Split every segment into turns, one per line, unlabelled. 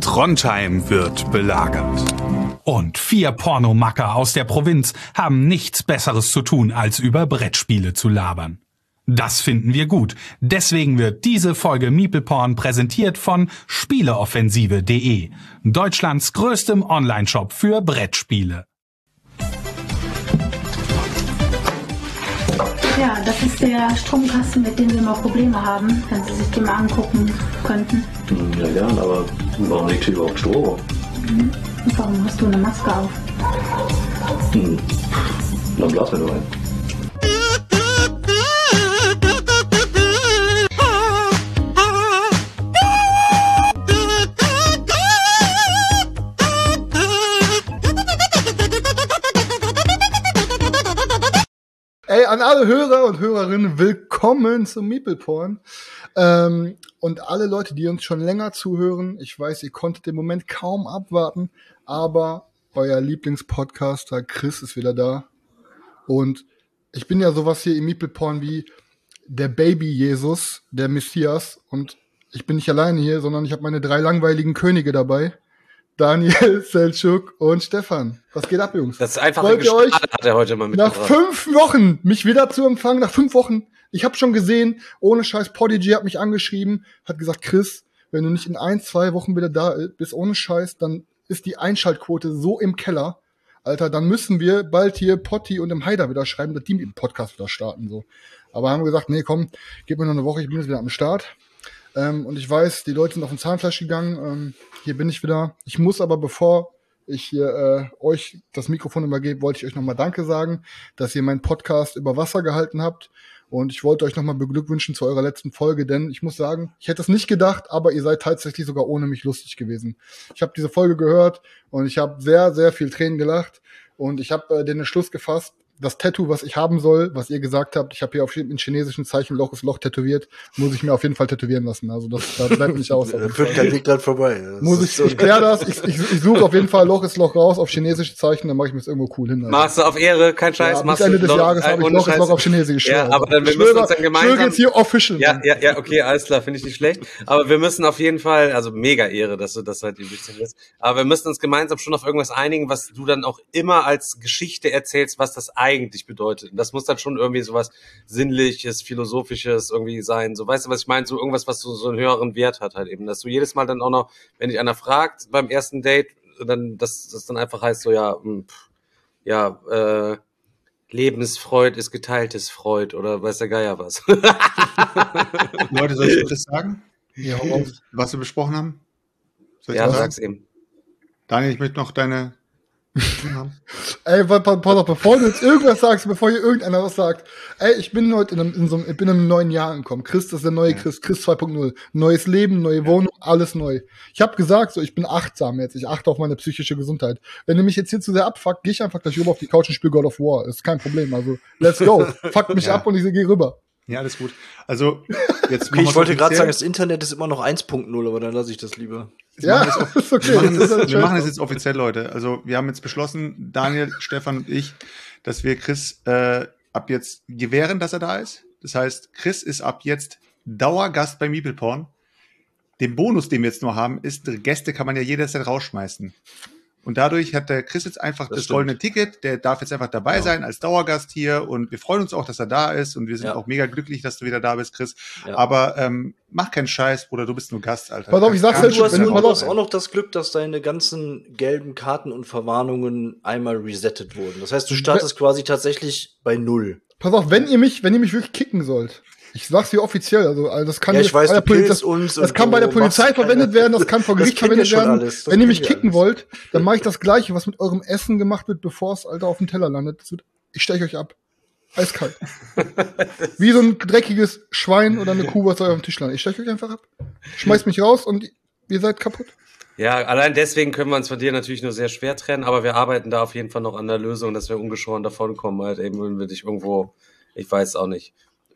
Trondheim wird belagert. Und 4 Pornomacker aus der Provinz haben nichts Besseres zu tun, als über Brettspiele zu labern. Das finden wir gut. Deswegen wird diese Folge MeeplePorn präsentiert von Spieleoffensive.de, Deutschlands größtem Onlineshop für Brettspiele.
Ja, das ist der Stromkasten, mit dem wir immer Probleme haben, wenn Sie sich den mal angucken könnten.
Ja, gern, aber warum liegt hier überhaupt Strom?
Und warum hast du eine Maske auf?
Dann blasen wir nur ein.
Ey, an alle Hörer und Hörerinnen, willkommen zum MeeplePorn. Und alle Leute, die uns schon länger zuhören, ich weiß, ihr konntet den Moment kaum abwarten, aber euer Lieblingspodcaster Chris ist wieder da. Und ich bin ja sowas hier im MeeplePorn wie der Baby-Jesus, der Messias. Und ich bin nicht alleine hier, sondern ich habe meine 3 langweiligen Könige dabei. Daniel, Selçuk und Stefan. Was geht ab, Jungs?
Das ist einfach ein Gestade, hat er heute mal mitgebracht.
Nach 5 Wochen mich wieder zu empfangen, nach 5 Wochen. Ich habe schon gesehen, ohne Scheiß, Podigy hat mich angeschrieben, hat gesagt, Chris, wenn du nicht in 1-2 Wochen wieder da bist, ohne Scheiß, dann ist die Einschaltquote so im Keller. Alter, dann müssen wir bald hier Potti und im Haider wieder schreiben, dass die mit dem Podcast wieder starten, so. Aber haben wir gesagt, nee, komm, gib mir noch eine Woche, ich bin jetzt wieder am Start. Und ich weiß, die Leute sind auf den Zahnfleisch gegangen. Hier bin ich wieder. Ich muss aber, bevor ich hier euch das Mikrofon übergebe, wollte ich euch nochmal Danke sagen, dass ihr meinen Podcast über Wasser gehalten habt. Und ich wollte euch nochmal beglückwünschen zu eurer letzten Folge, denn ich muss sagen, ich hätte es nicht gedacht, aber ihr seid tatsächlich sogar ohne mich lustig gewesen. Ich habe diese Folge gehört und ich habe sehr, sehr viel Tränen gelacht. Und ich habe den Entschluss gefasst, das Tattoo, was ich haben soll, was ihr gesagt habt, ich habe hier auf in chinesischen Zeichen Loch ist Loch tätowiert, muss ich mir auf jeden Fall tätowieren lassen. Also das bleibt nicht aus.
Da führt kein Weg dran vorbei.
Ich kläre das, ich suche auf jeden Fall Loch ist Loch raus auf chinesische Zeichen, dann mache ich mir das irgendwo cool hin. Also.
Machst du auf Ehre, kein Scheiß.
Ja, bis Ende des Jahres habe ich Loch ist Loch auf Chinesisch.
Ja, aber dann wir müssen uns dann gemeinsam...
jetzt hier official.
Ja, okay, alles klar, finde ich nicht schlecht. Aber wir müssen auf jeden Fall, also mega Ehre, dass du das halt üblich bist. Aber wir müssen uns gemeinsam schon auf irgendwas einigen, was du dann auch immer als Geschichte erzählst, was das eigentlich bedeutet. Das muss dann schon irgendwie sowas Sinnliches, Philosophisches irgendwie sein. So, weißt du, was ich meine? So irgendwas, was so einen höheren Wert hat halt eben. Dass du jedes Mal dann auch noch, wenn dich einer fragt beim ersten Date, dann, das dann einfach heißt so, Lebensfreud ist geteiltes Freud oder weiß der Geier was.
Leute, soll ich das sagen? Ja, was wir besprochen haben?
Ja, sag's eben.
Daniel, ich möchte noch deine...
Ey, pass auf, bevor du jetzt irgendwas sagst, bevor hier irgendeiner was sagt. Ey, ich bin heute ich bin in einem neuen Jahr angekommen. Chris, das ist der neue Chris 2.0. Neues Leben, neue Wohnung, alles neu. Ich habe gesagt, so, ich bin achtsam jetzt. Ich achte auf meine psychische Gesundheit. Wenn du mich jetzt hier zu sehr abfuckt, geh ich einfach gleich rüber auf die Couch und spiele God of War. Ist kein Problem. Also, let's go. Fuck mich ab und ich geh rüber.
Ja, alles gut. Also, jetzt
okay, ich wollte gerade sagen, das Internet ist immer noch 1.0, aber dann lasse ich das lieber.
Ja, ist okay.
Wir machen das jetzt offiziell, Leute. Also, wir haben jetzt beschlossen, Daniel, Stefan und ich, dass wir Chris ab jetzt gewähren, dass er da ist. Das heißt, Chris ist ab jetzt Dauergast bei MeeplePorn. Den Bonus, den wir jetzt nur haben, ist, Gäste kann man ja jederzeit rausschmeißen. Und dadurch hat der Chris jetzt einfach das goldene Ticket, der darf jetzt einfach dabei sein als Dauergast hier und wir freuen uns auch, dass er da ist und wir sind auch mega glücklich, dass du wieder da bist, Chris. Ja. Aber mach keinen Scheiß, Bruder, du bist nur Gast, Alter.
Pass auf, ich sag's
du hast auch noch das Glück, dass deine ganzen gelben Karten und Verwarnungen einmal resettet wurden. Das heißt, du startest quasi tatsächlich bei 0.
Pass auf, wenn ihr mich wirklich kicken sollt, ich sag's hier offiziell, also das kann
ich weiß,
das kann bei der Polizei verwendet werden, das kann vor Gericht verwendet werden. Wenn ihr mich kicken wollt, dann mache ich das Gleiche, was mit eurem Essen gemacht wird, bevor es, Alter, auf dem Teller landet. Ich steche euch ab. Eiskalt. Wie so ein dreckiges Schwein oder eine Kuh, was auf dem Tisch landet. Ich steche euch einfach ab. Schmeißt mich raus und ihr seid kaputt.
Ja, allein deswegen können wir uns von dir natürlich nur sehr schwer trennen, aber wir arbeiten da auf jeden Fall noch an der Lösung, dass wir ungeschoren davonkommen, halt eben, wenn wir dich irgendwo, ich weiß auch nicht,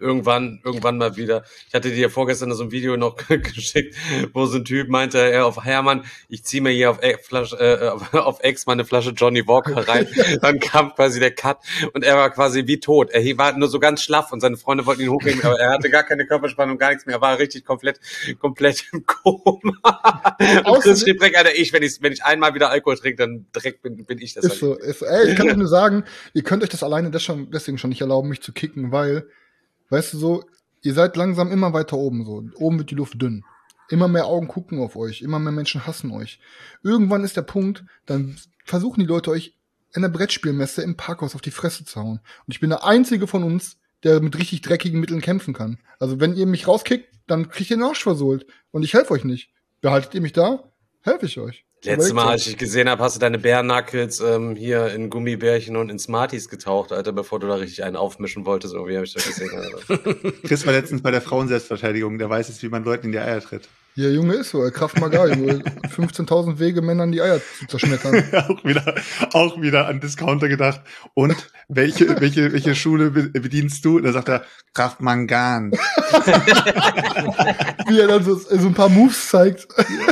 irgendwann mal wieder. Ich hatte dir vorgestern so ein Video noch geschickt, wo so ein Typ meinte, er auf Hermann, ich ziehe mir hier auf Ex mal eine Flasche Johnny Walker rein. Dann kam quasi der Cut und er war quasi wie tot. Er war nur so ganz schlaff und seine Freunde wollten ihn hochheben, aber er hatte gar keine Körperspannung, gar nichts mehr. Er war richtig komplett im Koma. Und Chris schrieb direkt, Alter, wenn ich einmal wieder Alkohol trinke, dann direkt bin ich das.
Ist so. Ey, ich kann euch nur sagen, ihr könnt euch das alleine deswegen schon nicht erlauben, mich zu kicken, weil, weißt du so, ihr seid langsam immer weiter oben so. Oben wird die Luft dünn. Immer mehr Augen gucken auf euch. Immer mehr Menschen hassen euch. Irgendwann ist der Punkt, dann versuchen die Leute euch in der Brettspielmesse im Parkhaus auf die Fresse zu hauen. Und ich bin der Einzige von uns, der mit richtig dreckigen Mitteln kämpfen kann. Also wenn ihr mich rauskickt, dann kriegt ihr den Arsch versohlt. Und ich helfe euch nicht. Behaltet ihr mich da, helfe ich euch.
Letztes Mal, als ich dich gesehen habe, hast du deine Bärnackells hier in Gummibärchen und in Smarties getaucht, Alter, bevor du da richtig einen aufmischen wolltest. Irgendwie habe ich das gesehen. Alter.
Chris war letztens bei der Frauenselbstverteidigung, der weiß jetzt, wie man Leuten in die Eier tritt.
Ja, Junge, ist so, Krav Maga, Junge. 15.000 Wege, Männern die Eier zu zerschmettern.
auch wieder an Discounter gedacht. Und welche Schule bedienst du? Da sagt er, Krav Mangan.
Wie er dann so ein paar Moves zeigt.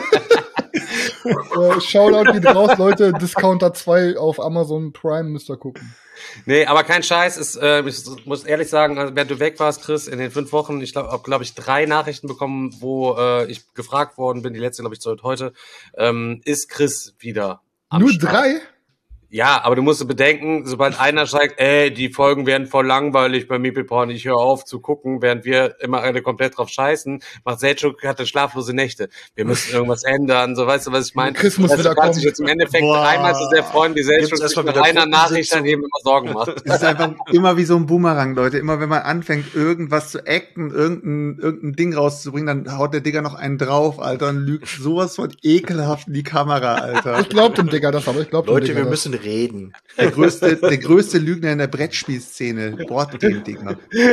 Shoutout geht raus, Leute. Discounter 2 auf Amazon Prime müsst ihr gucken.
Nee, aber kein Scheiß. Ich muss ehrlich sagen, also, während du weg warst, Chris, in den 5 Wochen, ich glaube ich 3 Nachrichten bekommen, wo ich gefragt worden bin, die letzte, glaube ich, heute, ist Chris wieder am
Nur
Start.
3?
Ja, aber du musst bedenken, sobald einer schreibt, die Folgen werden voll langweilig bei MeeplePorn, ich höre auf zu gucken, während wir immer alle komplett drauf scheißen, macht Selçuk, hatte schlaflose Nächte. Wir müssen irgendwas ändern, so, weißt du, was ich meine?
Chris muss wieder kommen.
Sich jetzt im Endeffekt dreimal so sehr freuen, wie Selçuk sich mit einer Nachricht dann eben immer Sorgen macht.
Das ist einfach immer wie so ein Boomerang, Leute. Immer wenn man anfängt, irgendwas zu acten, irgendein Ding rauszubringen, dann haut der Digger noch einen drauf, Alter, und lügt sowas von ekelhaft in die Kamera, Alter.
Ich glaub dem Digger das, aber ich glaub dem
Leute,
Digger
wir
das.
müssen reden.
Der größte Lügner in der Brettspielszene. Board den Digger.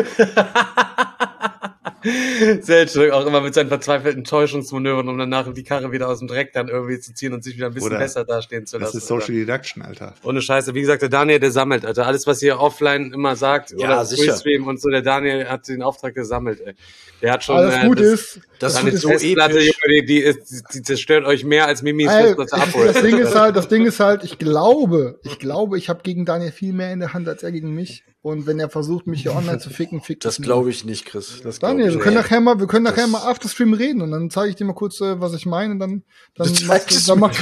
Selçuk auch immer mit seinen verzweifelten Täuschungsmanövern, um danach die Karre wieder aus dem Dreck dann irgendwie zu ziehen und sich wieder ein bisschen besser dastehen zu lassen.
Das ist Social Deduction, Alter.
Ohne Scheiße. Wie gesagt, der Daniel, der sammelt, Alter. Alles, was ihr offline immer sagt,
Ja,
oder
sicher.
Stream und so, der Daniel hat den Auftrag gesammelt, ey. Der hat schon,
Alles gut ist.
Das
seine
ist so
Festplatte,
episch.
Junge, die zerstört euch mehr als Mimis
Ey,
Festplatte abholt.
das Ding ist halt, ich glaube, ich habe gegen Daniel viel mehr in der Hand als er gegen mich. Und wenn er versucht, mich hier online zu ficken, fickt
Das
ihn.
glaube ich nicht, Chris. Das glaub
Daniel,
ich
wir können
nicht.
nachher mal after Stream reden und dann zeige ich dir mal kurz, was ich meine. Dann
Du zeigst
machst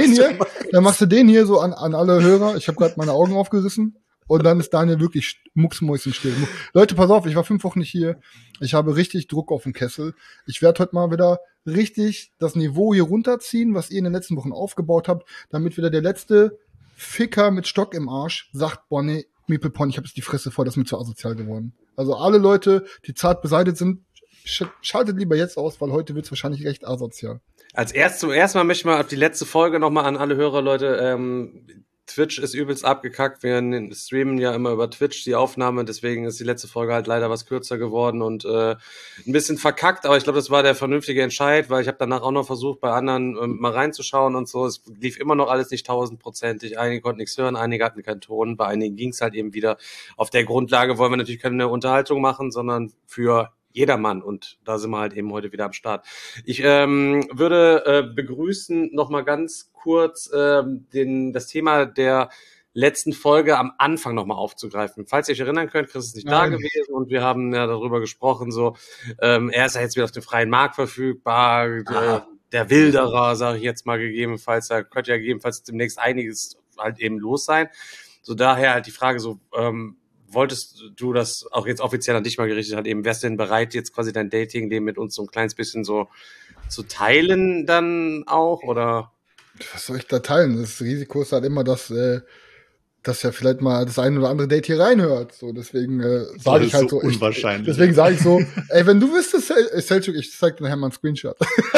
du den hier so an alle Hörer. Ich habe gerade meine Augen aufgerissen und dann ist Daniel wirklich mucksmäuschenstill. Leute, pass auf, ich war 5 Wochen nicht hier. Ich habe richtig Druck auf dem Kessel. Ich werde heute mal wieder richtig das Niveau hier runterziehen, was ihr in den letzten Wochen aufgebaut habt, damit wieder der letzte Ficker mit Stock im Arsch sagt, boah, nee, MeeplePorn, ich habe jetzt die Fresse voll, das ist mir zu asozial geworden. Also alle Leute, die zart beseitigt sind, schaltet lieber jetzt aus, weil heute wird's wahrscheinlich recht asozial.
Zum ersten Mal möchte ich mal auf die letzte Folge nochmal an alle Hörer, Leute, Twitch ist übelst abgekackt. Wir streamen ja immer über Twitch die Aufnahme, deswegen ist die letzte Folge halt leider was kürzer geworden und ein bisschen verkackt, aber ich glaube, das war der vernünftige Entscheid, weil ich habe danach auch noch versucht, bei anderen mal reinzuschauen und so. Es lief immer noch alles nicht 1000%. Einige konnten nichts hören, einige hatten keinen Ton, bei einigen ging es halt eben wieder. Auf der Grundlage wollen wir natürlich keine Unterhaltung machen, sondern für jedermann, und da sind wir halt eben heute wieder am Start. Ich würde begrüßen noch mal ganz kurz das Thema der letzten Folge am Anfang noch mal aufzugreifen. Falls ihr euch erinnern könnt, Chris ist nicht da gewesen und wir haben ja darüber gesprochen, so er ist ja jetzt wieder auf dem freien Markt verfügbar, der Wilderer, sage ich jetzt mal gegebenenfalls, da könnte ja gegebenenfalls demnächst einiges halt eben los sein. So daher halt die Frage so, wolltest du das auch jetzt offiziell an dich mal gerichtet halt eben, wärst du denn bereit, jetzt quasi dein Dating-Leben mit uns so ein kleines bisschen so zu teilen dann auch, oder?
Was soll ich da teilen? Das Risiko ist halt immer, dass ja vielleicht mal das ein oder andere Date hier reinhört. So, deswegen sage ich halt so.
Unwahrscheinlich.
Deswegen sage ich so, ey, wenn du wüsstest, Selçuk, ich zeig dir nachher mal einen Screenshot.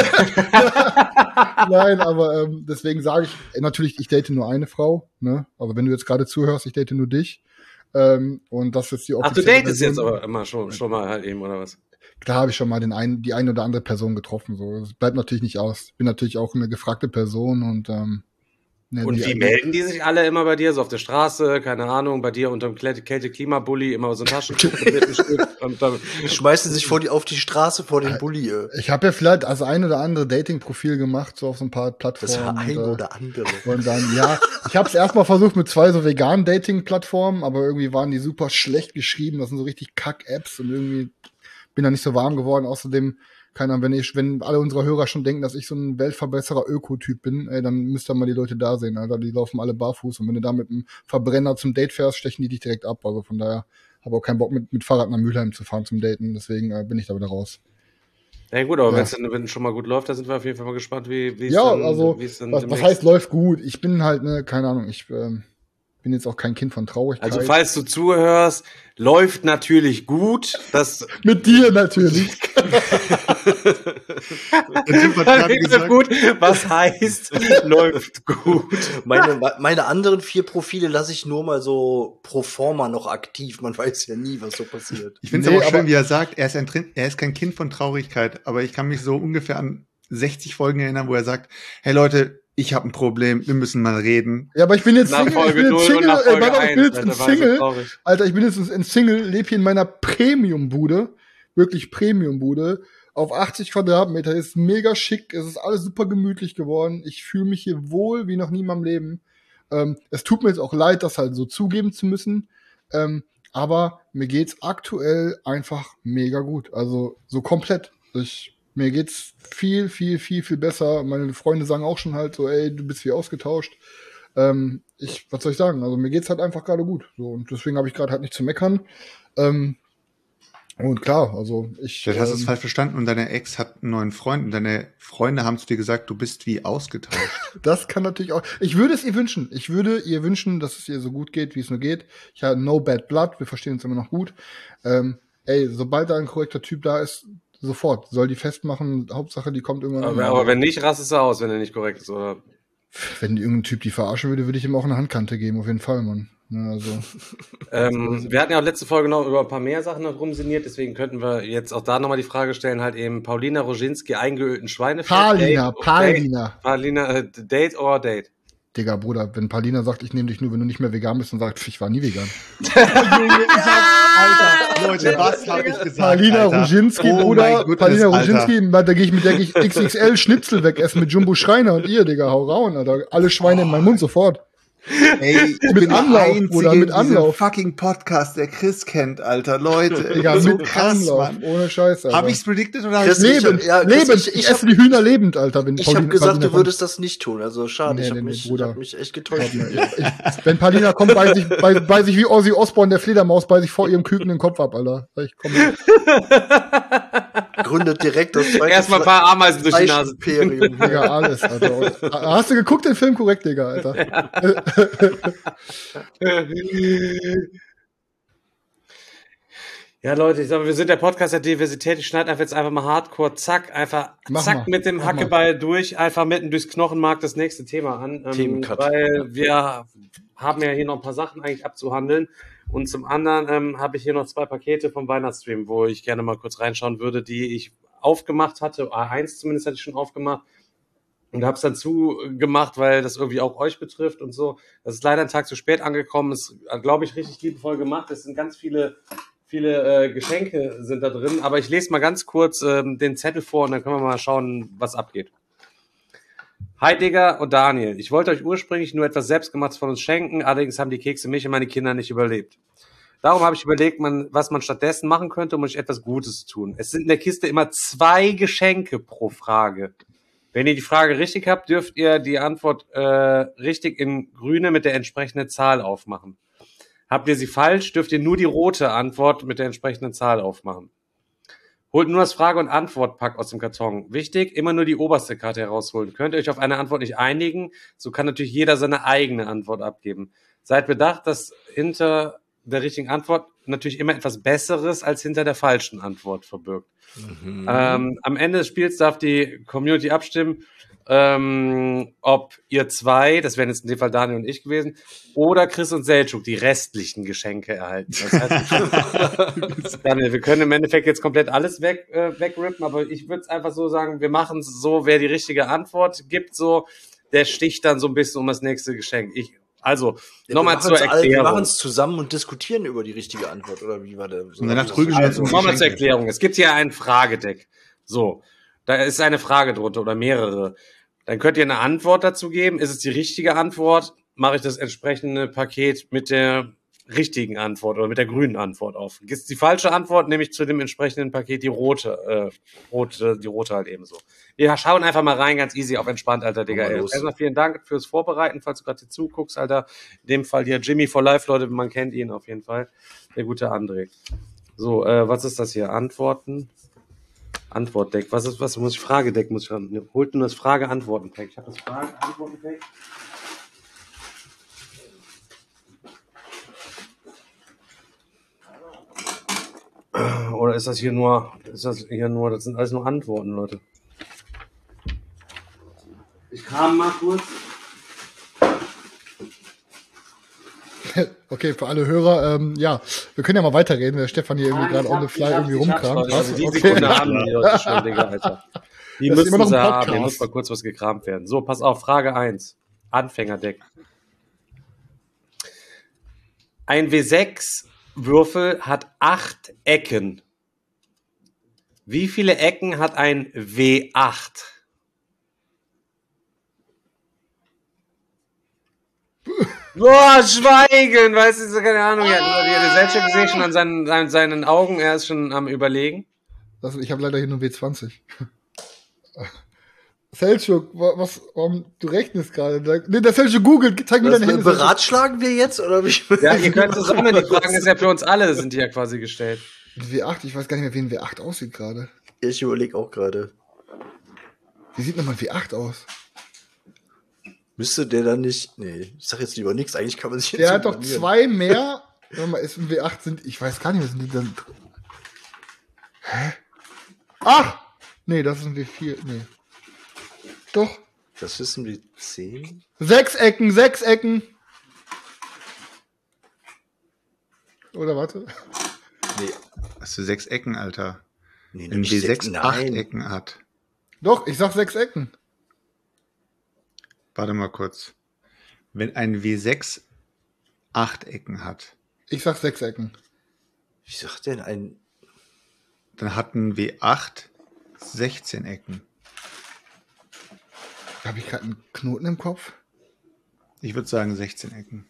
Nein, aber deswegen sage ich, natürlich, ich date nur eine Frau, ne? Aber wenn du jetzt gerade zuhörst, ich date nur dich. Und das ist die
offizielle. Ach, du datest jetzt aber immer schon mal halt eben, oder was?
Klar habe ich schon mal die eine oder andere Person getroffen. So, das bleibt natürlich nicht aus. Ich bin natürlich auch eine gefragte Person und Ne,
Und
die-
wie melden die sich alle immer bei dir? So auf der Straße, keine Ahnung, bei dir unterm Kälte-Klima-Bulli immer so ein Taschentuch mit einem Stift und dann
Schmeißen sich auf die Straße vor den Bulli.
Ich habe ja vielleicht ein oder andere Dating-Profil gemacht, so auf so ein paar
Das
Plattformen.
ein
und,
oder andere.
Und dann, ja, ich habe es erstmal versucht mit 2 so veganen Dating-Plattformen, aber irgendwie waren die super schlecht geschrieben. Das sind so richtig Kack-Apps und irgendwie bin da nicht so warm geworden. Außerdem, keine Ahnung, wenn alle unsere Hörer schon denken, dass ich so ein Weltverbesserer Ökotyp bin, dann müsst ihr mal die Leute da sehen, Alter. Die laufen alle barfuß und wenn du da mit einem Verbrenner zum Date fährst, stechen die dich direkt ab. Also von daher habe auch keinen Bock mit Fahrrad nach Mülheim zu fahren zum Daten. Deswegen bin ich da wieder raus.
ja gut, aber
Ja.
wenn es schon mal gut läuft, da sind wir auf jeden Fall mal gespannt, wie es
Ja,
dann,
also,
wie es dann
was
demnächst-
heißt läuft gut? Ich bin halt, keine Ahnung, ich bin jetzt auch kein Kind von Traurigkeit.
Also falls du zuhörst, läuft natürlich gut. Das
Mit dir natürlich.
Dann sind wir dran
läuft
gesagt.
gut. Was heißt läuft gut?
Meine anderen 4 Profile lasse ich nur mal so pro forma noch aktiv. Man weiß ja nie, was so passiert.
Ich finde es
Nee,
aber schön,
aber-
wie er sagt, er ist kein Kind von Traurigkeit, aber ich kann mich so ungefähr an 60 Folgen erinnern, wo er sagt, hey Leute, ich habe ein Problem, wir müssen mal reden.
Ja, aber ich bin jetzt
Nach
Single, ich
Folge
bin
0
jetzt
und
Single,
nach Folge
warte, ich bin
1.
jetzt ein
Alter, war so
Single.
traurig.
Alter, ich bin jetzt ein Single, lebe hier in meiner Premium-Bude, wirklich Premium-Bude, auf 80 Quadratmeter, ist mega schick, es ist alles super gemütlich geworden, ich fühle mich hier wohl wie noch nie in meinem Leben. Es tut mir jetzt auch leid, das halt so zugeben zu müssen, aber mir geht's aktuell einfach mega gut, also so komplett. Mir geht's viel, viel, viel, viel besser. Meine Freunde sagen auch schon halt so, ey, du bist wie ausgetauscht. Was soll ich sagen? Also mir geht's halt einfach gerade gut. So, und deswegen habe ich gerade halt nicht zu meckern. Und klar, also
Vielleicht hast du es falsch verstanden und deine Ex hat einen neuen Freund und deine Freunde haben zu dir gesagt, du bist wie ausgetauscht.
das kann natürlich auch. Ich würde es ihr wünschen. Ich würde ihr wünschen, dass es ihr so gut geht, wie es nur geht. Ich habe no bad blood. Wir verstehen uns immer noch gut. Sobald da ein korrekter Typ da ist, sofort. Soll die festmachen. Hauptsache, die kommt irgendwann.
Aber wenn nicht, rastest du aus, wenn er nicht korrekt ist, oder?
Wenn irgendein Typ die verarschen würde, würde ich ihm auch eine Handkante geben, auf jeden Fall, Mann. Ja, also.
Wir hatten ja auch letzte Folge noch über ein paar mehr Sachen noch rumsiniert, deswegen könnten wir jetzt auch da nochmal die Frage stellen, halt eben Paulina Roginski eingeölten Schweinefett. Paulina, Date or Date?
Digga, Bruder, wenn Paulina sagt, ich nehme dich nur, wenn du nicht mehr vegan bist, dann sagt, ich war nie vegan.
Alter, Leute, was habe ich gesagt?
Paulina
Alter?
Roginski,
Oh
Bruder,
mein Goodness,
Paulina
Alter.
Roginski, da gehe ich mit der XXL Schnitzel wegessen mit Jumbo Schreiner und ihr, Digga, hau rauen, Alter. Alle Schweine in meinen Mund sofort.
Ey, ich
Mit
bin der
Anlauf,
Einzige
Bruder,
in
mit
diesem
Anlauf.
fucking Podcast, der Chris kennt, Alter. Leute,
Digga,
so
mit
krass,
Anlauf,
Mann.
ohne Scheiß, Alter.
Habe ich's predicted oder hab
Chris,
ich's
Lebend,
Ja, Chris,
lebend. Ich esse die Hühner lebend, Alter. Wenn
Ich habe gesagt,
Paulina
du würdest das nicht tun. Also schade,
Nee,
ich habe
nee,
mich,
Bruder.
hab mich echt getäuscht.
Wenn Paulina kommt, bei sich wie Ozzy Osbourne, der Fledermaus, bei sich vor ihrem Küken den Kopf ab, Alter. Ich komm mit.
Gründet direkt das zweite
Erstmal ein paar Ameisen durch die Nase.
Fleisch-Imperium.
Digga, alles, Alter. Und, hast du geguckt, den Film korrekt, Digga, Alter?
Ja, Leute, ich sag, wir sind der Podcast der Diversität. Ich schneide jetzt einfach mal hardcore, zack, einfach
Mach
zack
mal,
mit dem
mach
Hackeball durch, einfach mitten durchs Knochenmark das nächste Thema an.
Themencut.
Weil wir haben ja hier noch ein paar Sachen eigentlich abzuhandeln. Und zum anderen habe ich hier noch 2 Pakete vom Weihnachtsstream, wo ich gerne mal kurz reinschauen würde, die ich aufgemacht hatte. A1 zumindest hatte ich schon aufgemacht. Und habe es dann zugemacht, weil das irgendwie auch euch betrifft und so. Das ist leider einen Tag zu spät angekommen. Ist, glaube ich, richtig liebevoll gemacht. Es sind ganz viele Geschenke sind da drin. Aber ich lese mal ganz kurz den Zettel vor und dann können wir mal schauen, was abgeht. Hi Digga und Daniel. Ich wollte euch ursprünglich nur etwas Selbstgemachtes von uns schenken, allerdings haben die Kekse mich und meine Kinder nicht überlebt. Darum habe ich überlegt, was man stattdessen machen könnte, um euch etwas Gutes zu tun. Es sind in der Kiste immer 2 Geschenke pro Frage. Wenn ihr die Frage richtig habt, dürft ihr die Antwort richtig in grüne mit der entsprechenden Zahl aufmachen. Habt ihr sie falsch, dürft ihr nur die rote Antwort mit der entsprechenden Zahl aufmachen. Holt nur das Frage- und Antwortpack aus dem Karton. Wichtig, immer nur die oberste Karte herausholen. Könnt ihr euch auf eine Antwort nicht einigen, so kann natürlich jeder seine eigene Antwort abgeben. Seid bedacht, dass hinter der richtigen Antwort natürlich immer etwas Besseres als hinter der falschen Antwort verbirgt. Am Ende des Spiels darf die Community abstimmen, ob ihr 2, das wären jetzt in dem Fall Daniel und ich gewesen, oder Chris und Selçuk die restlichen Geschenke erhalten. Das heißt, Daniel, wir können im Endeffekt jetzt komplett alles wegrippen, aber ich würde es einfach so sagen, wir machen es so, wer die richtige Antwort gibt, so, der sticht dann so ein bisschen um das nächste Geschenk. Nochmal zur Erklärung.
Wir machen es zusammen und diskutieren über die richtige Antwort, oder wie war der?
Und danach drüben
Nochmal zur Erklärung. Es gibt hier ein Fragedeck. So, da ist eine Frage drunter oder mehrere. Dann könnt ihr eine Antwort dazu geben. Ist es die richtige Antwort? Mache ich das entsprechende Paket mit der richtigen Antwort oder mit der grünen Antwort auf. Ist es die falsche Antwort, nehme ich zu dem entsprechenden Paket die rote halt ebenso. Wir schauen einfach mal rein, ganz easy auf entspannt, Alter, Digga. Erstmal vielen Dank fürs Vorbereiten, falls du gerade hier zuguckst, Alter. In dem Fall hier Jimmy for Life, Leute, man kennt ihn auf jeden Fall. Der gute André. So, was ist das hier? Antworten. Antwortdeck. Was muss ich? Fragedeck muss ich ran. Holt nur das Frage-Antworten-Pack. Ich habe das Frage-Antworten-Pack. Oder ist das hier nur, das sind alles nur Antworten, Leute. Ich kam mal kurz.
Okay, für alle Hörer, ja, wir können ja mal weiterreden, weil Stefan hier irgendwie gerade on the fly irgendwie rumkramt.
Also die Sekunde haben die Leute schon, Digga, Alter. Die
Das ist immer
müssen
noch ein
sie haben,
Podcast.
hier muss mal kurz was gekramt werden. So, pass auf, Frage 1. Anfängerdeck. Ein W6-Würfel hat 8 Ecken. Wie viele Ecken hat ein W8? Boah, schweigen! Weißt du, keine Ahnung. Ja, Selchuk sehe ich schon an seinen Augen, er ist schon am Überlegen.
Ich habe leider hier nur W20. Selchuk, warum, du rechnest gerade? Nee, der Selchuk googelt, zeig mir deine Hände.
Beratschlagen wir jetzt, oder wie?
Ja, ihr könnt zusammen, die Fragen ist ja für uns alle, sind die ja quasi gestellt.
W8, ich weiß gar nicht mehr, wie ein W8 aussieht gerade.
Ich überlege auch gerade.
Wie sieht nochmal W8 aus?
Müsste der dann nicht. Nee, ich sag jetzt lieber nichts. Eigentlich kann man sich jetzt.
Der hat doch 2 mehr. Warte mal, ist ein W8 sind. Ich weiß gar nicht, was sind die dann. Hä? Ach! Nee, das ist ein W4. Nee. Doch.
Das wissen wir 10.
6 Ecken. Oder warte.
Nee.
Hast du 6 Ecken, Alter?
Nee,
Wenn
nicht
W6
6,
8
nein.
Ecken hat.
Doch, ich sag 6 Ecken.
Warte mal kurz. Wenn ein W6 8 Ecken hat,
Ich sag 6 Ecken.
Wie sagt denn ein.
dann hat ein W8 16 Ecken.
Habe ich gerade einen Knoten im Kopf?
Ich würde sagen 16 Ecken.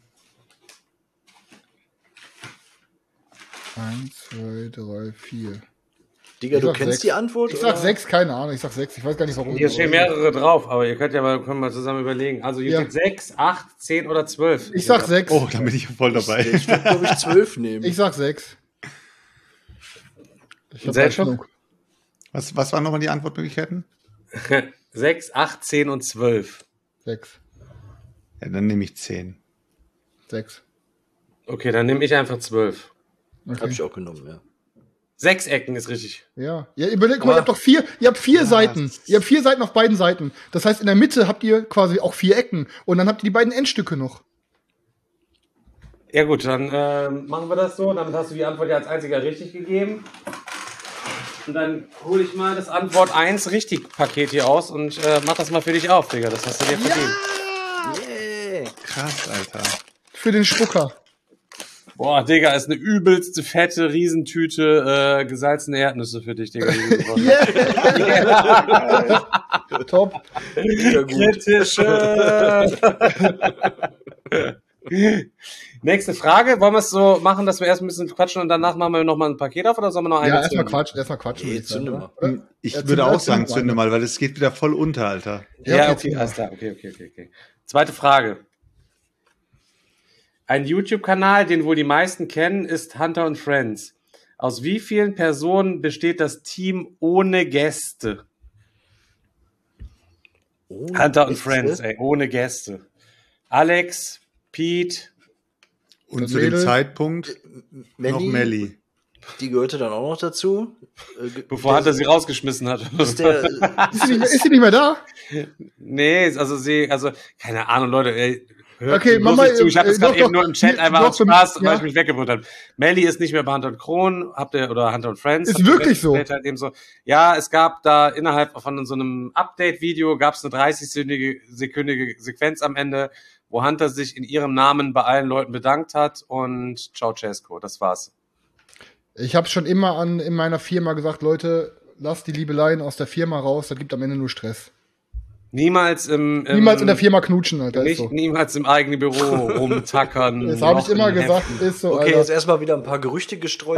1, 2, 3, 4.
Digga,
Ich
du
sag
kennst
6.
die Antwort?
Ich sag
oder?
6, keine Ahnung. Ich sag 6. Ich weiß gar nicht warum.
Hier stehen mehrere drauf, aber ihr können mal zusammen überlegen. Also hier
Ja.
steht 6, 8, 10 oder 12.
Ich sag 6.
Oh, da bin ich voll dabei.
Ich würde, glaube ich, 12 nehmen.
Ich sag 6. Ich hab
Selchuk?
Rechnung.
Was waren nochmal die Antwortmöglichkeiten?
6, 8, 10 und 12.
6.
Ja, dann nehme ich 10.
6.
Okay, dann nehme ich einfach 12.
Hab
Okay.
ich auch genommen, ja.
6 Ecken ist richtig.
Ja. Ja, überlegt mal, ihr habt doch 4 Seiten. Ihr habt 4 Seiten auf beiden Seiten. Das heißt, in der Mitte habt ihr quasi auch 4 Ecken. Und dann habt ihr die beiden Endstücke noch.
Ja gut, dann machen wir das so. Damit hast du die Antwort ja als einziger richtig gegeben. Und dann hole ich mal das Antwort 1 richtig Paket hier aus und mach das mal für dich auf, Digga. Das hast du dir verdient.
Yeah.
Krass, Alter.
Für den Spucker.
Boah, Digga, ist eine übelste, fette Riesentüte gesalzene Erdnüsse für dich, Digga.
Top.
Kritische. Nächste Frage. Wollen wir es so machen, dass wir erst ein bisschen quatschen und danach machen wir nochmal ein Paket auf oder sollen wir noch
Ja,
eine
erstmal
zünden?
quatschen.
Nee,
würde ich sagen,
zünde
oder?
mal.
Oder?
Ich
Ja,
würde auch sagen,
zünde
zünde mal, weil es geht wieder voll unter, Alter.
Ja,
Ja,
okay,
okay.
alles klar. Okay. Zweite Frage. Ein YouTube-Kanal, den wohl die meisten kennen, ist Hunter und Friends. Aus wie vielen Personen besteht das Team ohne Gäste? Hunter und Friends, ey, ohne Gäste. Alex, Pete,
Und
Das
zu dem
Mädel?
Zeitpunkt noch Melly.
Die gehörte dann auch noch dazu.
bevor Hunter sie rausgeschmissen hat.
Ist der,
Ist sie nicht mehr da?
Nee, also keine Ahnung, Leute, ey,
Okay,
Mama,
Mama,
zu. Ich habe das
doch,
gerade eben
doch,
nur im Chat
nee,
einfach
doch,
aus Spaß, weil
ja.
ich mich weggebrüllt habe. Melly ist nicht mehr bei Hunter und Kron, oder Hunter und Friends.
Ist wirklich so?
Halt eben so. Ja, es gab da innerhalb von so einem Update-Video gab es eine 30-sekündige Sequenz am Ende, wo Hunter sich in ihrem Namen bei allen Leuten bedankt hat und Ceausescu, das war's.
Ich habe schon immer in meiner Firma gesagt, Leute, lasst die Liebeleien aus der Firma raus, das gibt am Ende nur Stress.
Niemals
Niemals in der Firma knutschen, Alter.
Nicht,
Ist so.
Niemals im eigenen Büro rumtackern.
Das habe ich immer
Lochen,
gesagt,
heften.
ist so,
Okay,
Alter.
jetzt erstmal wieder ein paar Gerüchte gestreut.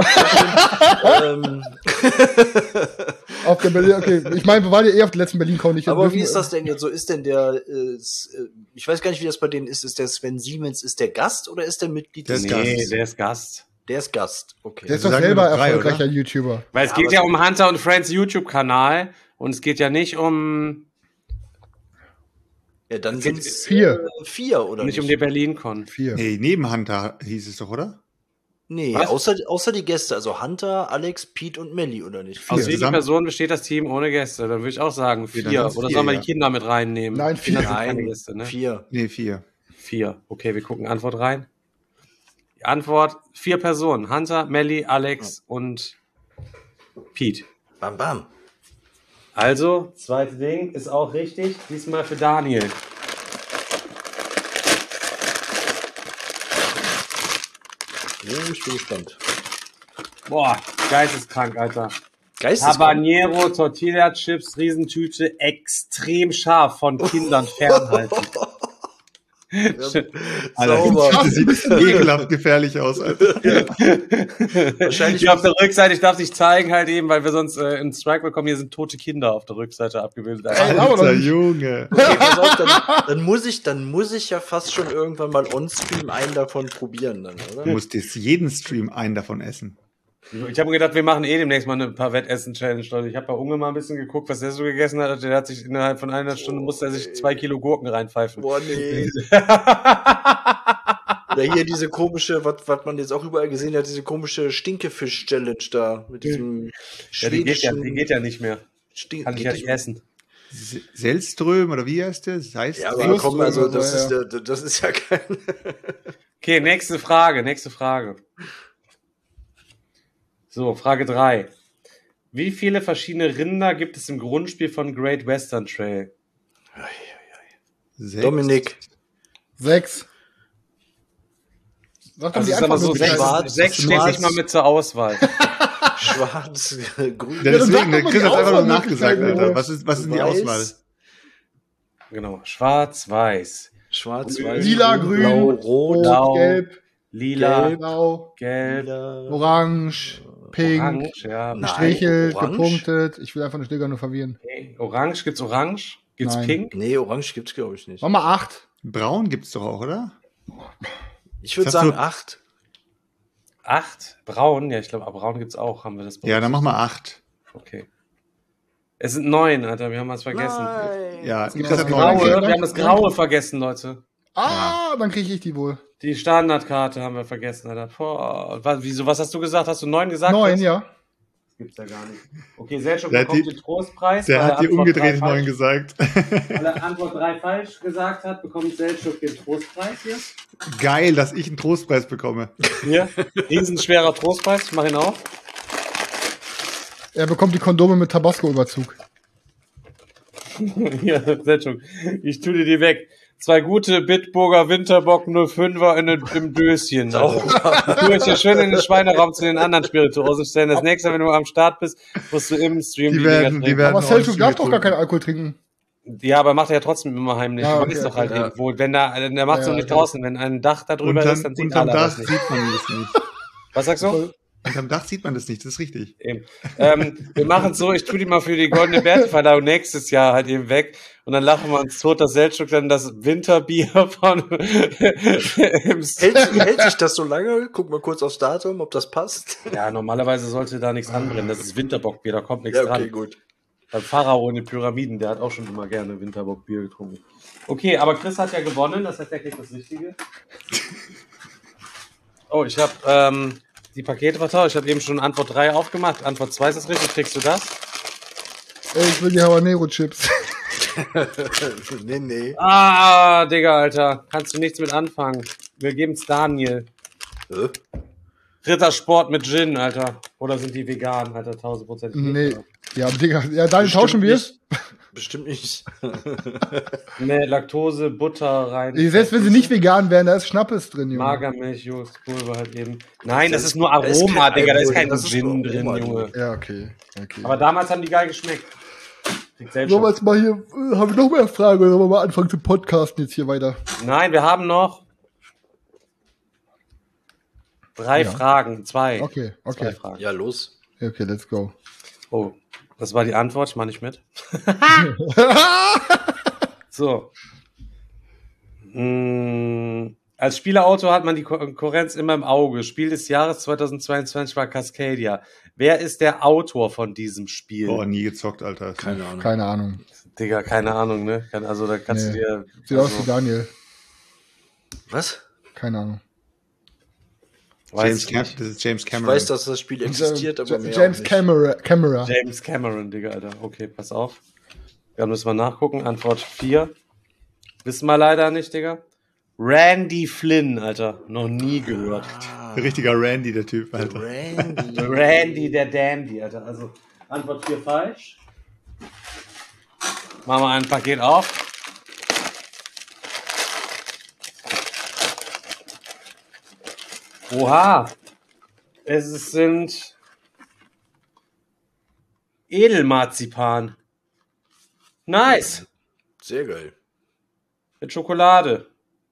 Auf der Berlin, okay. Ich meine, wir waren ja auf der letzten Berlin-Con nicht.
Aber wie ist das denn jetzt so? Ist denn der, ich weiß gar nicht, wie das bei denen ist. Ist der Sven Siemens, ist der Gast oder ist der Mitglied?
Der ist
Nee,
Gast.
der ist Gast.
Der ist Gast, okay.
Der ist
Wir
doch
sagen
selber
nur noch 3,
erfolgreicher
oder?
YouTuber.
Weil es geht ja um Hunter und Friends YouTube-Kanal und es geht ja nicht um
Ja, dann sind es
4.
4, oder
nicht um die Berlin-Con.
4.
Nee, neben Hunter hieß es doch, oder?
Nee,
Was?
außer die Gäste, also Hunter, Alex, Pete und Melly, oder nicht?
Aus wie
Zusammen-
viele Personen besteht das Team ohne Gäste? Dann würde ich auch sagen 4.
dann sind's
Oder
4,
soll man
ja.
die Kinder mit reinnehmen?
Nein, 4.
Kinder sind keine Gäste, ne?
4.
Nee, 4.
4. Okay, wir gucken Antwort rein. Die Antwort: 4 Personen. Hunter, Melly, Alex und Pete.
Bam, bam.
Also, zweite Ding ist auch richtig. Diesmal für Daniel.
Ja, ich bin gespannt.
Boah, geisteskrank, Alter.
Geisteskrank.
Habanero, Tortilla Chips, Riesentüte, extrem scharf, von Kindern fernhalten.
Sauber.
Das sieht ekelhaft gefährlich aus, Alter.
Wahrscheinlich
Hier auf der Rückseite, ich darf nicht zeigen halt eben, weil wir sonst einen Strike bekommen. Hier sind tote Kinder auf der Rückseite abgebildet.
Ey, aber
Alter,
doch-
Junge.
Okay, pass auf, dann muss ich ja fast schon irgendwann mal on-stream einen davon probieren, dann,
Du
oder?
musst jetzt jeden Stream einen davon essen.
Ich habe mir gedacht, wir machen demnächst mal ein paar Wettessen-Challenge. Ich habe bei Unge mal ein bisschen geguckt, was der so gegessen hat. Der hat sich innerhalb von einer Stunde musste er sich 2 Kilo Gurken reinpfeifen.
Boah, nee. Oder hier diese komische, was man jetzt auch überall gesehen hat, diese komische Stinkefisch-Challenge da. Mit diesem
Ja, die
schwedischen...
geht ja nicht mehr.
Stink-
Kann ich
geht
ja
nicht
nicht essen.
Selström oder wie heißt der? Heißt
Ja, aber komm, also
das
das ist ja kein...
Okay, nächste Frage. So, Frage 3. Wie viele verschiedene Rinder gibt es im Grundspiel von Great Western Trail?
6.
Dominik.
6. Sag doch
Also
die
ich sag mal so,
Antwortmöglichkeiten.
6 steht nicht mal mit zur Auswahl.
Schwarz, grün,
Ja,
Ja, dann sag
deswegen, der
doch mal
Chris
die
hat einfach nur nachgesagt,
Auswahlmöglichkeiten,
Alter.
Alter.
Was ist denn die
Weiß.
Auswahl?
Genau. Schwarz, weiß,
schwarz, weiß,
Lila, grün,
blau, rot,
Blau,
gelb,
lila,
Gelb.
blau,
gelb,
lila.
orange, pink,
orange, ja.
Nein.
gestrichelt,
orange?
gepunktet. Ich will einfach den Stücker nur verwirren.
Okay. Orange, gibt's orange? Gibt's
Nein.
pink?
Nee, orange gibt's, glaube ich, nicht.
Mach mal 8.
Braun gibt's doch auch, oder?
Ich würde
Das hast
sagen
du-
8.
8? Braun? Ja, ich glaube, braun gibt's auch. Haben wir das bei
Ja,
uns?
dann mach mal 8.
Okay. Es sind 9, Alter. Wir haben was vergessen.
Nein.
Ja,
gibt
Chris
das
hat
Graue,
9
Graue,
gesagt.
wir haben das Graue vergessen, Leute.
Dann kriege ich die wohl.
Die Standardkarte haben wir vergessen, Alter. Boah, wieso, was hast du gesagt? Hast du 9 gesagt?
9, ja.
Das gibt's ja gar nicht. Okay, Selchuk
Der hat
bekommt
die-
den Trostpreis.
Der
weil
hat
er
die
Antwort
umgedreht
3
9
falsch-
gesagt.
Weil er Antwort 3 falsch gesagt hat, bekommt Selchuk den Trostpreis hier.
Geil, dass ich einen Trostpreis bekomme.
Hier, riesenschwerer Trostpreis. Ich mach ihn auf.
Er bekommt die Kondome mit Tabasco-Überzug.
Hier, Selchuk. Ich tue dir die weg. 2 gute Bitburger Winterbock 05er im Döschen. Alter. Du musst ja schön in den Schweineraum zu den anderen Spirituosen stellen. Das nächste Mal, wenn du am Start bist, musst du im Stream
Die
Dinger
werden
trinken.
Aber Selchuk
ordentlich
darf doch gar
getrunken.
keinen Alkohol trinken.
Ja, aber macht er ja trotzdem immer heimlich.
Ja,
Du
okay,
weißt doch
okay,
halt
ja.
eben wohl. Wenn der macht es
Ja,
doch nicht
okay.
draußen. Wenn ein Dach da drüber ist, dann sieht
Unterm
alle
Dach
das nicht.
sieht man das nicht.
Was sagst du?
Unterm Dach sieht man das nicht, das ist richtig.
Eben. Wir machen es so, ich tue die mal für die Goldene Bärteverleihung nächstes Jahr halt eben weg und dann lachen wir uns tot, dass Selchuk dann das Winterbier von im
Hält sich das so lange? Guck mal kurz aufs Datum, ob das passt.
Ja, normalerweise sollte da nichts anbrennen. Das ist Winterbockbier, da kommt nichts
Ja, okay,
dran.
gut.
Beim Pharao in den Pyramiden, der hat auch schon immer gerne Winterbockbier getrunken. Okay, aber Chris hat ja gewonnen, das heißt, er kriegt das Richtige. Oh, ich habe die Pakete vertauscht. Ich habe eben schon Antwort 3 aufgemacht. Antwort 2 ist das richtig. Kriegst du das?
Ey, ich will die Habanero-Chips.
Nee.
Ah, Digga, Alter. Kannst du nichts mit anfangen. Wir geben's Daniel. Rittersport mit Gin, Alter. Oder sind die vegan, Alter? 1000%.
Nee. Ja, Digga, ja, dann tauschen wir es.
Bestimmt nicht.
Nee, Laktose, Butter rein.
Selbst wenn sie nicht vegan wären, da ist Schnappes drin, Junge.
Magermilch, Joghurtpulver halt eben. Nein, das
Das
ist nur
da ist
Aroma,
kein
Digga. Da ist
Alkohol,
kein
das ist
Gin
nur
drin,
Aroma,
Junge.
Ja, okay.
Aber damals haben die geil geschmeckt. Kriegt selbst
Sollen wir
schon.
jetzt mal hier, haben wir noch mehr Fragen oder sollen wir mal anfangen zu podcasten jetzt hier weiter?
Nein, wir haben noch 3
Ja.
Fragen. 2.
Okay.
2 Fragen.
Ja, los.
Okay, let's go.
Oh, das war die Antwort. Ich mach nicht mit. So. Als Spielerauto hat man die Konkurrenz immer im Auge. Spiel des Jahres 2022 war Cascadia. Wer ist der Autor von diesem Spiel?
Oh, nie gezockt, Alter.
Keine Ahnung.
Keine Ahnung.
Digga, keine Ahnung, ne? Also da kannst
Nee.
du dir...
Sieht aus wie Daniel.
Was?
Keine Ahnung.
Weiß ich
Das
nicht.
ist James
Ich
Cameron.
weiß, dass das Spiel existiert, aber mehr
James
auch nicht.
Camera.
James Cameron, Digga, Alter. Okay, pass auf. Dann müssen wir nachgucken. Antwort 4. Wissen wir leider nicht, Digga. Randy Flynn, Alter. Noch nie gehört.
Richtiger Randy, der Typ, Alter.
Randy.
Randy der Dandy, Alter. Also Antwort 4 falsch. Machen wir ein Paket auf. Oha. Es sind Edelmarzipan. Nice.
Sehr geil.
Mit Schokolade.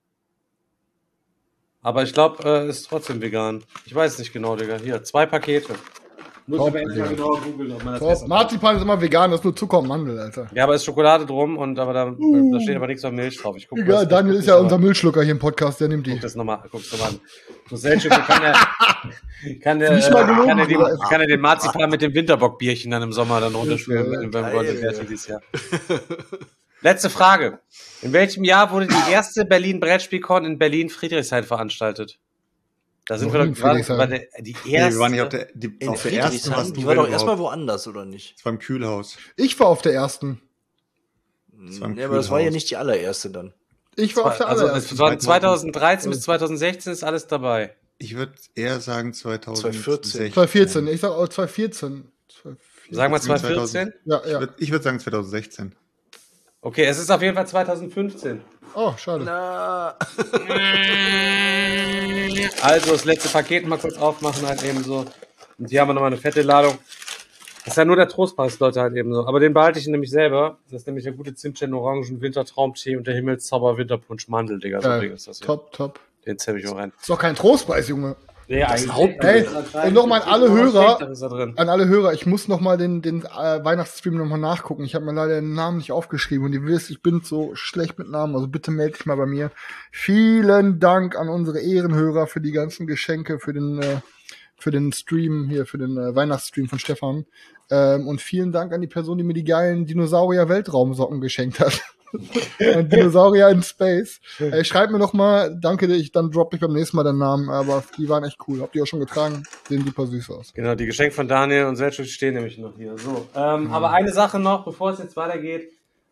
Aber ich glaube, ist trotzdem vegan. Ich weiß nicht genau, Digga. Hier, 2 Pakete. Muss
Top,
aber erstmal
Digga.
genau googeln, ob man das
Top.
essen kann.
Marzipan ist immer vegan, das ist nur Zucker und Mandel, Alter.
Ja, aber ist Schokolade drum und aber da steht aber nichts von Milch drauf. Ich guck
Egal,
das-
Daniel
ich
ist
guck
ja
das
unser
aber-
Müllschlucker hier im Podcast, der nimmt die.
Guck das nochmal an. So Selchuk kann
Nicht mal gelogen, Bruder.
er den Marzipan mit dem Winterbockbierchen dann im Sommer dann runterspülen,
Geil.
wenn wir
Geil.
wollen, fertig dieses Jahr. Letzte Frage. In welchem Jahr wurde die erste Berlin-Brettspielcon in Berlin-Friedrichshain veranstaltet? Da sind wir
Warum
doch gerade
Friedrichshain?
bei die
Nee,
erste.
wir waren nicht auf der
In
ersten
Friedrichshain,
warst
die
du
war doch
überhaupt.
erstmal woanders, oder nicht?
Das war im Kühlhaus.
Ich war auf der ersten.
war im
Ja, aber das war ja
Kühlhaus.
nicht die allererste dann.
Ich war auf der
Also
allerersten.
es war 2013 bis 2016 ist alles dabei.
Ich würde eher sagen 2016.
2014. Ich sag auch 2014. 2014.
Sagen wir 2014?
Ja, ja.
Ich würde sagen 2016.
Okay, es ist auf jeden Fall 2015.
Oh, schade.
Na,
Also das letzte Paket mal kurz aufmachen halt eben so. Und hier haben wir nochmal eine fette Ladung. Das ist ja nur der Trostpreis, Leute, halt eben so. Aber den behalte ich nämlich selber. Das ist nämlich der gute Zimtchen, Orangen, Wintertraumtee und der Himmelszauber Winterpunsch Mandel, Digga. So Ding ist das hier.
Top, top.
Den zähl ich auch rein.
Ist doch kein Trostpreis, Junge.
Nee, eigentlich
Ey, und nochmal an alle Hörer,
Da ist er drin.
an alle Hörer, ich muss nochmal den Weihnachtsstream nochmal nachgucken. Ich habe mir leider den Namen nicht aufgeschrieben und ihr wisst, ich bin so schlecht mit Namen, also bitte melde dich mal bei mir. Vielen Dank an unsere Ehrenhörer für die ganzen Geschenke, für den Stream hier, für den Weihnachtsstream von Stefan. Und vielen Dank an die Person, die mir die geilen Dinosaurier-Weltraumsocken geschenkt hat. Ein Dinosaurier in Space. Schreib mir noch mal, danke dir, dann droppe ich beim nächsten Mal den Namen, aber die waren echt cool. Habt ihr auch schon getragen? Sehen super süß aus.
Genau, die Geschenke von Daniel und Selchuk stehen nämlich noch hier. So, aber eine Sache noch, bevor es jetzt weitergeht.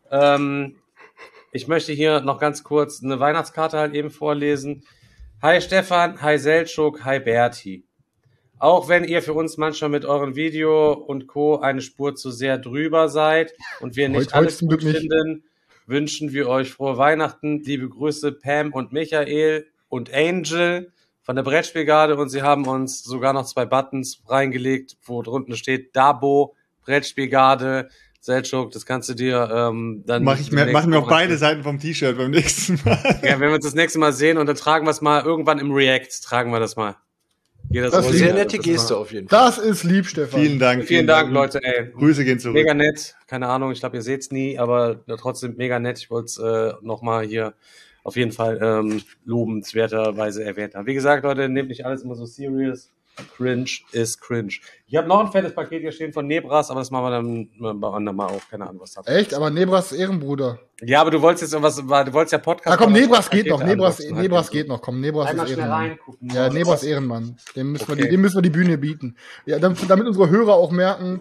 Ich möchte hier noch ganz kurz eine Weihnachtskarte halt eben vorlesen. Hi Stefan, hi Selchuk, hi Berti. Auch wenn ihr für uns manchmal mit euren Video und Co. eine Spur zu sehr drüber seid und wir nicht
Heute
alles
zum
gut
Glück nicht.
finden, wünschen wir euch frohe Weihnachten. Liebe Grüße Pam und Michael und Angel von der Brettspielgarde und sie haben uns sogar noch 2 Buttons reingelegt, wo drunten steht Dabo, Brettspielgarde, Selchuk, das kannst du dir dann...
Machen wir auf beide Seiten vom T-Shirt beim nächsten Mal.
Ja, wenn wir uns das nächste Mal sehen und dann tragen wir es mal irgendwann im React, tragen wir das mal. Jeder
Das
so
ist
sehr
sieht,
nette
das
Geste
mal.
auf jeden Fall.
Das ist lieb, Stefan.
Vielen Dank.
Vielen Dank, Leute, ey.
Grüße gehen zurück.
Mega nett, keine Ahnung, ich glaube, ihr seht's nie, aber trotzdem mega nett. Ich wollte es nochmal hier auf jeden Fall lobenswerterweise erwähnt haben. Wie gesagt, Leute, nehmt nicht alles immer so serious. Cringe ist cringe. Ich habe noch ein fettes Paket hier stehen von Nebras, aber das machen wir dann bei andermal auch. Keine Ahnung, was da
Echt? Aber Nebras ist Ehrenbruder.
Ja, aber du wolltest jetzt irgendwas, du wolltest ja Podcast.
Ah, komm,
aber
Nebras
Pakete
geht noch. Nebras
anboxen halt
Nebras
eben
geht noch. Komm, Nebras
Einmal
ist
schnell
Ehrenmann.
reingucken.
Ja, Nebras Ehrenmann. Dem müssen
Okay.
wir die Bühne bieten. Ja, damit unsere Hörer auch merken,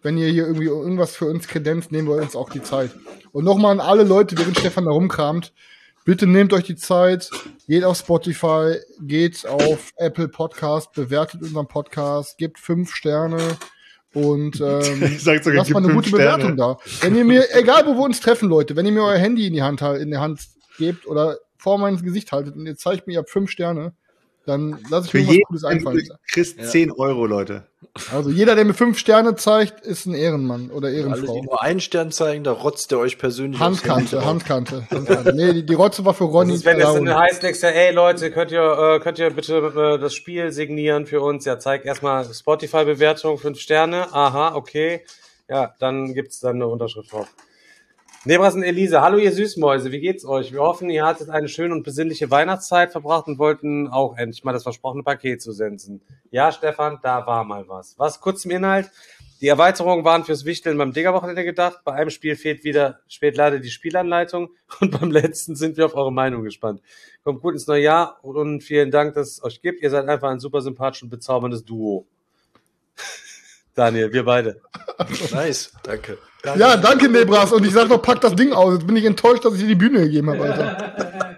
wenn ihr hier irgendwie irgendwas für uns kredenzt, nehmen wir uns auch die Zeit. Und nochmal an alle Leute, während Stefan da rumkramt, bitte nehmt euch die Zeit, geht auf Spotify, geht auf Apple Podcast, bewertet unseren Podcast, gebt 5 Sterne und
Sagt sogar,
lasst mal eine
gib
gute
5 Sterne.
Bewertung da. Wenn ihr mir, egal wo wir uns treffen, Leute, wenn ihr mir euer Handy in die Hand gebt oder vor mein Gesicht haltet und ihr zeigt mir, ihr habt 5 Sterne, dann lasse ich
Für
mir was
jeden
Cooles einfallen.
kriegst 10 Euro, Leute.
Also jeder, der mir 5 Sterne zeigt, ist ein Ehrenmann oder
Alle,
Ehrenfrau.
die nur einen Stern zeigen, da rotzt der euch persönlich aufs Handy drauf.
Handkante. Nee, die Rotze war für Ronny.
Das ist, wenn es in
Alone.
den heißt nächstes Jahr, ey Leute, könnt ihr bitte das Spiel signieren für uns? Ja, zeig erstmal Spotify-Bewertung, 5 Sterne. Aha, okay. Ja, dann gibt's dann eine Unterschrift drauf. Nebras und Elise, hallo ihr Süßmäuse, wie geht's euch? Wir hoffen, ihr hattet eine schöne und besinnliche Weihnachtszeit verbracht und wollten auch endlich mal das versprochene Paket zusenden. Ja, Stefan, da war mal was. Was kurz zum Inhalt. Die Erweiterungen waren fürs Wichteln beim Digger-Wochenende gedacht. Bei einem Spiel fehlt leider die Spielanleitung und beim letzten sind wir auf eure Meinung gespannt. Kommt gut ins neue Jahr und vielen Dank, dass es euch gibt. Ihr seid einfach ein super sympathisches und bezauberndes Duo. Daniel, wir beide.
Nice, danke.
Ja, danke, Nebras. Und ich sag noch, pack das Ding aus. Jetzt bin ich enttäuscht, dass ich dir die Bühne gegeben habe, Alter.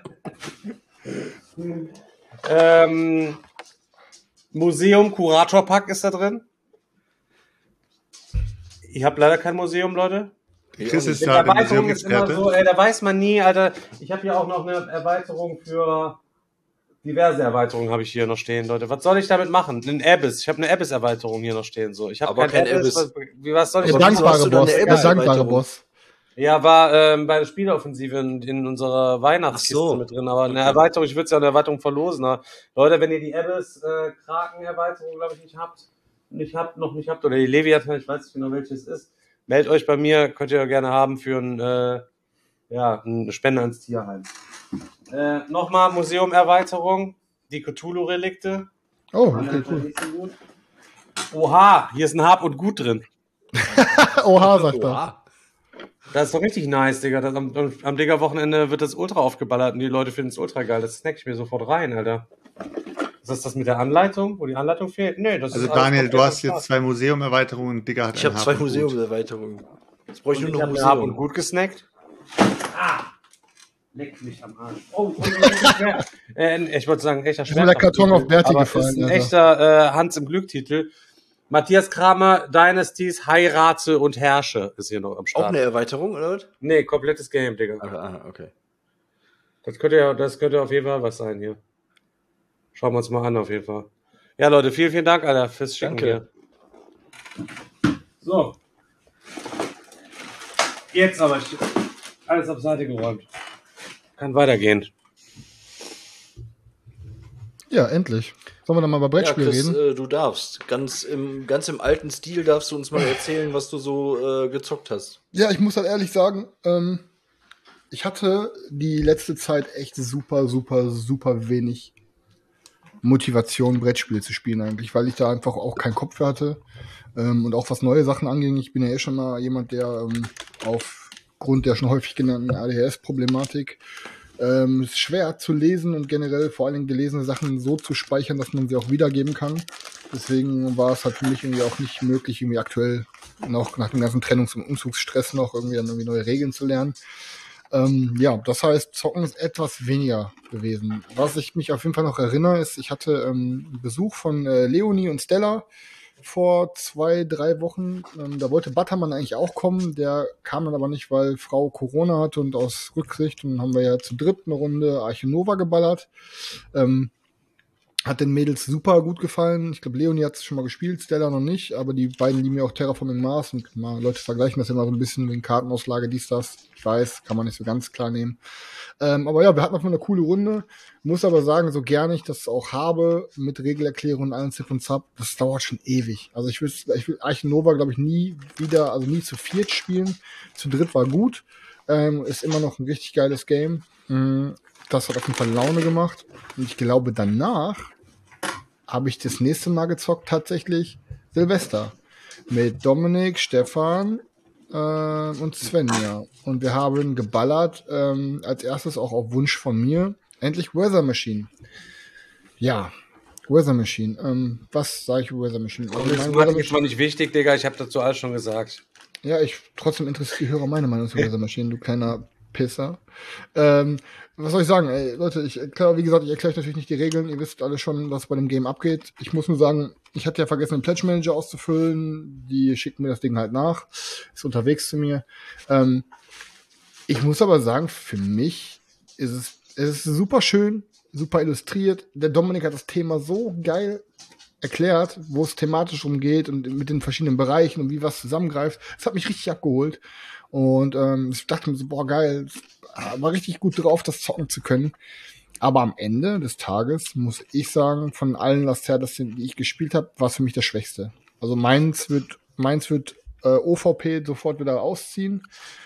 Museum Kuratorpack ist da drin. Ich habe leider kein Museum, Leute.
Chris ist
Die
da der
Erweiterung ist immer
Museumsexperte.
so, da weiß man nie, Alter. Ich habe hier auch noch eine Erweiterung für diverse Erweiterungen habe ich hier noch stehen, Leute. Was soll ich damit machen? Ein Abyss. Ich habe eine Abyss-Erweiterung hier noch stehen. So, ich habe
Aber kein Abyss.
Was soll ich
Der
wieso
machen?
hast
dankbare
du da
Boss.
eine
Der dankbare
Abyss-Erweiterung?
Boss.
Ja, war bei der Spieleoffensive in unserer Weihnachtskiste
Ach so.
mit drin, aber eine Erweiterung, ich würde es ja eine Erweiterung verlosen. Aber Leute, wenn ihr die Abyss Kraken-Erweiterung, glaube ich, nicht habt, oder die Leviathan, ich weiß nicht genau, welches ist, meldet euch bei mir, könnt ihr gerne haben für eine Spende ans Tierheim. Nochmal Museum-Erweiterung, die Cthulhu-Relikte.
Oh, okay, cool.
Nicht so gut. Oha, hier ist ein Hab und Gut drin.
Oha, sagt er.
Oha.
Das ist doch richtig nice, Digga. Am Digga-Wochenende wird das Ultra aufgeballert und die Leute finden es ultra geil. Das snack ich mir sofort rein, Alter. Ist das mit der Anleitung, wo die Anleitung fehlt? Nee, das
Also
ist alles
Daniel, du
komplett
hast
am
jetzt
Start.
2 Museum-Erweiterungen und Digga hat
Ich habe
ein
2
Hab und Gut.
Museumserweiterungen. Jetzt bräuchte ich
Ich
nur noch
habe
ein
Hab und
Museum.
Gut gesnackt. Leck mich am Arsch. Oh, ich wollte sagen, echter
Ist mir der Karton auf Berti
aber
gefallen,
ist ein
Alter.
echter Hans im Glück-Titel. Matthias Kramer, Dynasties, Heirate und Herrsche ist hier noch am
Auch
Start.
eine Erweiterung, oder was?
Nee, komplettes Game, Digga.
Okay.
Das könnte auf jeden Fall was sein hier. Schauen wir uns mal an, auf jeden Fall. Ja, Leute, vielen Dank, Alter, fürs Schicken
Danke.
hier. So. Jetzt aber alles auf Seite geräumt. Kann weitergehen.
Ja, endlich. Sollen wir dann mal über
Ja,
Brettspiele
Chris,
reden?
du darfst. Ganz im alten Stil darfst du uns mal erzählen, was du so gezockt hast.
Ja, ich muss halt ehrlich sagen, ich hatte die letzte Zeit echt super wenig Motivation, Brettspiele zu spielen eigentlich, weil ich da einfach auch keinen Kopf für hatte und auch was neue Sachen anging. Ich bin ja eh schon mal jemand, der aufgrund der schon häufig genannten ADHS-Problematik ist schwer zu lesen und generell vor allem gelesene Sachen so zu speichern, dass man sie auch wiedergeben kann. Deswegen war es halt für mich irgendwie auch nicht möglich, irgendwie aktuell noch nach dem ganzen Trennungs- und Umzugsstress noch irgendwie neue Regeln zu lernen. Ja, das heißt, Zocken ist etwas weniger gewesen. Was ich mich auf jeden Fall noch erinnere, ist, ich hatte Besuch von Leonie und Stella vor 2-3 Wochen. Da wollte Battermann eigentlich auch kommen, der kam dann aber nicht, weil Frau Corona hatte und aus Rücksicht. Und dann haben wir ja zu dritt eine Runde Arche Nova geballert. Hat den Mädels super gut gefallen. Ich glaube, Leonie hat es schon mal gespielt, Stella noch nicht, aber die beiden lieben ja auch Terraforming Mars und mal Leute vergleichen das immer so ein bisschen wegen Kartenauslage, dies, das. Ich weiß, kann man nicht so ganz klar nehmen. Aber ja, wir hatten noch mal eine coole Runde. Muss aber sagen, so gerne ich das auch habe, mit Regelerklärung und allen Zip und Zap, das dauert schon ewig. Also ich will Arche Nova, glaube ich, nie zu viert spielen. Zu dritt war gut. Ist immer noch ein richtig geiles Game. Das hat auf jeden Fall Laune gemacht. Und ich glaube, danach habe ich das nächste Mal gezockt, tatsächlich Silvester. Mit Dominik, Stefan und Svenja. Und wir haben geballert, als erstes auch auf Wunsch von mir, endlich Weather Machine. Ja, Weather Machine. Was sage ich über Weather Machine? Also
Das
mein
mag
Weather
ich zwar nicht wichtig, Digga, ich habe dazu alles schon gesagt.
Ja, trotzdem interessiert die Hörer meine Meinung zu Weather Machine, du kleiner Pisser. Was soll ich sagen? Ey, Leute, wie gesagt, ich erkläre euch natürlich nicht die Regeln. Ihr wisst alle schon, was bei dem Game abgeht. Ich muss nur sagen, ich hatte ja vergessen, den Pledge Manager auszufüllen. Die schicken mir das Ding halt nach. Ist unterwegs zu mir. Ich muss aber sagen, für mich es ist super schön, super illustriert. Der Dominik hat das Thema so geil erklärt, wo es thematisch umgeht und mit den verschiedenen Bereichen und wie was zusammengreift. Das hat mich richtig abgeholt. Und ich dachte mir so, boah, geil, war richtig gut drauf, das zocken zu können. Aber am Ende des Tages muss ich sagen, von allen Last Herdas, die ich gespielt habe, war es für mich das Schwächste. Also meins wird OVP sofort wieder ausziehen,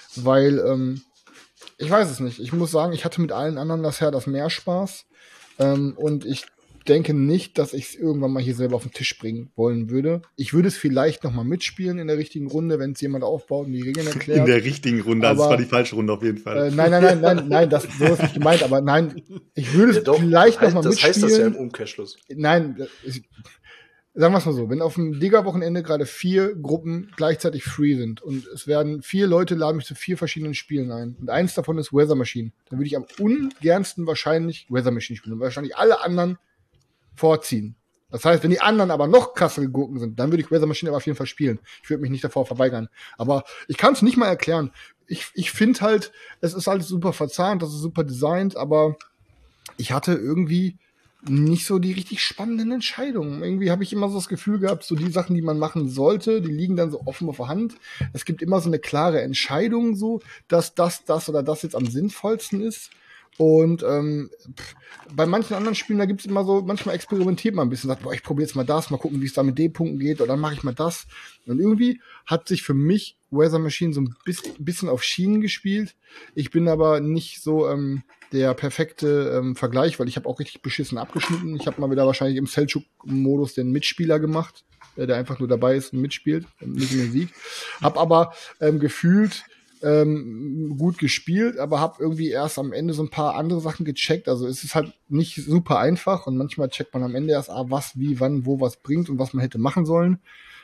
weil ich weiß es nicht. Ich muss sagen, ich hatte mit allen anderen Last Herdas mehr Spaß. Und ich denke nicht, dass ich es irgendwann mal hier selber auf den Tisch bringen wollen würde. Ich würde es vielleicht noch mal mitspielen in der richtigen Runde, wenn es jemand aufbaut und die Regeln erklärt.
In der richtigen Runde,
aber,
das war die falsche Runde auf jeden Fall.
Nein, so ist nicht gemeint, aber nein, ich würde es vielleicht noch mal mitspielen.
Das heißt das ja im Umkehrschluss.
Nein, sagen wir es mal so, wenn auf dem Digger-Wochenende gerade 4 Gruppen gleichzeitig free sind und es werden 4 Leute laden mich zu 4 verschiedenen Spielen ein und eins davon ist Weather Machine, dann würde ich am ungernsten wahrscheinlich Weather Machine spielen und wahrscheinlich alle anderen vorziehen. Das heißt, wenn die anderen aber noch krassere Gurken sind, dann würde ich Weather Machine aber auf jeden Fall spielen. Ich würde mich nicht davor verweigern. Aber ich kann es nicht mal erklären. Ich finde halt, es ist alles super verzahnt, das ist super designt, aber ich hatte irgendwie nicht so die richtig spannenden Entscheidungen. Irgendwie habe ich immer so das Gefühl gehabt, so die Sachen, die man machen sollte, die liegen dann so offen auf der Hand. Es gibt immer so eine klare Entscheidung, so, dass das oder das jetzt am sinnvollsten ist. Und bei manchen anderen Spielen, da gibt's immer so, manchmal experimentiert man ein bisschen, sagt, boah, ich probiere jetzt mal das, mal gucken, wie es da mit D-Punkten geht, oder dann mache ich mal das. Und irgendwie hat sich für mich Weather Machine so ein bisschen auf Schienen gespielt. Ich bin aber nicht so der perfekte Vergleich, weil ich habe auch richtig beschissen abgeschnitten. Ich habe mal wieder wahrscheinlich im Selçuk-Modus den Mitspieler gemacht, der einfach nur dabei ist und mitspielt, nicht in den Sieg. Hab aber gefühlt gut gespielt, aber habe irgendwie erst am Ende so ein paar andere Sachen gecheckt. Also es ist halt nicht super einfach und manchmal checkt man am Ende erst, was, wie, wann, wo was bringt und was man hätte machen sollen.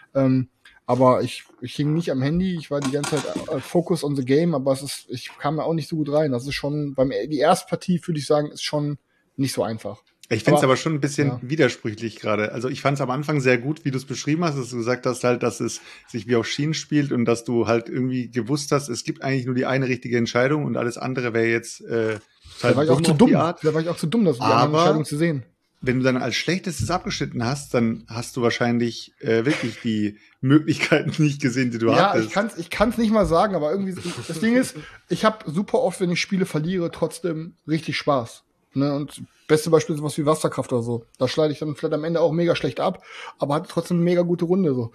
Aber ich hing nicht am Handy, ich war die ganze Zeit focus on the game, aber ich kam da auch nicht so gut rein. Das ist schon, die erste Partie, würde ich sagen, ist schon nicht so einfach.
Ich finde es aber schon ein bisschen widersprüchlich gerade. Also ich fand es am Anfang sehr gut, wie du es beschrieben hast, dass du gesagt hast halt, dass es sich wie auf Schienen spielt und dass du halt irgendwie gewusst hast, es gibt eigentlich nur die eine richtige Entscheidung und alles andere wäre jetzt
da war ich auch zu dumm. Da war ich auch zu dumm, das die andere Entscheidung zu sehen.
Wenn du dann als Schlechtestes abgeschnitten hast, dann hast du wahrscheinlich wirklich die Möglichkeiten nicht gesehen, die du hattest.
Ja, ich kann's nicht mal sagen, aber irgendwie, das Ding ist, ich habe super oft, wenn ich Spiele verliere, trotzdem richtig Spaß. Ne, und beste Beispiel ist was wie Wasserkraft oder so. Da schneide ich dann vielleicht am Ende auch mega schlecht ab, aber hatte trotzdem eine mega gute Runde. So.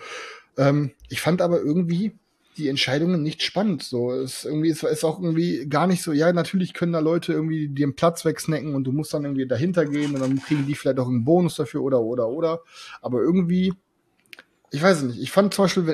Ich fand aber irgendwie die Entscheidungen nicht spannend. So, es ist auch irgendwie gar nicht so, ja, natürlich können da Leute irgendwie den Platz wegsnacken und du musst dann irgendwie dahinter gehen und dann kriegen die vielleicht auch einen Bonus dafür oder. Aber irgendwie, ich weiß nicht, ich fand zum Beispiel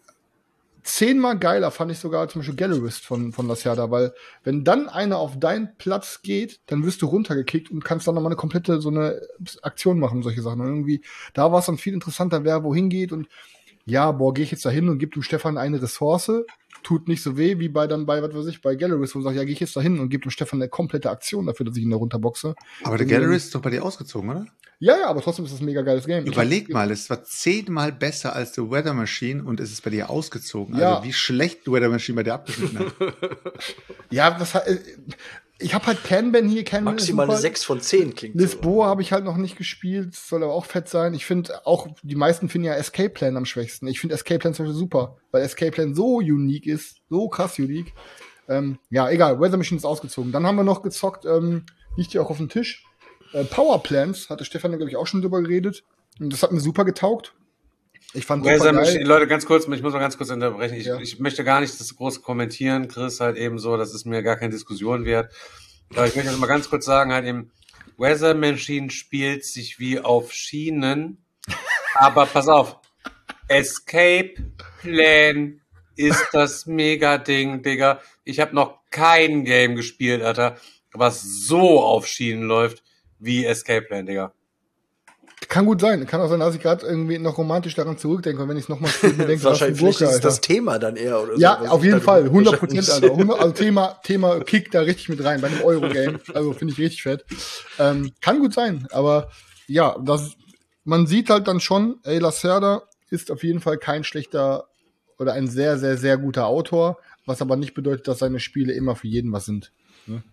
10-mal geiler fand ich sogar zum Beispiel Gallerist von Lacerda, weil wenn dann einer auf deinen Platz geht, dann wirst du runtergekickt und kannst dann nochmal eine komplette so eine Aktion machen, solche Sachen. Und irgendwie, da war es dann viel interessanter, wer wohin geht und ja, gehe ich jetzt da hin und gib dem Stefan eine Ressource, tut nicht so weh wie bei Gallerist, wo du sagst, ja, gehe ich jetzt da hin und gib dem Stefan eine komplette Aktion dafür, dass ich ihn da runterboxe.
Aber der Gallerist ist doch bei dir ausgezogen, oder?
Ja, aber trotzdem ist das ein mega geiles Game.
Überleg mal, es war 10-mal besser als The Weather Machine und es ist bei dir ausgezogen.
Ja.
Also wie schlecht The Weather Machine bei dir abgeschnitten hat.
Ja, ich habe halt Kanban hier. Kanban
maximal eine 6 von 10 klingt
Lisboa habe ich halt noch nicht gespielt, soll aber auch fett sein. Ich finde auch, die meisten finden ja Escape Plan am schwächsten. Ich finde Escape Plan zum Beispiel super, weil Escape Plan so unique ist, so krass unique. Ja, egal, Weather Machine ist ausgezogen. Dann haben wir noch gezockt, liegt hier auch auf dem Tisch. Power Plants, hatte Stefan, glaube ich, auch schon drüber geredet. Und das hat mir super getaugt. Ich fand
Weather Machine, Leute, ganz kurz, ich muss mal ganz kurz unterbrechen. Ich möchte gar nicht das groß kommentieren, Chris, halt eben so, dass es mir gar keine Diskussion wert. Aber ich möchte also mal ganz kurz sagen, halt eben, Weather Machine spielt sich wie auf Schienen, aber pass auf, Escape Plan ist das Mega-Ding, Digga. Ich habe noch kein Game gespielt, Alter, was so auf Schienen läuft wie Escape Plan, Digga.
Kann gut sein. Kann auch sein, dass ich gerade irgendwie noch romantisch daran zurückdenke und wenn ich es nochmal spiele, mir denke,
Wahrscheinlich
Gurke,
ist
Alter.
das Thema dann eher oder so.
Ja,
was
auf
ich
jeden
dann
Fall, 100%,
wahrscheinlich
Alter. Also Thema Kick da richtig mit rein, bei einem Euro-Game. Also finde ich richtig fett. Kann gut sein, aber ja, man sieht halt dann schon, ey, Lacerda ist auf jeden Fall kein schlechter oder ein sehr, sehr, sehr guter Autor, was aber nicht bedeutet, dass seine Spiele immer für jeden was sind. Ne?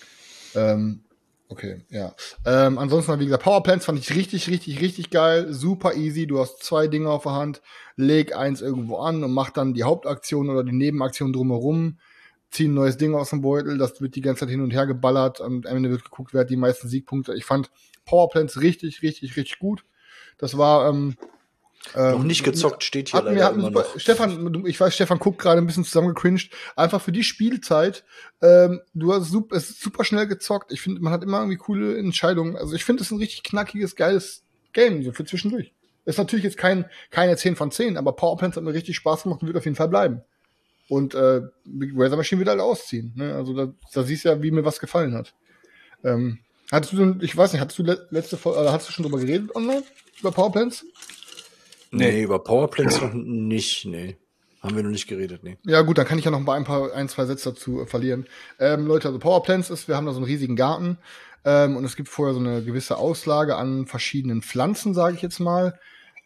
Okay, ja. Ansonsten, wie gesagt, Powerplants fand ich richtig, richtig, richtig geil. Super easy. Du hast 2 Dinge auf der Hand, leg eins irgendwo an und mach dann die Hauptaktion oder die Nebenaktion drumherum. Zieh ein neues Ding aus dem Beutel. Das wird die ganze Zeit hin und her geballert. Und am Ende wird geguckt, wer hat die meisten Siegpunkte. Ich fand Powerplants richtig, richtig, richtig gut. Das war,
noch nicht gezockt, steht hier leider immer noch.
Stefan, ich weiß, Stefan guckt gerade ein bisschen zusammengecringed. Einfach für die Spielzeit, es ist super schnell gezockt. Ich finde, man hat immer irgendwie coole Entscheidungen. Also ich finde, es ist ein richtig knackiges, geiles Game, so für zwischendurch. Ist natürlich jetzt keine 10 von 10, aber Powerplants hat mir richtig Spaß gemacht und wird auf jeden Fall bleiben. Und Razor Machine wird halt ausziehen. Ne? Also da siehst du ja, wie mir was gefallen hat. Hattest du letzte Folge, hast du schon drüber geredet online? Über Powerplants?
Nee, über Powerplants noch nicht, nee. Haben wir noch nicht geredet, nee.
Ja gut, dann kann ich ja noch ein, zwei Sätze dazu verlieren. Leute, also Powerplants ist, wir haben da so einen riesigen Garten und es gibt vorher so eine gewisse Auslage an verschiedenen Pflanzen, sage ich jetzt mal.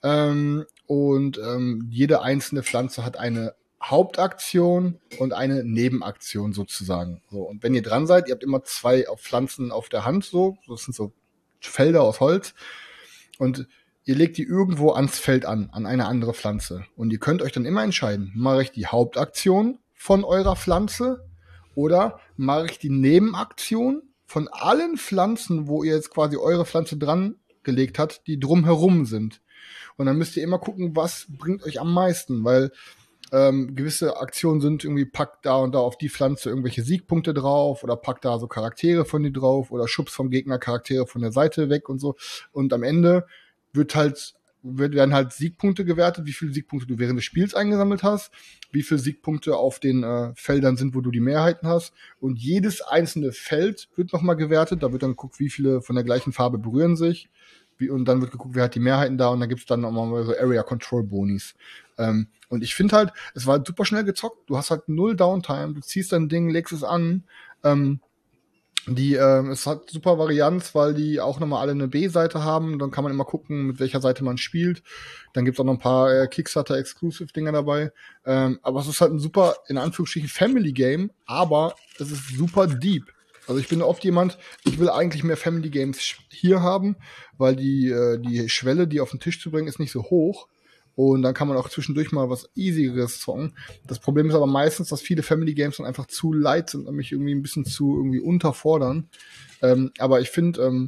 Jede einzelne Pflanze hat eine Hauptaktion und eine Nebenaktion sozusagen. So, und wenn ihr dran seid, ihr habt immer 2 Pflanzen auf der Hand, so. Das sind so Felder aus Holz. Und ihr legt die irgendwo ans Feld an eine andere Pflanze. Und ihr könnt euch dann immer entscheiden, mache ich die Hauptaktion von eurer Pflanze oder mache ich die Nebenaktion von allen Pflanzen, wo ihr jetzt quasi eure Pflanze dran gelegt habt, die drumherum sind. Und dann müsst ihr immer gucken, was bringt euch am meisten, weil gewisse Aktionen sind irgendwie, packt da und da auf die Pflanze irgendwelche Siegpunkte drauf oder packt da so Charaktere von die drauf oder schubst vom Gegner Charaktere von der Seite weg und so. Und am Ende werden halt Siegpunkte gewertet, wie viele Siegpunkte du während des Spiels eingesammelt hast, wie viele Siegpunkte auf den Feldern sind, wo du die Mehrheiten hast. Und jedes einzelne Feld wird nochmal gewertet. Da wird dann geguckt, wie viele von der gleichen Farbe berühren sich. Und dann wird geguckt, wer hat die Mehrheiten da. Und dann gibt's dann nochmal so Area Control Bonis. Und ich finde halt, es war super schnell gezockt. Du hast halt 0 Downtime. Du ziehst dein Ding, legst es an. Es hat super Varianz, weil die auch nochmal alle eine B-Seite haben. Dann kann man immer gucken, mit welcher Seite man spielt. Dann gibt's auch noch ein paar Kickstarter-Exclusive-Dinger dabei. Aber es ist halt ein super, in Anführungsstrichen, Family-Game, aber es ist super deep. Also ich bin oft jemand, ich will eigentlich mehr Family-Games hier haben, weil die Schwelle, die auf den Tisch zu bringen, ist nicht so hoch. Und dann kann man auch zwischendurch mal was Easigeres zocken. Das Problem ist aber meistens, dass viele Family Games dann einfach zu light sind und mich irgendwie ein bisschen zu irgendwie unterfordern. Aber ich finde,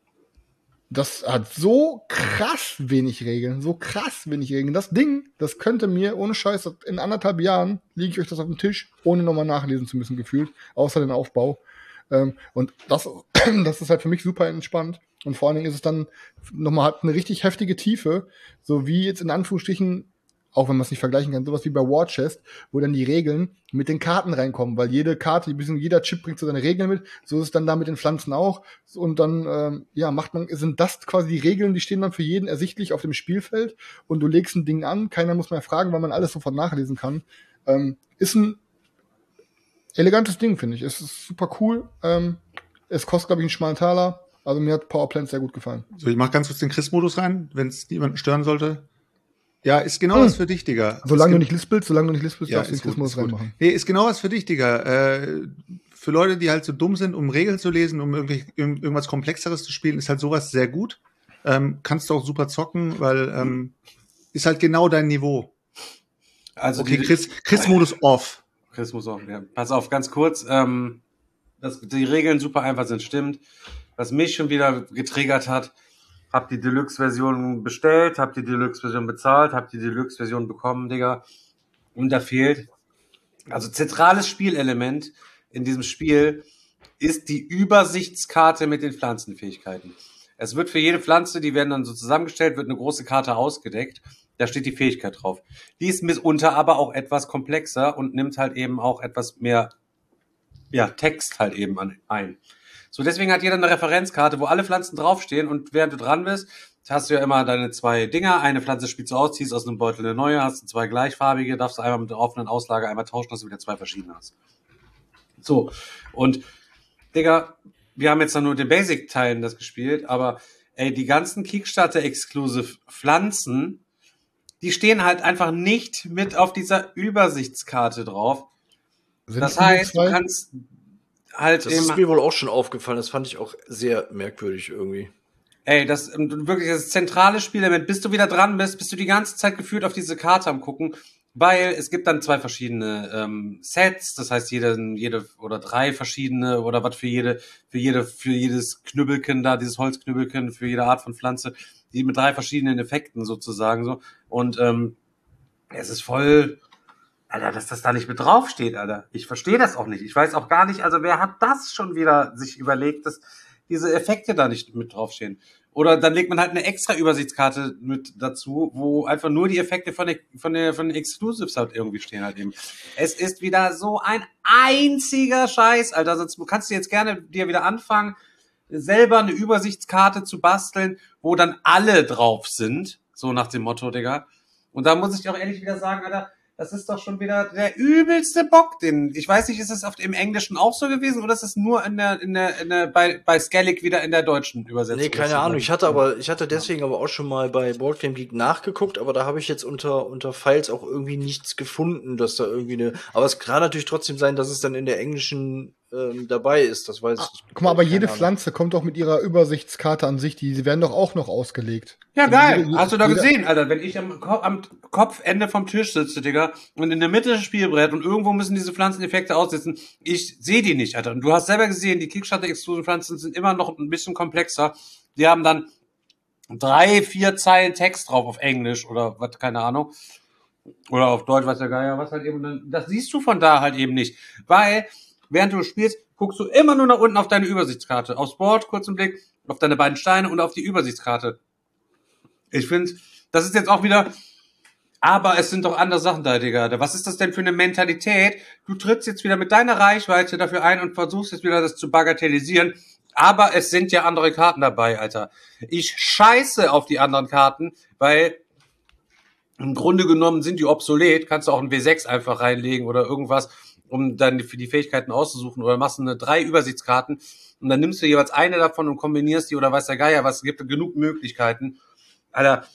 das hat so krass wenig Regeln. Das Ding, das könnte mir, ohne Scheiß, in 1,5 Jahren liege ich euch das auf den Tisch, ohne nochmal nachlesen zu müssen, gefühlt. Außer den Aufbau. Und das ist halt für mich super entspannt. Und vor allen Dingen ist es dann nochmal, hat eine richtig heftige Tiefe, so wie jetzt in Anführungsstrichen, auch wenn man es nicht vergleichen kann, sowas wie bei War Chest, wo dann die Regeln mit den Karten reinkommen, weil jede Karte, jeder Chip bringt so seine Regeln mit, so ist es dann da mit den Pflanzen auch. Und dann, sind das quasi die Regeln, die stehen dann für jeden ersichtlich auf dem Spielfeld und du legst ein Ding an, keiner muss mehr fragen, weil man alles sofort nachlesen kann. Ist ein elegantes Ding, finde ich. Es ist super cool. Es kostet, glaube ich, einen schmalen Taler. Also mir hat Powerplants sehr gut gefallen.
So, ich mach ganz kurz den Chris-Modus rein, wenn es niemanden stören sollte. Ja, ist genau was für dich, Digga.
Solange du nicht lispelst,
ja,
darfst du den Chris-Modus reinmachen.
Nee, ist genau was für dich, Digga. Für Leute, die halt so dumm sind, um Regeln zu lesen, um irgendwas Komplexeres zu spielen, ist halt sowas sehr gut. Kannst du auch super zocken, weil ist halt genau dein Niveau.
Also
okay, Chris-Modus off.
Chris-Modus off, ja. Pass auf, ganz kurz. Dass die Regeln super einfach sind, stimmt. Was mich schon wieder getriggert hat, hab die Deluxe-Version bestellt, hab die Deluxe-Version bezahlt, hab die Deluxe-Version bekommen, Digga. Und da fehlt, also zentrales Spielelement in diesem Spiel ist die Übersichtskarte mit den Pflanzenfähigkeiten. Es wird für jede Pflanze, die werden dann so zusammengestellt, wird eine große Karte ausgedeckt. Da steht die Fähigkeit drauf. Die ist mitunter aber auch etwas komplexer und nimmt halt eben auch etwas mehr, ja, Text halt eben ein. So, deswegen hat jeder eine Referenzkarte, wo alle Pflanzen draufstehen und während du dran bist, hast du ja immer deine 2 Dinger. Eine Pflanze spielst du aus, ziehst aus einem Beutel eine neue, hast du 2 gleichfarbige, darfst du einmal mit der offenen Auslage einmal tauschen, dass du wieder 2 verschiedene hast. So, und Digga, wir haben jetzt dann nur den Basic-Teilen das gespielt, aber ey, die ganzen Kickstarter-Exclusive Pflanzen, die stehen halt einfach nicht mit auf dieser Übersichtskarte drauf. Das heißt, du kannst halt
das ist mir wohl auch schon aufgefallen, das fand ich auch sehr merkwürdig irgendwie.
Ey, das wirklich das zentrale Spielelement, bis du wieder dran bist du die ganze Zeit gefühlt auf diese Karte am gucken, weil es gibt dann 2 verschiedene Sets, das heißt jede oder 3 verschiedene oder was für jedes Knüppelchen da, dieses Holzknüppelchen, für jede Art von Pflanze, die mit 3 verschiedenen Effekten sozusagen so. Und es ist voll, Alter, dass das da nicht mit draufsteht, Alter. Ich verstehe das auch nicht. Ich weiß auch gar nicht, also wer hat das schon wieder sich überlegt, dass diese Effekte da nicht mit draufstehen. Oder dann legt man halt eine extra Übersichtskarte mit dazu, wo einfach nur die Effekte von den Exclusives halt irgendwie stehen halt eben. Es ist wieder so ein einziger Scheiß, Alter. Sonst kannst du jetzt gerne dir wieder anfangen, selber eine Übersichtskarte zu basteln, wo dann alle drauf sind. So nach dem Motto, Digga. Und da muss ich auch ehrlich wieder sagen, Alter, das ist doch schon wieder der übelste Bock, ich weiß nicht, ist es im Englischen auch so gewesen oder ist es nur bei Skellig wieder in der deutschen Übersetzung?
Nee, keine Ahnung. Ich hatte deswegen aber auch schon mal bei Board Game Geek nachgeguckt, aber da habe ich jetzt unter Files auch irgendwie nichts gefunden, dass da irgendwie aber es kann natürlich trotzdem sein, dass es dann in der englischen dabei ist, das weiß ich.
Guck mal, aber jede Pflanze kommt doch mit ihrer Übersichtskarte an sich, die werden doch auch noch ausgelegt.
Ja, geil. Hast du da gesehen, Alter, wenn ich am Kopfende vom Tisch sitze, Digga, und in der Mitte das Spielbrett und irgendwo müssen diese Pflanzeneffekte aussitzen, ich sehe die nicht, Alter. Und du hast selber gesehen, die Kickstarter-Exclusive-Pflanzen sind immer noch ein bisschen komplexer. Die haben dann 3-4 Zeilen Text drauf auf Englisch oder was, keine Ahnung. Oder auf Deutsch, was der Geier, was halt eben, das siehst du von da halt eben nicht. Weil, während du spielst, guckst du immer nur nach unten auf deine Übersichtskarte. Aufs Board, kurzen Blick, auf deine beiden Steine und auf die Übersichtskarte. Ich finde, das ist jetzt auch wieder, aber es sind doch andere Sachen da, Digga. Was ist das denn für eine Mentalität? Du trittst jetzt wieder mit deiner Reichweite dafür ein und versuchst jetzt wieder das zu bagatellisieren. Aber es sind ja andere Karten dabei, Alter. Ich scheiße auf die anderen Karten, weil im Grunde genommen sind die obsolet. Kannst du auch ein W6 einfach reinlegen oder irgendwas, um dann für die Fähigkeiten auszusuchen. Oder machst du 3 Übersichtskarten und dann nimmst du jeweils eine davon und kombinierst die oder weiß der Geier was. Es gibt genug Möglichkeiten. Alter,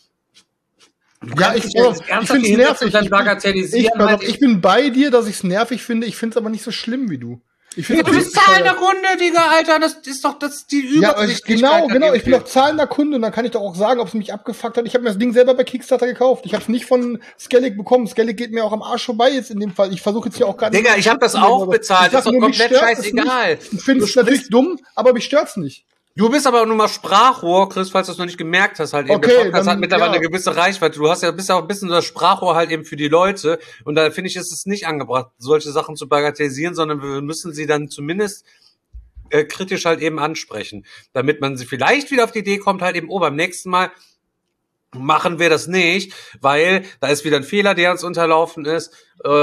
ja, ich finde es nervig. Ich bin bei dir, dass ich es nervig finde. Ich finde es aber nicht so schlimm wie du.
Du bist zahlender Kunde, Digga, Alter. Das ist doch die
Übersichtlichkeit. Genau. Ich bin doch zahlender Kunde und dann kann ich doch auch sagen, ob es mich abgefuckt hat. Ich habe mir das Ding selber bei Kickstarter gekauft. Ich habe es nicht von Skellig bekommen. Skellig geht mir auch am Arsch vorbei jetzt in dem Fall. Ich versuche jetzt hier auch gar nicht.
Digga, ich habe das auch bezahlt. Das ist doch komplett scheißegal.
Ich finde es natürlich dumm, aber mich stört's nicht.
Du bist aber nur mal Sprachrohr, Chris, falls du es noch nicht gemerkt hast, halt eben.
Okay,
der Podcast hat mittlerweile eine gewisse Reichweite. Bist ja auch ein bisschen das Sprachrohr halt eben für die Leute. Und da finde ich, ist es nicht angebracht, solche Sachen zu bagatellisieren, sondern wir müssen sie dann zumindest kritisch halt eben ansprechen. Damit man sie vielleicht wieder auf die Idee kommt, halt eben, beim nächsten Mal machen wir das nicht, weil da ist wieder ein Fehler, der uns unterlaufen ist.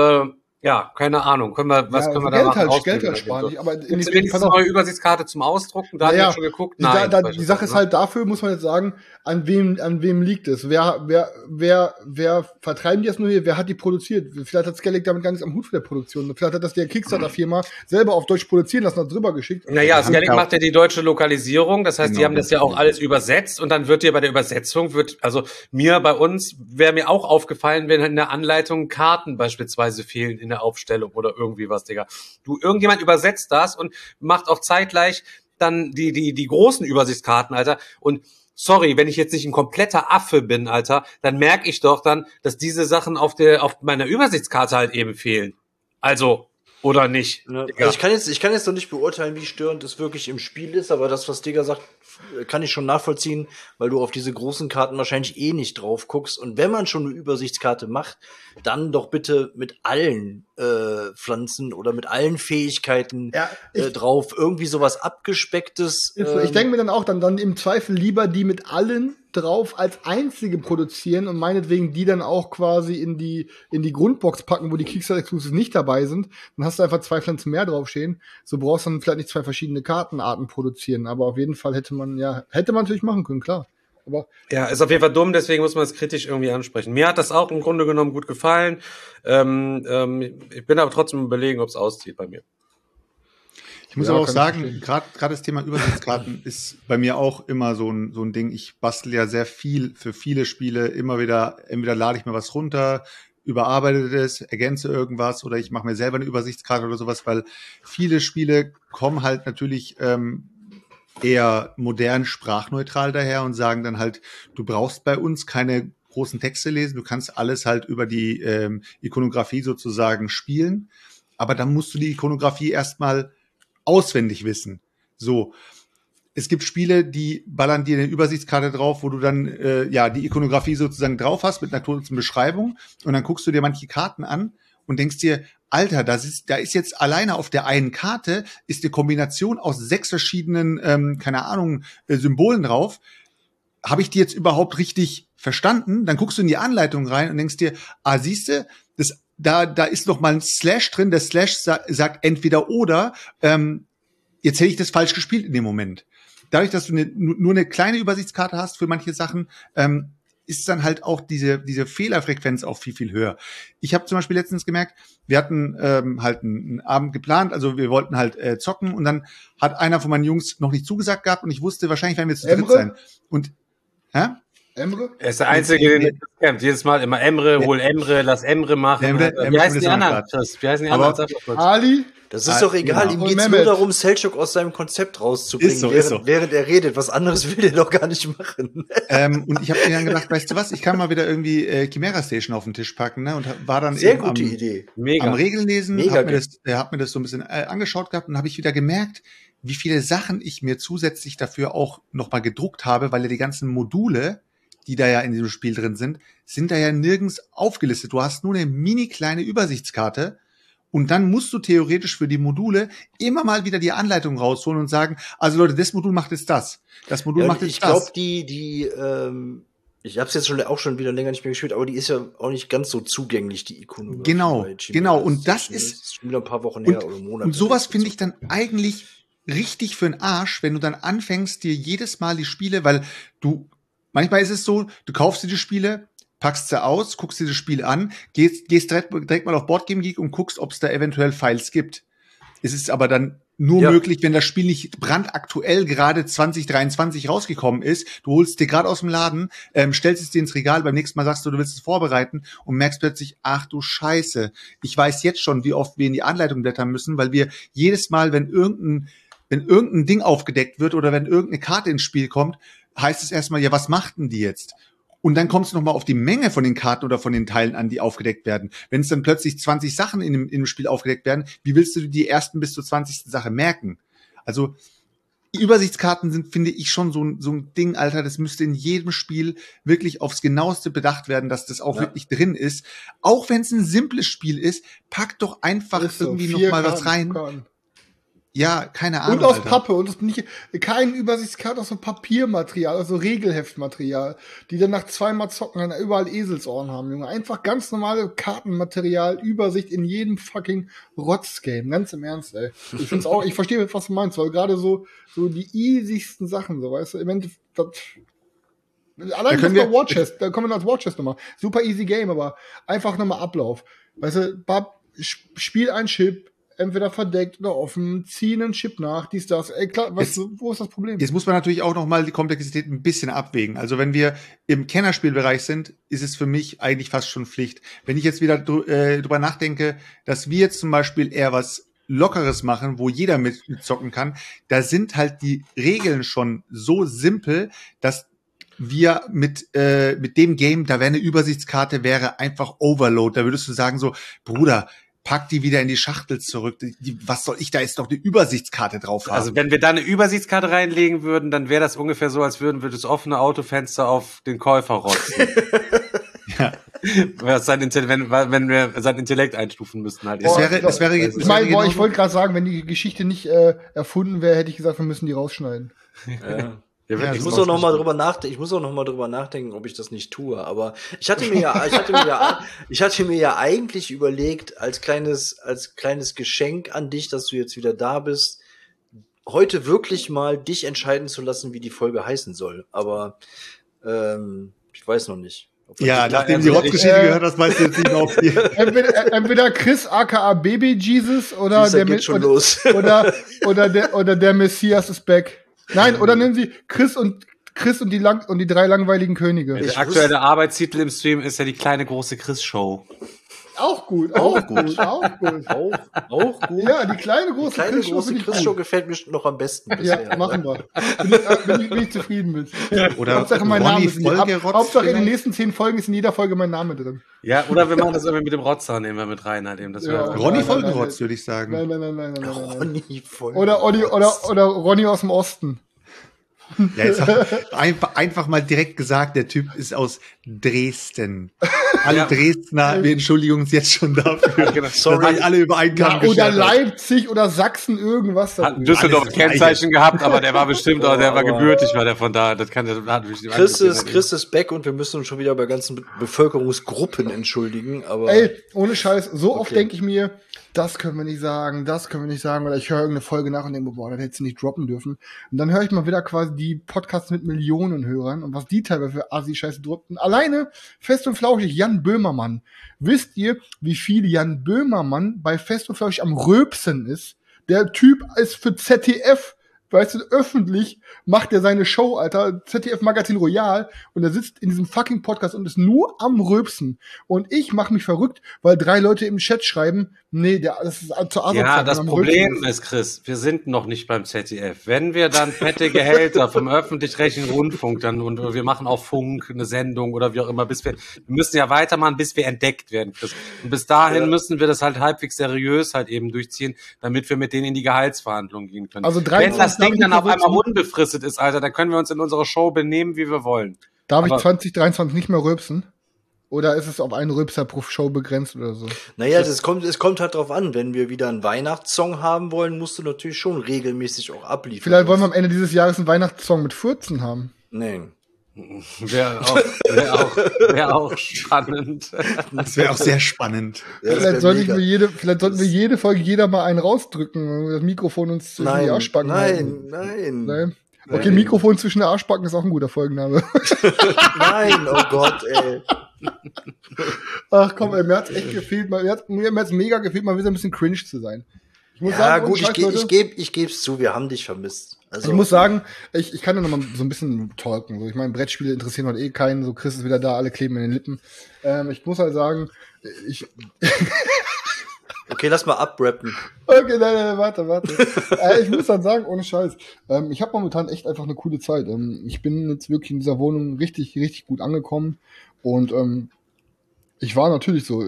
Ja, keine Ahnung. Was können wir da machen?
Geld halt sparen. Aber in
dem Fall eine neue Übersichtskarte zum Ausdrucken. Da haben wir schon geguckt. Nein.
Die Sache ist halt dafür, muss man jetzt sagen, an wem liegt es? Wer vertreiben die das nur hier? Wer hat die produziert? Vielleicht hat Skellig damit gar nichts am Hut für der Produktion. Vielleicht hat das der Kickstarter-Firma selber auf Deutsch produzieren lassen und drüber geschickt.
Naja, Skellig macht ja die deutsche Lokalisierung. Das heißt, die haben das ja auch alles übersetzt und dann wird dir bei der Übersetzung bei uns wäre mir auch aufgefallen, wenn in der Anleitung Karten beispielsweise fehlen in der Aufstellung oder irgendwie was, Digga. Irgendjemand übersetzt das und macht auch zeitgleich dann die großen Übersichtskarten, Alter. Und sorry, wenn ich jetzt nicht ein kompletter Affe bin, Alter, dann merke ich doch dann, dass diese Sachen auf meiner Übersichtskarte halt eben fehlen. Also, oder nicht.
Ja, also ich kann jetzt noch nicht beurteilen, wie störend es wirklich im Spiel ist, aber das, was Digga sagt, kann ich schon nachvollziehen, weil du auf diese großen Karten wahrscheinlich eh nicht drauf guckst. Und wenn man schon eine Übersichtskarte macht, dann doch bitte mit allen Pflanzen oder mit allen Fähigkeiten drauf. Irgendwie sowas Abgespecktes.
Ich denke mir dann auch, dann im Zweifel lieber die mit allen drauf als einzige produzieren und meinetwegen die dann auch quasi in die Grundbox packen, wo die Kickstarter-Exclusives nicht dabei sind. Dann hast du einfach 2 Pflanzen mehr draufstehen. So brauchst du dann vielleicht nicht 2 verschiedene Kartenarten produzieren, aber auf jeden Fall hätte man natürlich machen können, klar. Aber
Ja, ist auf jeden Fall dumm, deswegen muss man es kritisch irgendwie ansprechen. Mir hat das auch im Grunde genommen gut gefallen. Ich bin aber trotzdem überlegen, ob es auszieht bei mir.
Ich muss
Ja,
aber auch
kann ich
sagen,
verstehen.
gerade das Thema Übersichtskarten ist bei mir auch immer so ein Ding. Ich bastel ja sehr viel für viele Spiele immer wieder. Entweder lade ich mir was runter, überarbeite das, ergänze irgendwas oder ich mache mir selber eine Übersichtskarte oder sowas, weil viele Spiele kommen halt natürlich eher modern sprachneutral daher und sagen dann halt, du brauchst bei uns keine großen Texte lesen, du kannst alles halt über die Ikonografie sozusagen spielen, aber dann musst du die Ikonografie erstmal auswendig wissen. So, es gibt Spiele, die ballern dir eine Übersichtskarte drauf, wo du dann die Ikonografie sozusagen drauf hast mit einer kurzen Beschreibung und dann guckst du dir manche Karten an und denkst dir, Alter, da ist jetzt alleine auf der einen Karte ist eine Kombination aus 6 verschiedenen, Symbolen drauf. Habe ich die jetzt überhaupt richtig verstanden? Dann guckst du in die Anleitung rein und denkst dir, siehste, da ist noch mal ein Slash drin. Der Slash sagt entweder oder. Jetzt hätte ich das falsch gespielt in dem Moment. Dadurch, dass du nur eine kleine Übersichtskarte hast für manche Sachen, ist dann halt auch diese Fehlerfrequenz auch viel, viel höher. Ich habe zum Beispiel letztens gemerkt, wir hatten halt einen Abend geplant, also wir wollten halt zocken und dann hat einer von meinen Jungs noch nicht zugesagt gehabt und ich wusste, wahrscheinlich werden wir zu dritt sein. Und,
Emre?
Er ist der Einzige, der das kämpft. Jedes Mal immer Emre, hol Emre, lass Emre machen. Wie heißen die anderen? Wie heißen die anderen? Sag mal kurz.
Ali?
Das ist doch egal,
genau.
ihm geht's
Und
nur
Mehmet.
darum, Selçuk aus seinem Konzept rauszubringen,
Ist so.
während er redet. Was anderes will der doch gar nicht machen.
Und ich habe mir dann gedacht, weißt du was, ich kann mal wieder irgendwie Chimera Station auf den Tisch packen, ne? Und war dann
Sehr
eben
gute Idee.
Mega.
am Regellesen,
Mega
hab mir das so ein bisschen angeschaut gehabt und habe ich wieder gemerkt, wie viele Sachen ich mir zusätzlich dafür auch nochmal gedruckt habe, weil ja die ganzen Module, die da ja in diesem Spiel drin sind da ja nirgends aufgelistet. Du hast nur eine mini kleine Übersichtskarte und dann musst du theoretisch für die Module immer mal wieder die Anleitung rausholen und sagen, also Leute, das Modul macht jetzt das. Das Modul macht jetzt
Ich
das.
glaube, ich habe es jetzt auch schon wieder länger nicht mehr gespielt, aber die ist ja auch nicht ganz so zugänglich, die Ikonografie.
Genau. Und das
Das
ist
schon wieder ein paar Wochen her oder Monate.
Und sowas finde ich dann eigentlich richtig für den Arsch, wenn du dann anfängst, dir jedes Mal die Spiele, weil manchmal ist es so, du kaufst dir die Spiele, packst sie aus, guckst dir das Spiel an, gehst direkt mal auf Boardgame Geek und guckst, ob es da eventuell Files gibt. Es ist aber dann nur möglich, wenn das Spiel nicht brandaktuell gerade 2023 rausgekommen ist. Du holst dir gerade aus dem Laden, stellst es dir ins Regal, beim nächsten Mal sagst du willst es vorbereiten und merkst plötzlich, ach du Scheiße, ich weiß jetzt schon, wie oft wir in die Anleitung blättern müssen, weil wir jedes Mal, wenn irgendein Ding aufgedeckt wird oder wenn irgendeine Karte ins Spiel kommt, heißt es erstmal, ja, was machten die jetzt? Und dann kommt es nochmal auf die Menge von den Karten oder von den Teilen an, die aufgedeckt werden. Wenn es dann plötzlich 20 Sachen in dem Spiel aufgedeckt werden, wie willst du die ersten bis zur 20. Sache merken? Also die Übersichtskarten sind, finde ich, schon so ein Ding, Alter, das müsste in jedem Spiel wirklich aufs Genaueste bedacht werden, dass das auch wirklich drin ist. Auch wenn es ein simples Spiel ist, pack doch einfach irgendwie noch mal was rein. Ja, keine Ahnung.
Und aus
Alter.
Pappe und kein Übersichtskarte aus so Papiermaterial, also Regelheftmaterial, die dann nach 2-mal zocken dann überall Eselsohren haben, Junge. Einfach ganz normale Kartenmaterial, Übersicht in jedem fucking Rotzgame. Ganz im Ernst, ey. Ich find's auch, ich verstehe, was du meinst, weil gerade so die easysten Sachen, so, weißt du, im Endeffekt, allein das bei Warchest, da kommen wir nach Warchest nochmal. Super easy Game, aber einfach nochmal Ablauf. Weißt du, spiel ein Chip, entweder verdeckt oder offen, ziehen einen Chip nach, dies, das. Ey, klar, wo ist das Problem?
Jetzt muss man natürlich auch noch mal die Komplexität ein bisschen abwägen. Also wenn wir im Kennerspielbereich sind, ist es für mich eigentlich fast schon Pflicht. Wenn ich jetzt wieder drüber nachdenke, dass wir jetzt zum Beispiel eher was Lockeres machen, wo jeder mitzocken kann, da sind halt die Regeln schon so simpel, dass wir mit dem Game, da wäre eine Übersichtskarte, wäre einfach Overload. Da würdest du sagen so, Bruder, pack die wieder in die Schachtel zurück. Was soll ich da jetzt noch eine Übersichtskarte drauf haben?
Also wenn wir da eine Übersichtskarte reinlegen würden, dann wäre das ungefähr so, als würden wir das offene Autofenster auf den Käufer rotzen.
Ja.
Wenn wir sein Intellekt einstufen müssten halt.
Ich
wollte gerade sagen, wenn die Geschichte nicht erfunden wäre, hätte ich gesagt, wir müssen die rausschneiden.
Ja, ich muss auch noch mal drüber nachdenken, ob ich das nicht tue. Aber ich hatte mir ja eigentlich überlegt, als kleines Geschenk an dich, dass du jetzt wieder da bist, heute wirklich mal dich entscheiden zu lassen, wie die Folge heißen soll. Aber Ich weiß noch nicht.
Ja, nachdem die Rotzgeschichte gehört hast, weißt du jetzt nicht mehr, ob die...
Entweder Chris aka Baby Jesus oder
los.
oder der Messias ist back. Nein, oder nehmen Sie Chris und die drei langweiligen Könige.
Der aktuelle Arbeitstitel im Stream ist ja die kleine große Chris-Show.
Auch gut. Auch gut. Ja, die kleine große
Chris-Show gefällt mir noch am besten bisher.
Ja, machen wir. Bin ich zufrieden mit.
Oder
Hauptsache mein Name ist Hauptsache in den
vielleicht?
nächsten 10 Folgen ist in jeder Folge mein Name drin.
Ja, oder wir machen das irgendwie mit dem Rotzer, nehmen wir mit rein halt eben. Das
Ja.
Ronny
Nein,
Folgenrotz, würde ich sagen.
Nein.
Ronny Folgenrotz.
Oder Ronny aus dem Osten.
Ja, jetzt einfach mal direkt gesagt, der Typ ist aus Dresden. Alle Dresdner, wir entschuldigen uns jetzt schon dafür.
Genau.
Sorry, dass alle über einen Kamm
Oder
geschert hat.
Leipzig oder Sachsen, irgendwas.
Hat Düsseldorf
Alles das
Kennzeichen gehabt, aber der war bestimmt, der war gebürtig, war der von da. Das kann der hat mich
Chris ist back und wir müssen uns schon wieder bei ganzen Bevölkerungsgruppen entschuldigen. Aber
Ey, ohne Scheiß, so oft
Okay.
denke ich mir, das können wir nicht sagen, oder ich höre irgendeine Folge nach und denke, boah, das hättest du nicht droppen dürfen. Und dann höre ich mal wieder quasi die Podcasts mit Millionen Hörern und was die teilweise für Assi-Scheiße droppten. Alleine Fest und Flauschig, Jan Böhmermann. Wisst ihr, wie viel Jan Böhmermann bei Fest und Flauschig am Röpsen ist? Der Typ ist für ZDF, weißt du, öffentlich macht er seine Show, Alter, ZDF Magazin Royal, und er sitzt in diesem fucking Podcast und ist nur am Röpsen. Und ich mache mich verrückt, weil 3 Leute im Chat schreiben, nee, das ist zu asozial.
Ja, das
wenn er am
Problem
Rülpsen
ist, Chris, wir sind noch nicht beim ZDF. Wenn wir dann fette Gehälter vom öffentlich-rechtlichen Rundfunk dann und wir machen auf Funk eine Sendung oder wie auch immer, wir müssen ja weitermachen, bis wir entdeckt werden, Chris. Und bis dahin müssen wir das halt halbwegs seriös halt eben durchziehen, damit wir mit denen in die Gehaltsverhandlungen gehen können.
Also
Wenn das Ding dann auf einmal
Rülpsen.
unbefristet ist, Alter, dann können wir uns in unserer Show benehmen, wie wir wollen.
Darf ich
Aber-
2023 nicht mehr rülpsen? Oder ist es auf einen Rülpser pro Show begrenzt oder so?
naja, es kommt halt drauf an. Wenn wir wieder einen Weihnachtssong haben wollen, musst du natürlich schon regelmäßig auch abliefern.
Vielleicht wollen wir am Ende dieses Jahres einen Weihnachtssong mit Furzen haben.
Nee.
Wäre auch spannend.
Das wäre auch sehr spannend.
Ja, das
Vielleicht
wär
sollten
mega.
wir jede Folge jeder mal einen rausdrücken und das Mikrofon uns zwischen die Arschbacken halten.
Nein.
Nein. Okay, Mikrofon zwischen den Arschbacken ist auch ein guter Folgenname.
Nein, oh Gott, ey.
Ach komm, ey, mir hat's echt gefehlt, mir hat's mega gefehlt, mal wieder ein bisschen cringe zu sein. Ich muss
Ja,
sagen,
gut,
ohne Scheiß, Leute,
ich geb's zu, wir haben dich vermisst. Also,
ich muss sagen, ich kann ja noch mal so ein bisschen talken. So, ich meine, Brettspiele interessieren heute eh keinen. So, Chris ist wieder da, alle kleben in den Lippen. Ich muss halt sagen,
okay, lass mal abrappen.
Okay, nein, warte. Ich muss dann sagen, ohne Scheiß, ich habe momentan echt einfach eine coole Zeit. Ich bin jetzt wirklich in dieser Wohnung richtig, richtig gut angekommen. Und ich war natürlich so,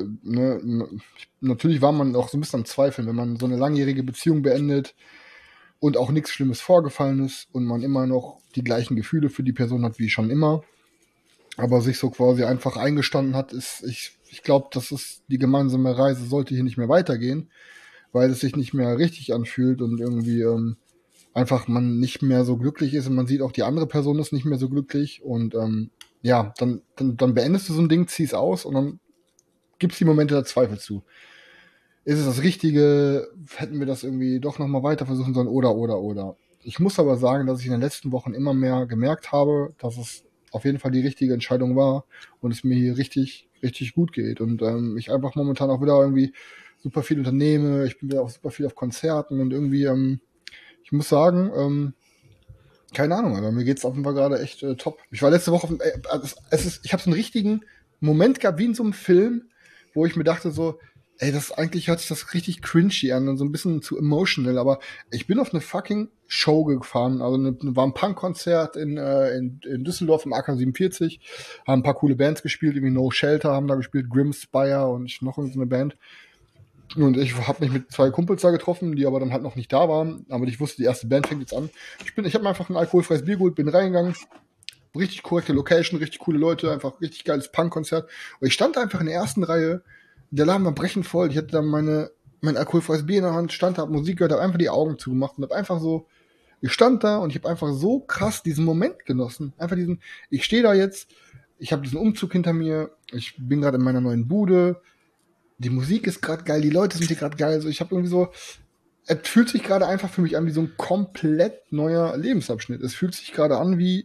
natürlich war man auch so ein bisschen am Zweifeln, wenn man so eine langjährige Beziehung beendet und auch nichts Schlimmes vorgefallen ist und man immer noch die gleichen Gefühle für die Person hat wie schon immer, aber sich so quasi einfach eingestanden hat, ich glaube, das ist die gemeinsame Reise, sollte hier nicht mehr weitergehen, weil es sich nicht mehr richtig anfühlt und irgendwie einfach man nicht mehr so glücklich ist und man sieht auch, die andere Person ist nicht mehr so glücklich und ja, dann beendest du so ein Ding, ziehst aus und dann gibt's die Momente der Zweifel zu. Ist es das Richtige? Hätten wir das irgendwie doch nochmal weiter versuchen sollen? Oder. Ich muss aber sagen, dass ich in den letzten Wochen immer mehr gemerkt habe, dass es auf jeden Fall die richtige Entscheidung war und es mir hier richtig, richtig gut geht. Und ich einfach momentan auch wieder irgendwie super viel unternehme. Ich bin wieder auch super viel auf Konzerten und irgendwie, ich muss sagen, keine Ahnung, aber mir geht's auf jeden Fall gerade echt top. Ich war letzte Woche ich habe so einen richtigen Moment gehabt, wie in so einem Film, wo ich mir dachte so, ey, eigentlich hört sich das richtig cringy an und so ein bisschen zu emotional, aber ich bin auf eine fucking Show gefahren, also war ein Punk-Konzert in Düsseldorf im AK47, haben ein paar coole Bands gespielt, irgendwie No Shelter haben da gespielt, Grimspire und noch irgendeine Band. Und ich habe mich mit 2 Kumpels da getroffen, die aber dann halt noch nicht da waren, aber ich wusste, die erste Band fängt jetzt an. Ich habe mir einfach ein alkoholfreies Bier geholt, bin reingegangen, richtig korrekte Location, richtig coole Leute, einfach richtig geiles Punk-Konzert. Und ich stand da einfach in der ersten Reihe, der Laden war brechend voll, ich hatte dann mein alkoholfreies Bier in der Hand, stand da, hab Musik gehört, hab einfach die Augen zugemacht und hab einfach so, ich stand da und ich habe einfach so krass diesen Moment genossen. Einfach ich stehe da jetzt, ich habe diesen Umzug hinter mir, ich bin gerade in meiner neuen Bude, die Musik ist gerade geil, die Leute sind hier gerade geil, also ich habe irgendwie so, es fühlt sich gerade einfach für mich an wie so ein komplett neuer Lebensabschnitt. Es fühlt sich gerade an wie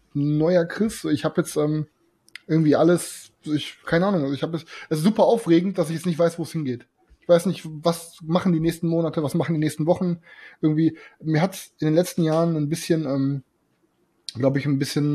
neuer Chris. Ich habe jetzt irgendwie alles, keine Ahnung, also es ist super aufregend, dass ich jetzt nicht weiß, wo es hingeht. Ich weiß nicht, was machen die nächsten Monate, was machen die nächsten Wochen. Irgendwie, mir hat in den letzten Jahren ein bisschen, glaube ich,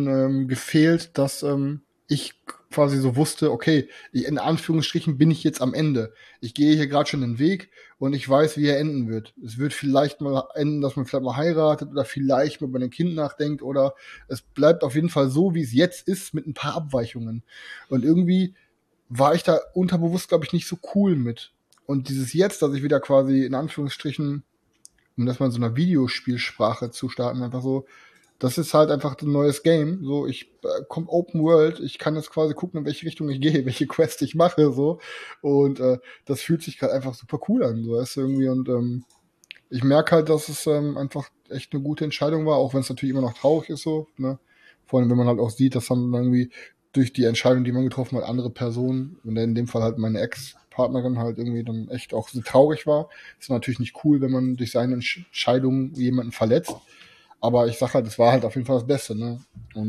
gefehlt, dass ich quasi so wusste, okay, in Anführungsstrichen bin ich jetzt am Ende. Ich gehe hier gerade schon den Weg und ich weiß, wie er enden wird. Es wird vielleicht mal enden, dass man vielleicht mal heiratet oder vielleicht mal über ein Kind nachdenkt oder es bleibt auf jeden Fall so, wie es jetzt ist, mit ein paar Abweichungen. Und irgendwie war ich da unterbewusst, glaube ich, nicht so cool mit. Und dieses jetzt, dass ich wieder quasi in Anführungsstrichen, um das mal in so einer Videospielsprache zu starten, einfach so, das ist halt einfach ein neues Game. So, ich komme Open World, ich kann jetzt quasi gucken, in welche Richtung ich gehe, welche Quest ich mache, so. Und das fühlt sich gerade einfach super cool an, so weißt du, irgendwie. Und ich merke halt, dass es einfach echt eine gute Entscheidung war, auch wenn es natürlich immer noch traurig ist, so, ne? Vor allem, wenn man halt auch sieht, dass dann irgendwie durch die Entscheidung, die man getroffen hat, andere Personen, und in dem Fall halt meine Ex-Partnerin halt irgendwie dann echt auch so traurig war. Ist natürlich nicht cool, wenn man durch seine Entscheidung jemanden verletzt. Aber ich sag halt, es war halt auf jeden Fall das Beste, ne? Und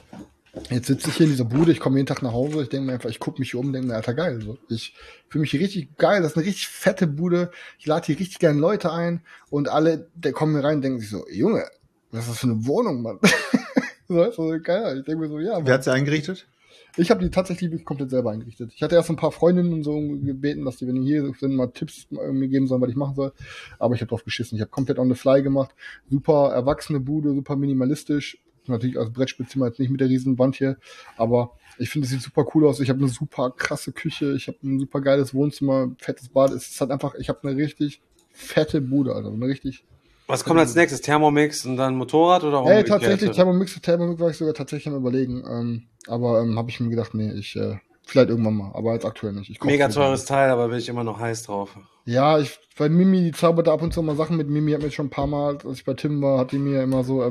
jetzt sitze ich hier in dieser Bude, ich komme jeden Tag nach Hause, ich denke mir einfach, ich gucke mich hier um, denke mir, Alter, geil. So. Ich fühle mich hier richtig geil, das ist eine richtig fette Bude, ich lade hier richtig gerne Leute ein und alle, der kommen hier rein und denken sich so, Junge, was ist das für eine Wohnung, Mann? So, ist so geil. Ich denke mir so, ja, Mann.
Wer hat sie eingerichtet?
Ich habe die tatsächlich komplett selber eingerichtet. Ich hatte erst ein paar Freundinnen und so gebeten, dass die, wenn die hier sind, mal Tipps mir geben sollen, was ich machen soll. Aber ich habe drauf geschissen. Ich habe komplett on the fly gemacht. Super erwachsene Bude, super minimalistisch. Natürlich als Brettspielzimmer jetzt nicht mit der riesen Wand hier. Aber ich finde, es sieht super cool aus. Ich habe eine super krasse Küche. Ich habe ein super geiles Wohnzimmer, fettes Bad. Es ist halt einfach, ich habe eine richtig fette Bude, also eine richtig.
Was kommt als nächstes? Thermomix und dann Motorrad oder
umgekehrt? Tatsächlich, Thermomix war ich sogar tatsächlich am Überlegen. Aber habe ich mir gedacht, nee, vielleicht irgendwann mal, aber jetzt aktuell nicht.
Mega teures Teil, aber bin ich immer noch heiß drauf.
Ja, weil Mimi, die zaubert da ab und zu mal Sachen mit. Mimi hat mir schon ein paar Mal, als ich bei Tim war, hat die mir immer so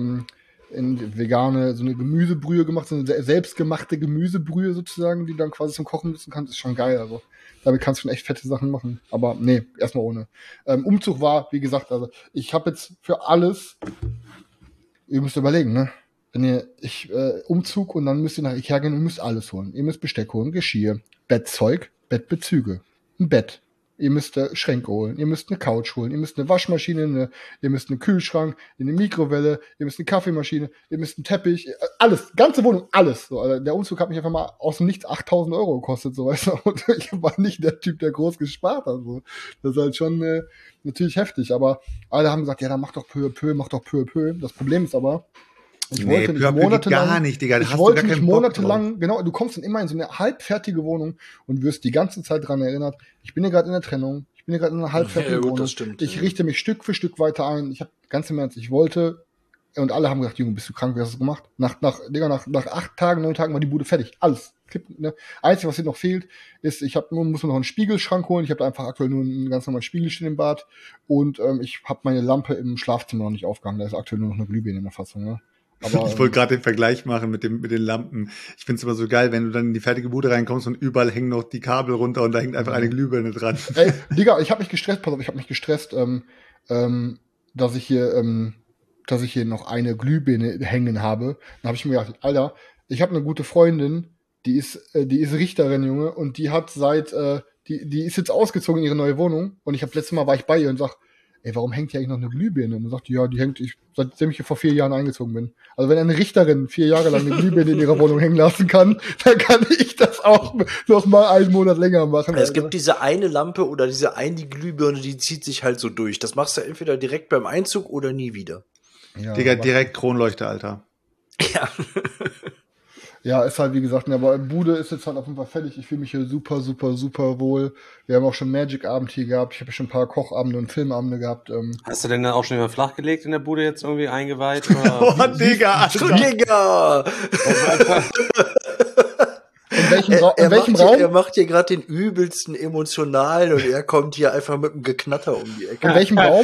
in vegane, so eine Gemüsebrühe gemacht, so eine selbstgemachte Gemüsebrühe sozusagen, die du dann quasi zum Kochen nutzen kannst. Ist schon geil, also. Damit kannst du schon echt fette Sachen machen. Aber nee, erstmal ohne. Umzug war, wie gesagt, also ich habe jetzt für alles, ihr müsst überlegen, ne? Wenn ihr Umzug und dann müsst ihr nach Ikea gehen und müsst alles holen. Ihr müsst Besteck holen, Geschirr, Bettzeug, Bettbezüge, ein Bett. Ihr müsst Schränke holen, ihr müsst eine Couch holen, ihr müsst eine Waschmaschine, ihr müsst einen Kühlschrank, eine Mikrowelle, ihr müsst eine Kaffeemaschine, ihr müsst einen Teppich, alles, ganze Wohnung, alles. So, also der Umzug hat mich einfach mal aus dem Nichts 8.000 € gekostet, so weißt du. Und ich war nicht der Typ, der groß gespart hat. So. Das ist halt schon natürlich heftig, aber alle haben gesagt, ja, dann mach doch peu à peu, mach doch peu à peu. Das Problem ist aber, ich wollte nicht monatelang,
gar nicht, Digga.
Ich wollte nicht monatelang, genau, du kommst dann immer in so eine halbfertige Wohnung und wirst die ganze Zeit dran erinnert, ich bin ja gerade in der Trennung, ich bin ja gerade in einer halbfertigen Wohnung,
das stimmt,
ich richte mich Stück für Stück weiter ein, ich habe ganz im Ernst, ich wollte, und alle haben gesagt, Junge, bist du krank, wie hast du das gemacht? Nach 8 Tagen, 9 Tagen war die Bude fertig, alles. Ne? Einzige, was hier noch fehlt, ist, muss mir noch einen Spiegelschrank holen, ich habe einfach aktuell nur einen ganz normalen Spiegel stehen im Bad und ich habe meine Lampe im Schlafzimmer noch nicht aufgehangen, da ist aktuell nur noch eine Glühbirne in der Fassung, ne?
Aber, ich wollte gerade den Vergleich machen mit den Lampen. Ich finde es immer so geil, wenn du dann in die fertige Bude reinkommst und überall hängen noch die Kabel runter und da hängt einfach eine Glühbirne dran.
Ey, Digga, ich habe mich gestresst, pass auf, dass ich hier noch eine Glühbirne hängen habe. Dann habe ich mir gedacht, Alter, ich habe eine gute Freundin, die ist Richterin, Junge, und die hat die ist jetzt ausgezogen in ihre neue Wohnung und letztes Mal war ich bei ihr und sag, ey, warum hängt hier eigentlich noch eine Glühbirne? Und dann sagt die, ja, die hängt, seitdem ich hier vor 4 Jahren eingezogen bin. Also wenn eine Richterin 4 Jahre lang eine Glühbirne in ihrer Wohnung hängen lassen kann, dann kann ich das auch noch mal einen Monat länger machen.
Es gibt diese eine Lampe oder diese eine Glühbirne, die zieht sich halt so durch. Das machst du entweder direkt beim Einzug oder nie wieder.
Ja,
Digga, direkt Kronleuchter, Alter.
Ja.
Ja, ist halt wie gesagt, aber Bude ist jetzt halt auf jeden Fall fertig. Ich fühle mich hier super, super, super wohl. Wir haben auch schon Magic-Abend hier gehabt. Ich habe schon ein paar Kochabende und Filmabende gehabt.
Hast du denn dann auch schon immer flachgelegt in der Bude jetzt irgendwie eingeweiht? Oder?
Oh, Digga, Alter.
Digga!
In welchem Raum?
Er macht hier gerade den übelsten emotionalen und er kommt hier einfach mit einem Geknatter um die Ecke.
In welchem Raum?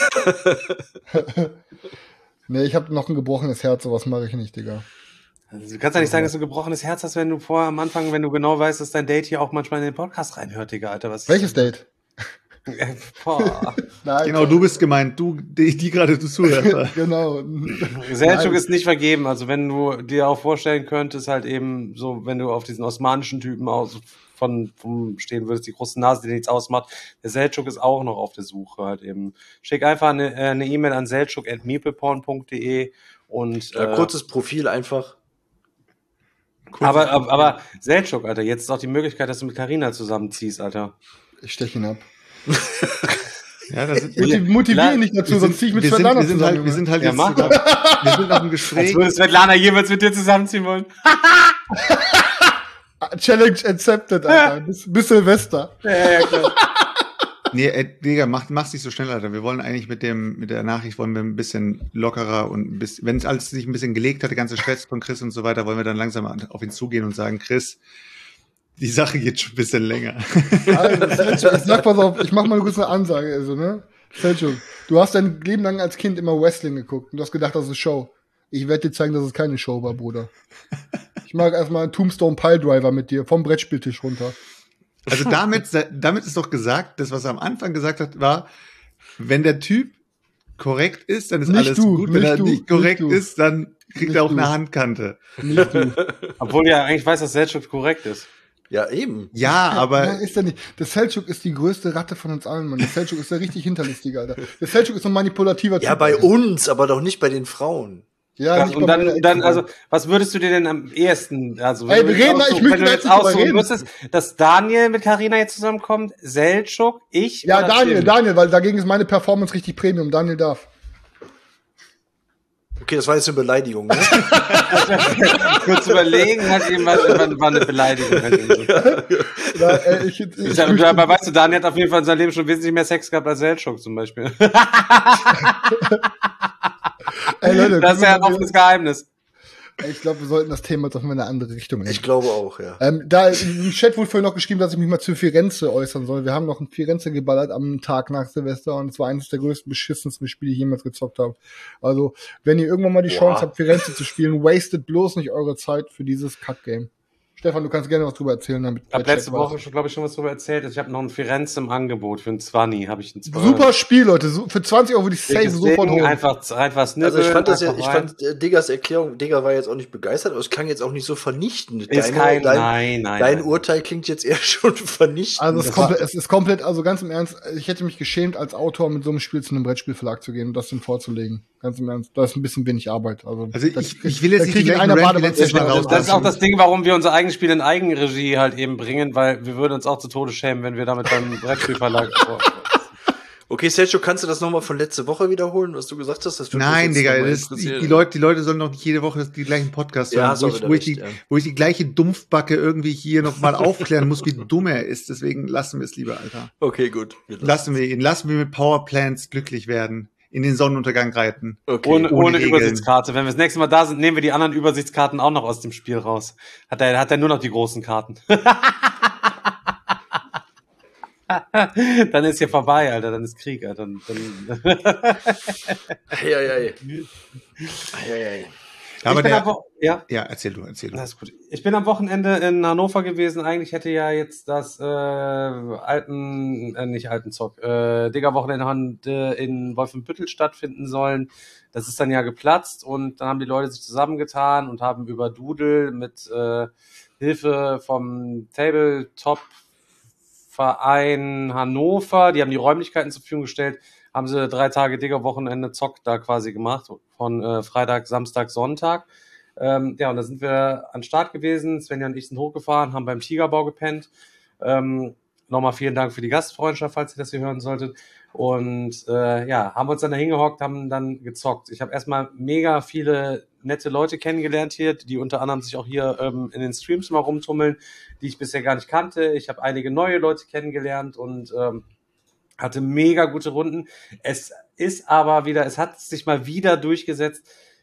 Nee, ich habe noch ein gebrochenes Herz, sowas mache ich nicht, Digga.
Also, du kannst ja nicht sagen, dass du ein gebrochenes Herz hast, wenn du vorher am Anfang, wenn du genau weißt, dass dein Date hier auch manchmal in den Podcast reinhört, Digga, Alter.
Welches Date?
Boah.
Nein,
Genau, du bist gemeint, die gerade zuhörst.
Genau.
Selçuk ist nicht vergeben. Also wenn du dir auch vorstellen könntest, halt eben so, wenn du auf diesen osmanischen Typen vom stehen würdest, die große Nase, die nichts ausmacht, der Selçuk ist auch noch auf der Suche halt eben. Schick einfach eine E-Mail an selçuk@meepleporn.de und
kurzes Profil einfach.
aber Selçuk, Alter, jetzt ist auch die Möglichkeit, dass du mit Carina zusammenziehst, Alter.
Ich steche ihn ab.
Ja, das sind,
Motiviere ihn nicht dazu, sonst ziehe ich mit Svetlana zusammen.
wir sind halt
Ja,
jetzt
mach
wir sind auf dem
Als
Gespräch.
würde Svetlana jemals mit dir zusammenziehen wollen.
Challenge accepted, Alter. Bis Silvester.
Ja, klar.
Nee, Digga, mach's nicht so schnell, Alter. Wir wollen eigentlich mit der Nachricht wollen wir ein bisschen lockerer und wenn es alles sich ein bisschen gelegt hat, der ganze Stress von Chris und so weiter, wollen wir dann langsam auf ihn zugehen und sagen, Chris, die Sache geht schon ein bisschen länger.
Also, ich sag pass auf, ich mach mal kurz eine Ansage, also, ne? Selçuk, du hast dein Leben lang als Kind immer Wrestling geguckt und du hast gedacht, das ist Show. Ich werde dir zeigen, dass es keine Show war, Bruder. Ich mag erstmal einen Tombstone Piledriver mit dir, vom Brettspieltisch runter.
Also damit ist doch gesagt, das, was er am Anfang gesagt hat, war, wenn der Typ korrekt ist, dann ist
Nicht
alles
du,
gut. Wenn
nicht
er
du,
nicht korrekt
nicht du.
ist, dann kriegt
Nicht
er auch
du.
eine Handkante.
Nicht du.
Obwohl ja eigentlich weiß, dass Selçuk korrekt ist.
Ja, eben.
Ja, aber
Nein, ist er nicht. Der Selçuk ist die größte Ratte von uns allen, Mann. Der Selçuk ist der richtig hinterlistige, Alter. Der Selçuk ist so ein manipulativer
Ja,
Typ.
bei uns, aber doch nicht bei den Frauen.
Ja, nicht
Und
bei meiner
dann,
Ex-Frau.
also, was würdest du dir denn am ehesten, also,
Ey, wir reden, ich möchte
wenn du
da
jetzt
jetzt nicht drüber
aussuchen
reden.
müsstest, dass Daniel mit Carina jetzt zusammenkommt, Selçuk, ich
Ja,
oder
Daniel,
Tim?
weil dagegen ist meine Performance richtig Premium. Daniel darf.
Okay, das war jetzt eine Beleidigung, ne?
Kurz überlegen, hat eben war eine Beleidigung. Halt eben.
Ja,
Aber weißt du, Daniel hat auf jeden Fall in seinem Leben schon wesentlich mehr Sex gehabt als Selçuk zum Beispiel.
ey, Leute,
Das ist ja ein offenes Geheimnis.
ich glaube, wir sollten das Thema doch mal in eine andere Richtung lenken.
Ich glaube auch, ja.
Da im Chat wurde vorhin noch geschrieben, dass ich mich mal zu Firenze äußern soll. Wir haben noch in Firenze geballert am Tag nach Silvester und es war eines der größten, beschissensten Spiele, die ich jemals gezockt habe. Also, wenn ihr irgendwann mal die Chance habt, Firenze zu spielen, wastet bloß nicht eure Zeit für dieses Kack-Game. Stefan, du kannst gerne was drüber erzählen. Damit
Ich habe letzte Woche schon, glaube ich, schon was drüber erzählt. Ich habe noch ein Firenze im Angebot für einen 20. Habe ich einen 20.
Super Spiel, Leute. Für 20 Euro würde ich safe sofort holen.
Einfach
Also ich fand
einfach rein.
Diggers Erklärung, Digger war jetzt auch nicht begeistert, aber es klang jetzt auch nicht so vernichtend.
Ist nein.
Dein Urteil klingt jetzt eher schon vernichtend.
Also es ist komplett, also ganz im Ernst, ich hätte mich geschämt, als Autor mit so einem Spiel zu einem Brettspielverlag zu gehen und das dann vorzulegen. Ganz im Ernst, da ist ein bisschen wenig Arbeit. Also
ich will jetzt nicht die gleichen Rant wie letztes Mal raus.
Das ist auch das Ding, warum wir unser eigenes Spiel in Eigenregie halt eben bringen, weil wir würden uns auch zu Tode schämen, wenn wir damit beim Brettspielverlag
Okay, Sergio, kannst du das nochmal von letzte Woche wiederholen, was du gesagt hast? Das würde
Nein,
mich jetzt
Digga,
noch mal
die
interessieren.
Leute sollen doch nicht jede Woche die gleichen Podcasts
Ja,
hören,
hast du wieder recht, ja.
wo ich die gleiche Dumpfbacke irgendwie hier nochmal aufklären muss, wie dumm er ist. Deswegen lassen wir es lieber, Alter.
Okay, gut.
Lassen wir mit Powerplants glücklich werden. In den Sonnenuntergang reiten.
Okay.
ohne
Regeln.
Übersichtskarte. Wenn wir das nächste Mal da sind, nehmen wir die anderen Übersichtskarten auch noch aus dem Spiel raus. Hat er nur noch die großen Karten. Dann ist hier vorbei, Alter. Dann ist Krieg, Alter.
Ei.
Aber
ja.
Ja, erzähl du.
Das ist gut. Ich bin am Wochenende in Hannover gewesen. Eigentlich hätte ja jetzt das Digger-Wochenende in Wolfenbüttel stattfinden sollen. Das ist dann ja geplatzt und dann haben die Leute sich zusammengetan und haben über Doodle mit Hilfe vom Tabletop-Verein Hannover, die haben die Räumlichkeiten zur Verfügung gestellt, haben sie 3 Tage Digger-Wochenende Zock da quasi gemacht, von Freitag, Samstag, Sonntag. Und da sind wir an den Start gewesen. Svenja und ich sind hochgefahren, haben beim Tigerbau gepennt. Nochmal vielen Dank für die Gastfreundschaft, falls ihr das hier hören solltet. Und haben uns dann da hingehockt, haben dann gezockt. Ich habe erstmal mega viele nette Leute kennengelernt hier, die unter anderem sich auch hier in den Streams mal rumtummeln, die ich bisher gar nicht kannte. Ich habe einige neue Leute kennengelernt und hatte mega gute Runden. Es hat sich mal wieder durchgesetzt.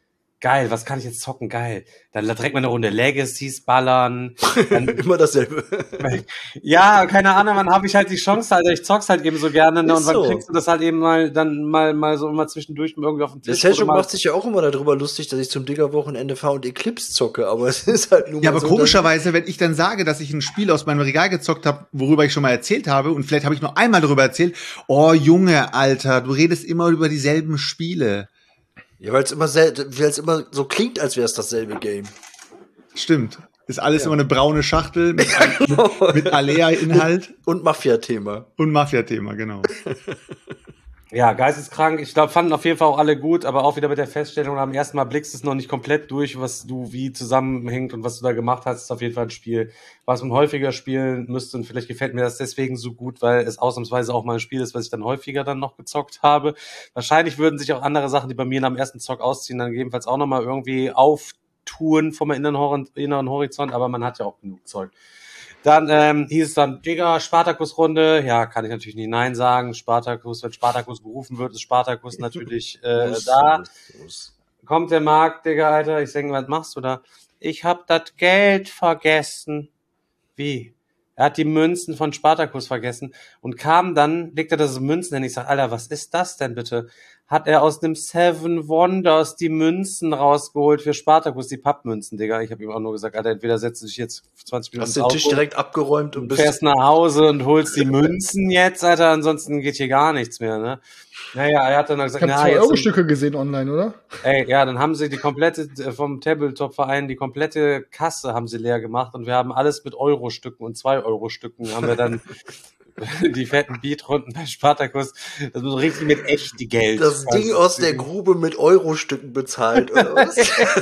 geil, was kann ich jetzt zocken? Geil. Dann direkt mal eine Runde Legacies ballern. Dann,
Immer dasselbe.
ja, keine Ahnung, wann habe ich halt die Chance, Alter. Ich zock's halt eben so gerne, ne? Und
Ist
wann
so.
kriegst du das halt eben mal so immer zwischendurch irgendwie auf den
Der
Tisch.
Sergio
oder mal-
macht sich ja auch immer darüber lustig, dass ich zum Digger-Wochenende fahre und Eclipse zocke, aber es ist halt nur
Ja,
mal
aber
so,
komischerweise, wenn ich dann sage, dass ich ein Spiel aus meinem Regal gezockt habe, worüber ich schon mal erzählt habe, und vielleicht habe ich noch einmal darüber erzählt, oh Junge, Alter, du redest immer über dieselben Spiele.
Ja, weil es immer so klingt, als wäre es dasselbe Game.
Stimmt. Ist alles immer eine braune Schachtel mit Alea-Inhalt
Und Mafia-Thema.
und Mafia-Thema, genau.
Ja, geisteskrank. Ich glaube, fanden auf jeden Fall auch alle gut, aber auch wieder mit der Feststellung, am ersten Mal blickst du es noch nicht komplett durch, was du wie zusammenhängt und was du da gemacht hast, ist auf jeden Fall ein Spiel, was man häufiger spielen müsste, und vielleicht gefällt mir das deswegen so gut, weil es ausnahmsweise auch mal ein Spiel ist, was ich dann häufiger dann noch gezockt habe. Wahrscheinlich würden sich auch andere Sachen, die bei mir am ersten Zock ausziehen, dann gegebenenfalls auch nochmal irgendwie auftun vom inneren Horizont, aber man hat ja auch genug Zeug. Dann hieß es dann, Digga, Spartakus-Runde. Ja, kann ich natürlich nicht Nein sagen. Spartakus, wenn Spartakus gerufen wird, ist Spartakus natürlich da. Kommt der Marc, Digga, Alter. Ich denke, was machst du da? Ich hab das Geld vergessen. Wie? Er hat die Münzen von Spartakus vergessen und kam dann, legt er das Münzen hin. Ich sag, Alter, was ist das denn bitte? Hat er aus dem Seven Wonders die Münzen rausgeholt für Spartakus, die Pappmünzen, Digga. Ich habe ihm auch nur gesagt, Alter, entweder setzt du dich jetzt 20 Minuten
Hast den Tisch direkt abgeräumt und
fährst nach Hause und holst die Münzen jetzt, Alter, ansonsten geht hier gar nichts mehr, ne? Naja, er hat dann
Ich
gesagt,
habe 2-Euro-Stücke gesehen online, oder?
ey, ja, dann haben sie die komplette, vom Tabletop-Verein, die komplette Kasse haben sie leer gemacht und wir haben alles mit Euro-Stücken und 2-Euro-Stücken haben wir dann die fetten Beatrunden bei Spartakus, das muss richtig mit echtem Geld.
das Ding aus der Grube mit Euro-Stücken bezahlt, oder was?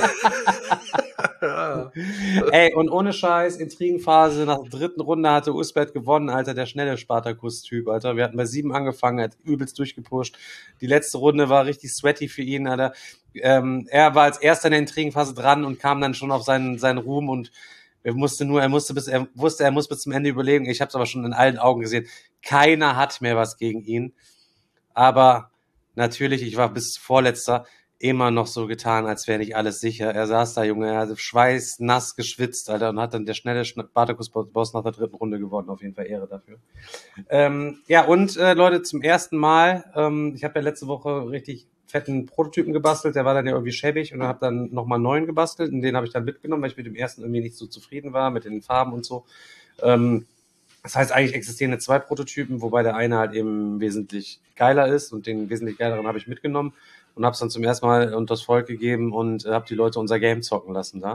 Ey, und ohne Scheiß, Intrigenphase, nach der dritten Runde hatte Usbert gewonnen, Alter, der schnelle Spartakus-Typ, Alter. Wir hatten bei 7 angefangen, er hat übelst durchgepusht. Die letzte Runde war richtig sweaty für ihn, Alter. Er war als erster in der Intrigenphase dran und kam dann schon auf seinen Ruhm, und er muss bis zum Ende überlegen. Ich habe es aber schon in allen Augen gesehen. Keiner hat mehr was gegen ihn. Aber natürlich, ich war bis vorletzter immer noch so getan, als wäre nicht alles sicher. Er saß da, Junge, er hatte schweißnass geschwitzt, Alter, und hat dann der schnelle Spartakus-Boss nach der dritten Runde gewonnen. Auf jeden Fall Ehre dafür. Ja, und Leute, zum ersten Mal, ich habe ja letzte Woche richtig fetten Prototypen gebastelt, der war dann ja irgendwie schäbig, und habe dann nochmal einen neuen gebastelt, und den habe ich dann mitgenommen, weil ich mit dem ersten irgendwie nicht so zufrieden war, mit den Farben und so. Das heißt, eigentlich existieren jetzt 2 Prototypen, wobei der eine halt eben wesentlich geiler ist, und den wesentlich geileren habe ich mitgenommen und habe es dann zum ersten Mal unters Volk gegeben und habe die Leute unser Game zocken lassen da.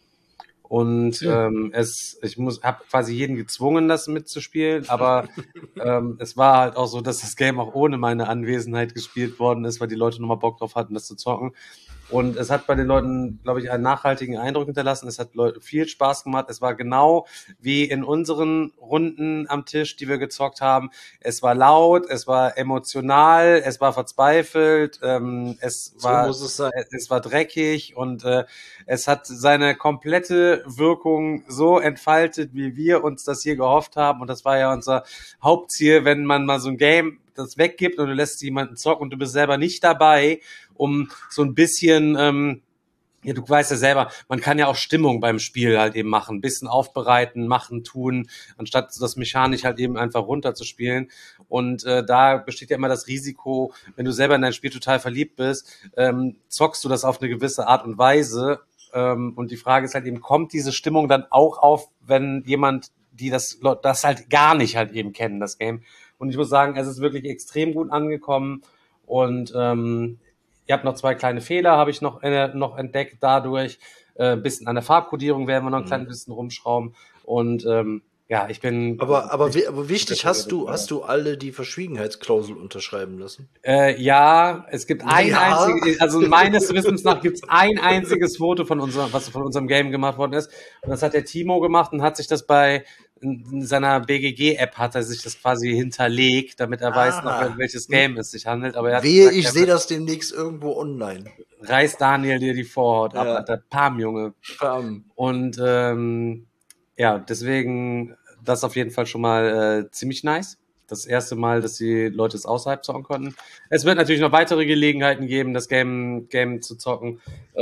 Und ich habe quasi jeden gezwungen, das mitzuspielen, aber es war halt auch so, dass das Game auch ohne meine Anwesenheit gespielt worden ist, weil die Leute nochmal Bock drauf hatten, das zu zocken. Und es hat bei den Leuten, glaube ich, einen nachhaltigen Eindruck hinterlassen. Es hat Leuten viel Spaß gemacht. Es war genau wie in unseren Runden am Tisch, die wir gezockt haben. Es war laut, es war emotional, es war verzweifelt, es war dreckig, und es hat seine komplette Wirkung so entfaltet, wie wir uns das hier gehofft haben. Und das war ja unser Hauptziel, wenn man mal so ein Game das weggibt und du lässt jemanden zocken und du bist selber nicht dabei, um so ein bisschen, ja, du weißt ja selber, man kann ja auch Stimmung beim Spiel halt eben machen, ein bisschen aufbereiten, machen, tun, anstatt das mechanisch halt eben einfach runterzuspielen. Und da besteht ja immer das Risiko, wenn du selber in dein Spiel total verliebt bist, zockst du das auf eine gewisse Art und Weise. Und die Frage ist halt eben, kommt diese Stimmung dann auch auf, wenn jemand, die das halt gar nicht halt eben kennen, das Game. Und ich muss sagen, es ist wirklich extrem gut angekommen. Und ihr habt noch 2 kleine Fehler, habe ich noch entdeckt dadurch. Ein bisschen an der Farbkodierung werden wir noch ein kleines bisschen rumschrauben. Und ja, ich bin...
Aber wichtig, hast du alle die Verschwiegenheitsklausel unterschreiben lassen?
Ja, es gibt einziges, also meines Wissens nach gibt es ein einziges Foto was von unserem Game gemacht worden ist. Und das hat der Timo gemacht und hat sich das in seiner BGG-App hat er sich das quasi hinterlegt, damit er weiß noch, welches Game es sich handelt. Aber er hat gesagt,
ich sehe das demnächst irgendwo online.
Reißt Daniel dir die Vorhaut ab, der Pam, Junge.
Pam.
Und ja, deswegen das auf jeden Fall schon mal ziemlich nice. das erste Mal, dass die Leute es außerhalb zocken konnten. Es wird natürlich noch weitere Gelegenheiten geben, das Game zu zocken.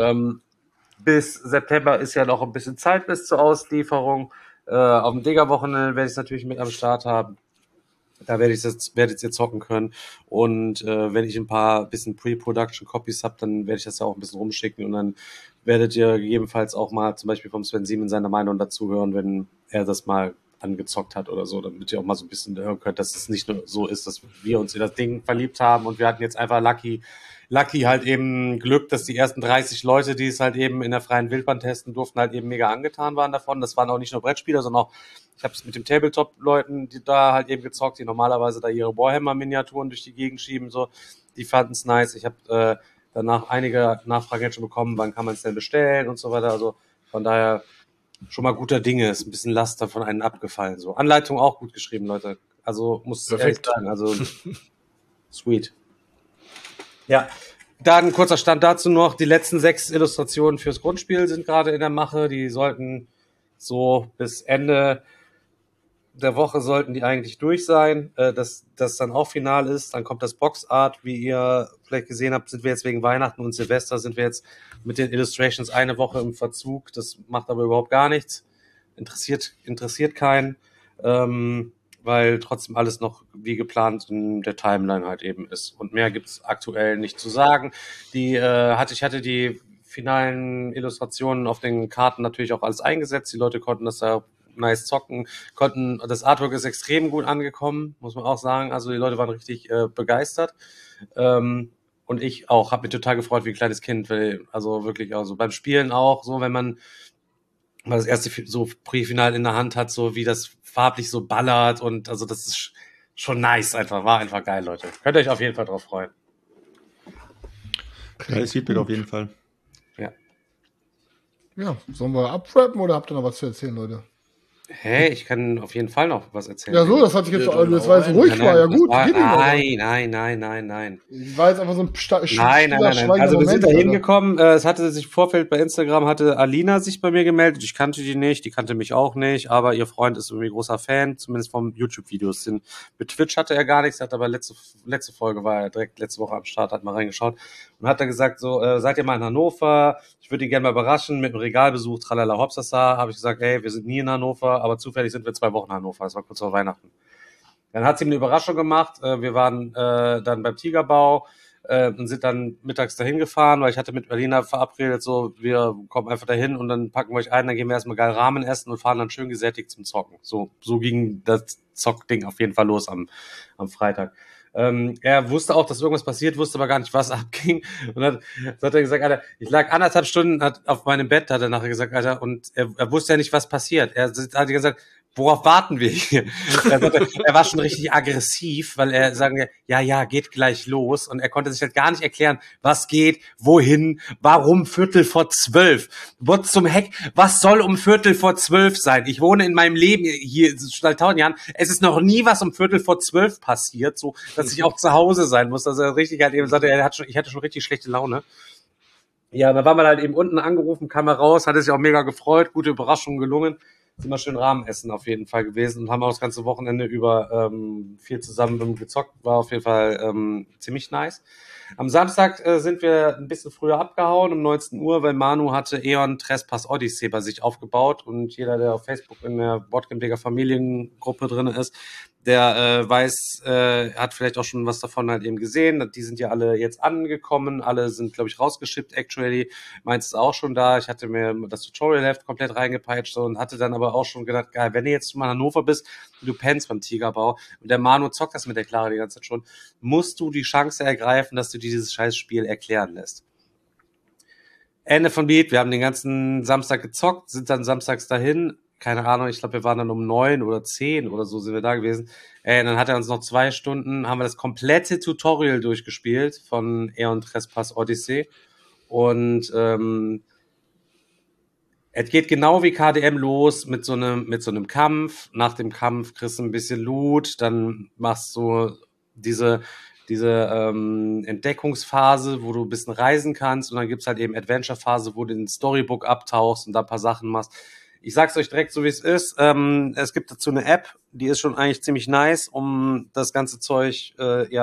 Bis September ist ja noch ein bisschen Zeit bis zur Auslieferung. Auf dem Digger-Wochenende werde ich es natürlich mit am Start haben. Da werdet ihr zocken können. Und wenn ich ein paar bisschen Pre-Production-Copies habe, dann werde ich das ja auch ein bisschen rumschicken. Und dann werdet ihr gegebenenfalls auch mal zum Beispiel vom Sven Siemen seine Meinung dazu hören, wenn er das mal angezockt hat oder so, damit ihr auch mal so ein bisschen hören könnt, dass es nicht nur so ist, dass wir uns in das Ding verliebt haben und wir hatten jetzt einfach Lucky halt eben Glück, dass die ersten 30 Leute, die es halt eben in der freien Wildbahn testen durften, halt eben mega angetan waren davon. Das waren auch nicht nur Brettspieler, sondern auch, ich habe es mit dem Tabletop-Leuten, die da halt eben gezockt, die normalerweise da ihre Warhammer-Miniaturen durch die Gegend schieben, so, die fanden es nice. Ich habe danach einige Nachfragen jetzt schon bekommen, wann kann man es denn bestellen und so weiter. Also von daher schon mal guter Dinge, ist ein bisschen Laster von einem abgefallen. So, Anleitung auch gut geschrieben, Leute. Also muss ich ehrlich sagen, also sweet. Ja, dann ein kurzer Stand dazu noch. Die letzten 6 Illustrationen fürs Grundspiel sind gerade in der Mache. Die sollten so bis Ende der Woche sollten die eigentlich durch sein, dass das dann auch final ist. Dann kommt das Boxart, wie ihr vielleicht gesehen habt, sind wir jetzt wegen Weihnachten und Silvester sind wir jetzt mit den Illustrations eine Woche im Verzug. Das macht aber überhaupt gar nichts. Interessiert keinen, weil trotzdem alles noch wie geplant in der Timeline halt eben ist. Und mehr gibt's aktuell nicht zu sagen. Ich hatte die finalen Illustrationen auf den Karten natürlich auch alles eingesetzt. Die Leute konnten das da nice zocken, das Artwork ist extrem gut angekommen, muss man auch sagen. Also die Leute waren richtig begeistert. Und ich auch, habe mich total gefreut wie ein kleines Kind. Also wirklich auch so beim Spielen auch, so wenn man mal das erste so Pre-Final in der Hand hat, so wie das farblich so ballert und also das ist schon nice einfach, war einfach geil, Leute. Könnt ihr euch auf jeden Fall drauf freuen.
Geiles Feedback auf jeden Fall.
Ja, sollen wir abwrappen oder habt ihr noch was zu erzählen, Leute?
Hey, ich kann auf jeden Fall noch was erzählen.
Ja, so, das hat sich jetzt, das war jetzt ruhig, war ja gut.
Nein.
War jetzt einfach so ein
Nein. Also wir sind da hingekommen, es hatte sich im Vorfeld bei Instagram, hatte Alina sich bei mir gemeldet, ich kannte die nicht, die kannte mich auch nicht, aber ihr Freund ist irgendwie großer Fan, zumindest vom YouTube-Videos. Mit Twitch hatte er gar nichts, hat aber letzte Folge war er direkt letzte Woche am Start, hat mal reingeschaut und hat dann gesagt, so, seid ihr mal in Hannover, ich würde ihn gerne mal überraschen mit einem Regalbesuch, tralala hopsasa, habe ich gesagt, ey, wir sind nie in Hannover, aber zufällig sind wir 2 Wochen in Hannover, das war kurz vor Weihnachten. Dann hat sie eine Überraschung gemacht, wir waren dann beim Tigerbau und sind dann mittags dahin gefahren, weil ich hatte mit Berliner verabredet, so, wir kommen einfach dahin und dann packen wir euch ein, dann gehen wir erstmal geil Ramen essen und fahren dann schön gesättigt zum Zocken. So ging das Zockding auf jeden Fall los am Freitag. Er wusste auch, dass irgendwas passiert, wusste aber gar nicht, was abging. Und dann hat er gesagt, Alter, ich lag 1,5 Stunden auf meinem Bett, hat er nachher gesagt, Alter, und er wusste ja nicht, was passiert. Er hat gesagt, worauf warten wir hier? Er war schon richtig aggressiv, weil er sagen, ja, geht gleich los. Und er konnte sich halt gar nicht erklären, was geht, wohin, warum 11:45. What zum Heck, was soll um 11:45 sein? Ich wohne in meinem Leben hier seit 1000 Jahren. Es ist noch nie was um 11:45 passiert, so, dass ich auch zu Hause sein muss. Dass er richtig halt eben sagte, ich hatte schon richtig schlechte Laune. Ja, da war man halt eben unten angerufen, kam er raus, hatte sich auch mega gefreut, gute Überraschung gelungen. Sind wir schön Rahmen essen auf jeden Fall gewesen und haben auch das ganze Wochenende über viel zusammen gezockt. War auf jeden Fall ziemlich nice. Am Samstag sind wir ein bisschen früher abgehauen, um 19 Uhr, weil Manu hatte Aeon Trespass Odyssey bei sich aufgebaut und jeder, der auf Facebook in der Boardgame-Digger Familiengruppe drin ist, der hat vielleicht auch schon was davon halt eben gesehen. Die sind ja alle jetzt angekommen, alle sind, glaube ich, rausgeschippt, actually. Meins ist auch schon da. Ich hatte mir das Tutorial-Heft komplett reingepeitscht und hatte dann aber auch schon gedacht, geil, wenn du jetzt mal in Hannover bist und du pennst beim Tigerbau und der Manu zockt das mit der Clara die ganze Zeit schon, musst du die Chance ergreifen, dass du dieses scheiß Spiel erklären lässt. Ende von Beat, wir haben den ganzen Samstag gezockt, sind dann samstags dahin, keine Ahnung, ich glaube, wir waren dann um 9 oder 10 oder so sind wir da gewesen. Und dann hat er uns noch 2 Stunden, haben wir das komplette Tutorial durchgespielt von Aeon Trespass Odyssey. Und es geht genau wie KDM los mit so einem Kampf. Nach dem Kampf kriegst du ein bisschen Loot, dann machst du diese Entdeckungsphase, wo du ein bisschen reisen kannst und dann gibt's halt eben Adventure-Phase, wo du in den Storybook abtauchst und da ein paar Sachen machst. Ich sag's euch direkt so, wie es ist. Es gibt dazu eine App, die ist schon eigentlich ziemlich nice, um das ganze Zeug,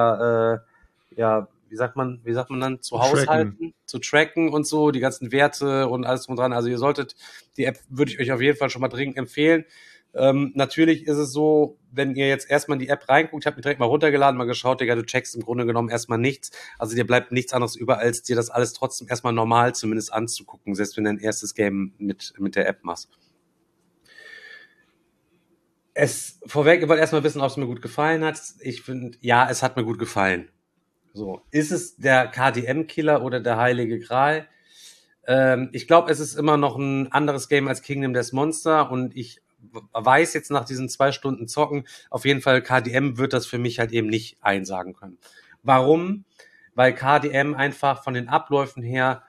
wie sagt man dann, zu haushalten, zu tracken und so, die ganzen Werte und alles drum und dran. Also ihr solltet, die App würde ich euch auf jeden Fall schon mal dringend empfehlen. Natürlich ist es so, wenn ihr jetzt erstmal in die App reinguckt, ich habe mir direkt mal runtergeladen, mal geschaut, Digga, du checkst im Grunde genommen erstmal nichts. Also dir bleibt nichts anderes über, als dir das alles trotzdem erstmal normal zumindest anzugucken, selbst wenn du dein erstes Game mit der App machst. Vorweg, ich wollte erstmal wissen, ob es mir gut gefallen hat. Ich finde, ja, es hat mir gut gefallen. So, ist es der KDM-Killer oder der Heilige Gral? Ich glaube, es ist immer noch ein anderes Game als Kingdom Death Monster und ich weiß jetzt nach diesen 2 Stunden Zocken, auf jeden Fall KDM wird das für mich halt eben nicht einsagen können. Warum? Weil KDM einfach von den Abläufen her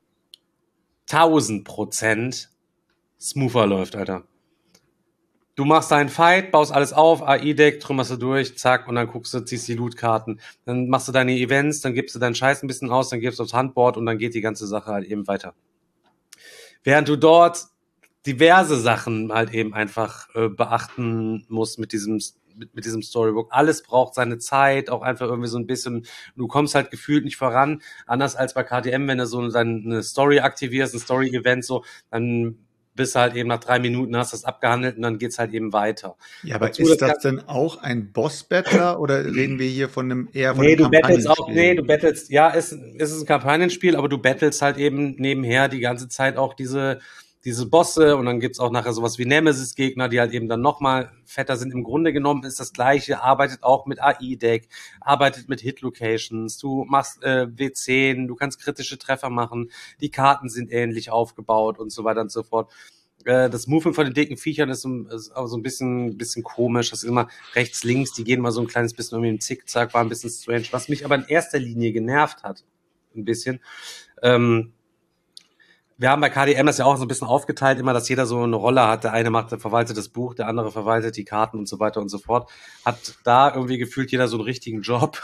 1000% smoother läuft, Alter. Du machst deinen Fight, baust alles auf, AI-Deck, trümmerst du durch, zack, und dann ziehst die Loot-Karten. Dann machst du deine Events, dann gibst du deinen Scheiß ein bisschen aus, dann gibst du aufs Handboard und dann geht die ganze Sache halt eben weiter. Während du dort diverse Sachen halt eben einfach beachten musst mit diesem Storybook. Alles braucht seine Zeit, auch einfach irgendwie so ein bisschen, du kommst halt gefühlt nicht voran, anders als bei KDM, wenn du so eine Story aktivierst, ein Story-Event so, dann bist du halt eben nach 3 Minuten, hast das abgehandelt und dann geht's halt eben weiter.
Ja, aber ist das denn auch ein Boss-Battler oder reden wir hier von einem eher von
einem
Kampagnenspiel?
du battlest, ja, es ist ein Kampagnenspiel, aber du battlest halt eben nebenher die ganze Zeit auch diese Bosse und dann gibt's auch nachher sowas wie Nemesis-Gegner, die halt eben dann nochmal fetter sind. Im Grunde genommen ist das Gleiche, arbeitet auch mit AI-Deck, arbeitet mit Hit-Locations, du machst W10, du kannst kritische Treffer machen, die Karten sind ähnlich aufgebaut und so weiter und so fort. Das Movement von den dicken Viechern ist auch so ein bisschen komisch. Das ist immer rechts, links, die gehen mal so ein kleines bisschen irgendwie im Zickzack, war ein bisschen strange. Was mich aber in erster Linie genervt hat, ein bisschen, wir haben bei KDM das ja auch so ein bisschen aufgeteilt, immer, dass jeder so eine Rolle hat. Der eine verwaltet das Buch, der andere verwaltet die Karten und so weiter und so fort. Hat da irgendwie gefühlt jeder so einen richtigen Job.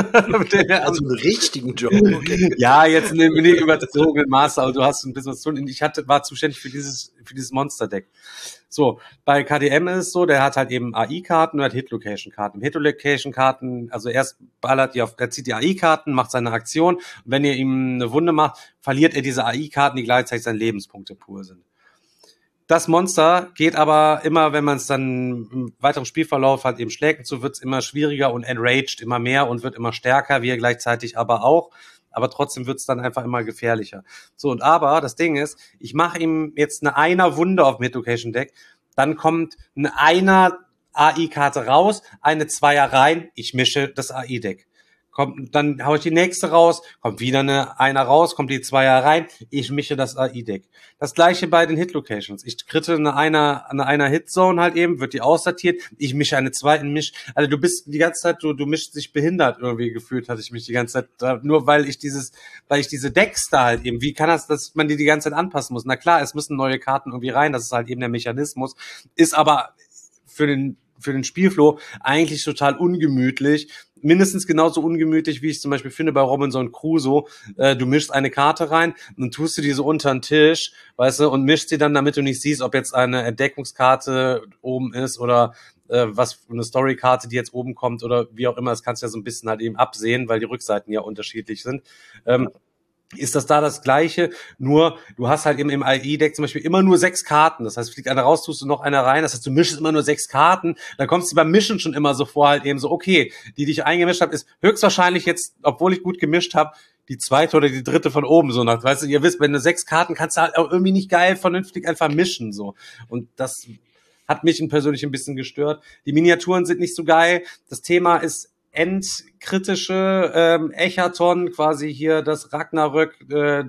Also einen richtigen Job. Okay.
Ja, jetzt in dem überzogenen Maße, aber du hast ein bisschen was zu tun. Ich war zuständig für dieses Monster-Deck. So, bei KDM ist es so, der hat halt eben AI-Karten und hat Hit-Location-Karten. Hit-Location-Karten, also erst er zieht die AI-Karten, macht seine Aktion und wenn ihr ihm eine Wunde macht, verliert er diese AI-Karten, die gleichzeitig seine Lebenspunkte pur sind. Das Monster geht aber immer, wenn man es dann im weiteren Spielverlauf halt eben schlägt, so wird es immer schwieriger und enraged immer mehr und wird immer stärker, wie er gleichzeitig aber auch. Aber trotzdem wird's dann einfach immer gefährlicher. So, und aber das Ding ist, ich mache ihm jetzt eine Wunde auf dem Hit-Location Deck, dann kommt eine AI-Karte raus, eine Zweier rein, ich mische das AI-Deck. Dann hau ich die nächste raus, kommt wieder einer raus, kommt die Zweier rein, ich mische das AI-Deck. Das gleiche bei den Hit-Locations. Ich kritte eine einer Hit-Zone halt eben, wird die aussortiert, ich mische eine zweiten also du bist die ganze Zeit, du mischst dich behindert irgendwie gefühlt, hatte ich mich die ganze Zeit, nur weil ich diese Decks da halt eben, wie kann dass man die ganze Zeit anpassen muss? Na klar, es müssen neue Karten irgendwie rein, das ist halt eben der Mechanismus, ist aber für den Spielflow eigentlich total ungemütlich. Mindestens genauso ungemütlich, wie ich zum Beispiel finde bei Robinson Crusoe. Du mischst eine Karte rein und dann tust du die so unter den Tisch, weißt du, und mischst sie dann, damit du nicht siehst, ob jetzt eine Entdeckungskarte oben ist oder was für eine Storykarte, die jetzt oben kommt oder wie auch immer. Das kannst du ja so ein bisschen halt eben absehen, weil die Rückseiten ja unterschiedlich sind. Ist das da das Gleiche, nur du hast halt eben im AI-Deck zum Beispiel immer nur 6 Karten, das heißt, fliegt einer raus, tust du noch einer rein, das heißt, du mischst immer nur 6 Karten, dann kommst du beim Mischen schon immer so vor, halt eben so, okay, die ich eingemischt habe, ist höchstwahrscheinlich jetzt, obwohl ich gut gemischt habe, die zweite oder die dritte von oben, so nach, weißt du, ihr wisst, wenn du 6 Karten kannst du halt auch irgendwie nicht geil vernünftig einfach mischen, so, und das hat mich persönlich ein bisschen gestört. Die Miniaturen sind nicht so geil, das Thema ist endkritische Echaton, quasi hier das Ragnarök der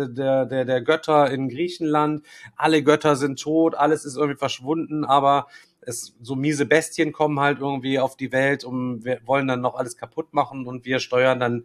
Götter in Griechenland. Alle Götter sind tot, alles ist irgendwie verschwunden, aber so miese Bestien kommen halt irgendwie auf die Welt und wir wollen dann noch alles kaputt machen und wir steuern dann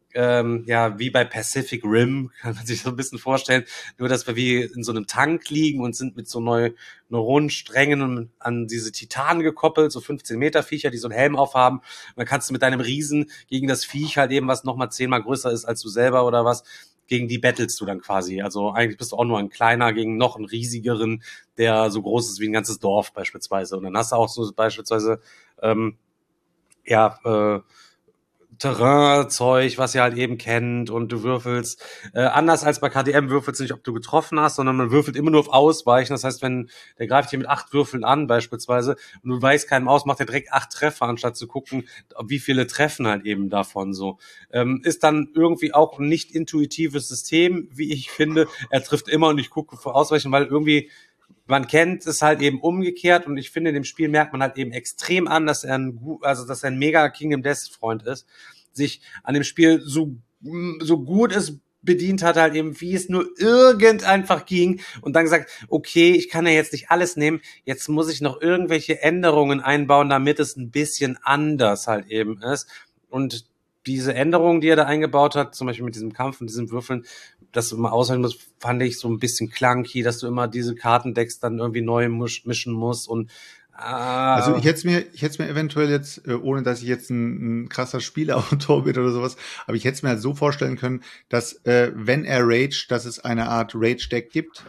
wie bei Pacific Rim, kann man sich so ein bisschen vorstellen, nur dass wir wie in so einem Tank liegen und sind mit so Neuronensträngen an diese Titanen gekoppelt, so 15 Meter Viecher, die so einen Helm aufhaben. Und dann kannst du mit deinem Riesen gegen das Viech halt eben, was nochmal 10-mal größer ist als du selber oder was, gegen die battlest du dann quasi. Also eigentlich bist du auch nur ein kleiner gegen noch einen riesigeren, der so groß ist wie ein ganzes Dorf beispielsweise. Und dann hast du auch so beispielsweise Terrain-Zeug, was ihr halt eben kennt, und du würfelst, anders als bei KTM würfelst du nicht, ob du getroffen hast, sondern man würfelt immer nur auf Ausweichen. Das heißt, wenn der greift hier mit 8 Würfeln an beispielsweise und du weißt keinem aus, macht er direkt 8 Treffer, anstatt zu gucken, wie viele treffen halt eben davon so. Ist dann irgendwie auch ein nicht intuitives System, wie ich finde. Er trifft immer und ich gucke vor Ausweichen, weil irgendwie man kennt es halt eben umgekehrt, und ich finde, in dem Spiel merkt man halt eben extrem an, dass er dass er ein mega Kingdom Death Freund ist, sich an dem Spiel so gut es bedient hat, halt eben, wie es nur irgend einfach ging, und dann gesagt, okay, ich kann ja jetzt nicht alles nehmen, jetzt muss ich noch irgendwelche Änderungen einbauen, damit es ein bisschen anders halt eben ist. Und diese Änderungen, die er da eingebaut hat, zum Beispiel mit diesem Kampf und diesen Würfeln, dass du immer aushalten musst, fand ich so ein bisschen clunky, dass du immer diese Kartendecks dann irgendwie neu mischen musst, und
also ich hätte mir eventuell jetzt, ohne dass ich jetzt ein krasser Spieleautor bin oder sowas, aber ich hätte es mir halt so vorstellen können, dass wenn er raged, dass es eine Art Rage-Deck gibt,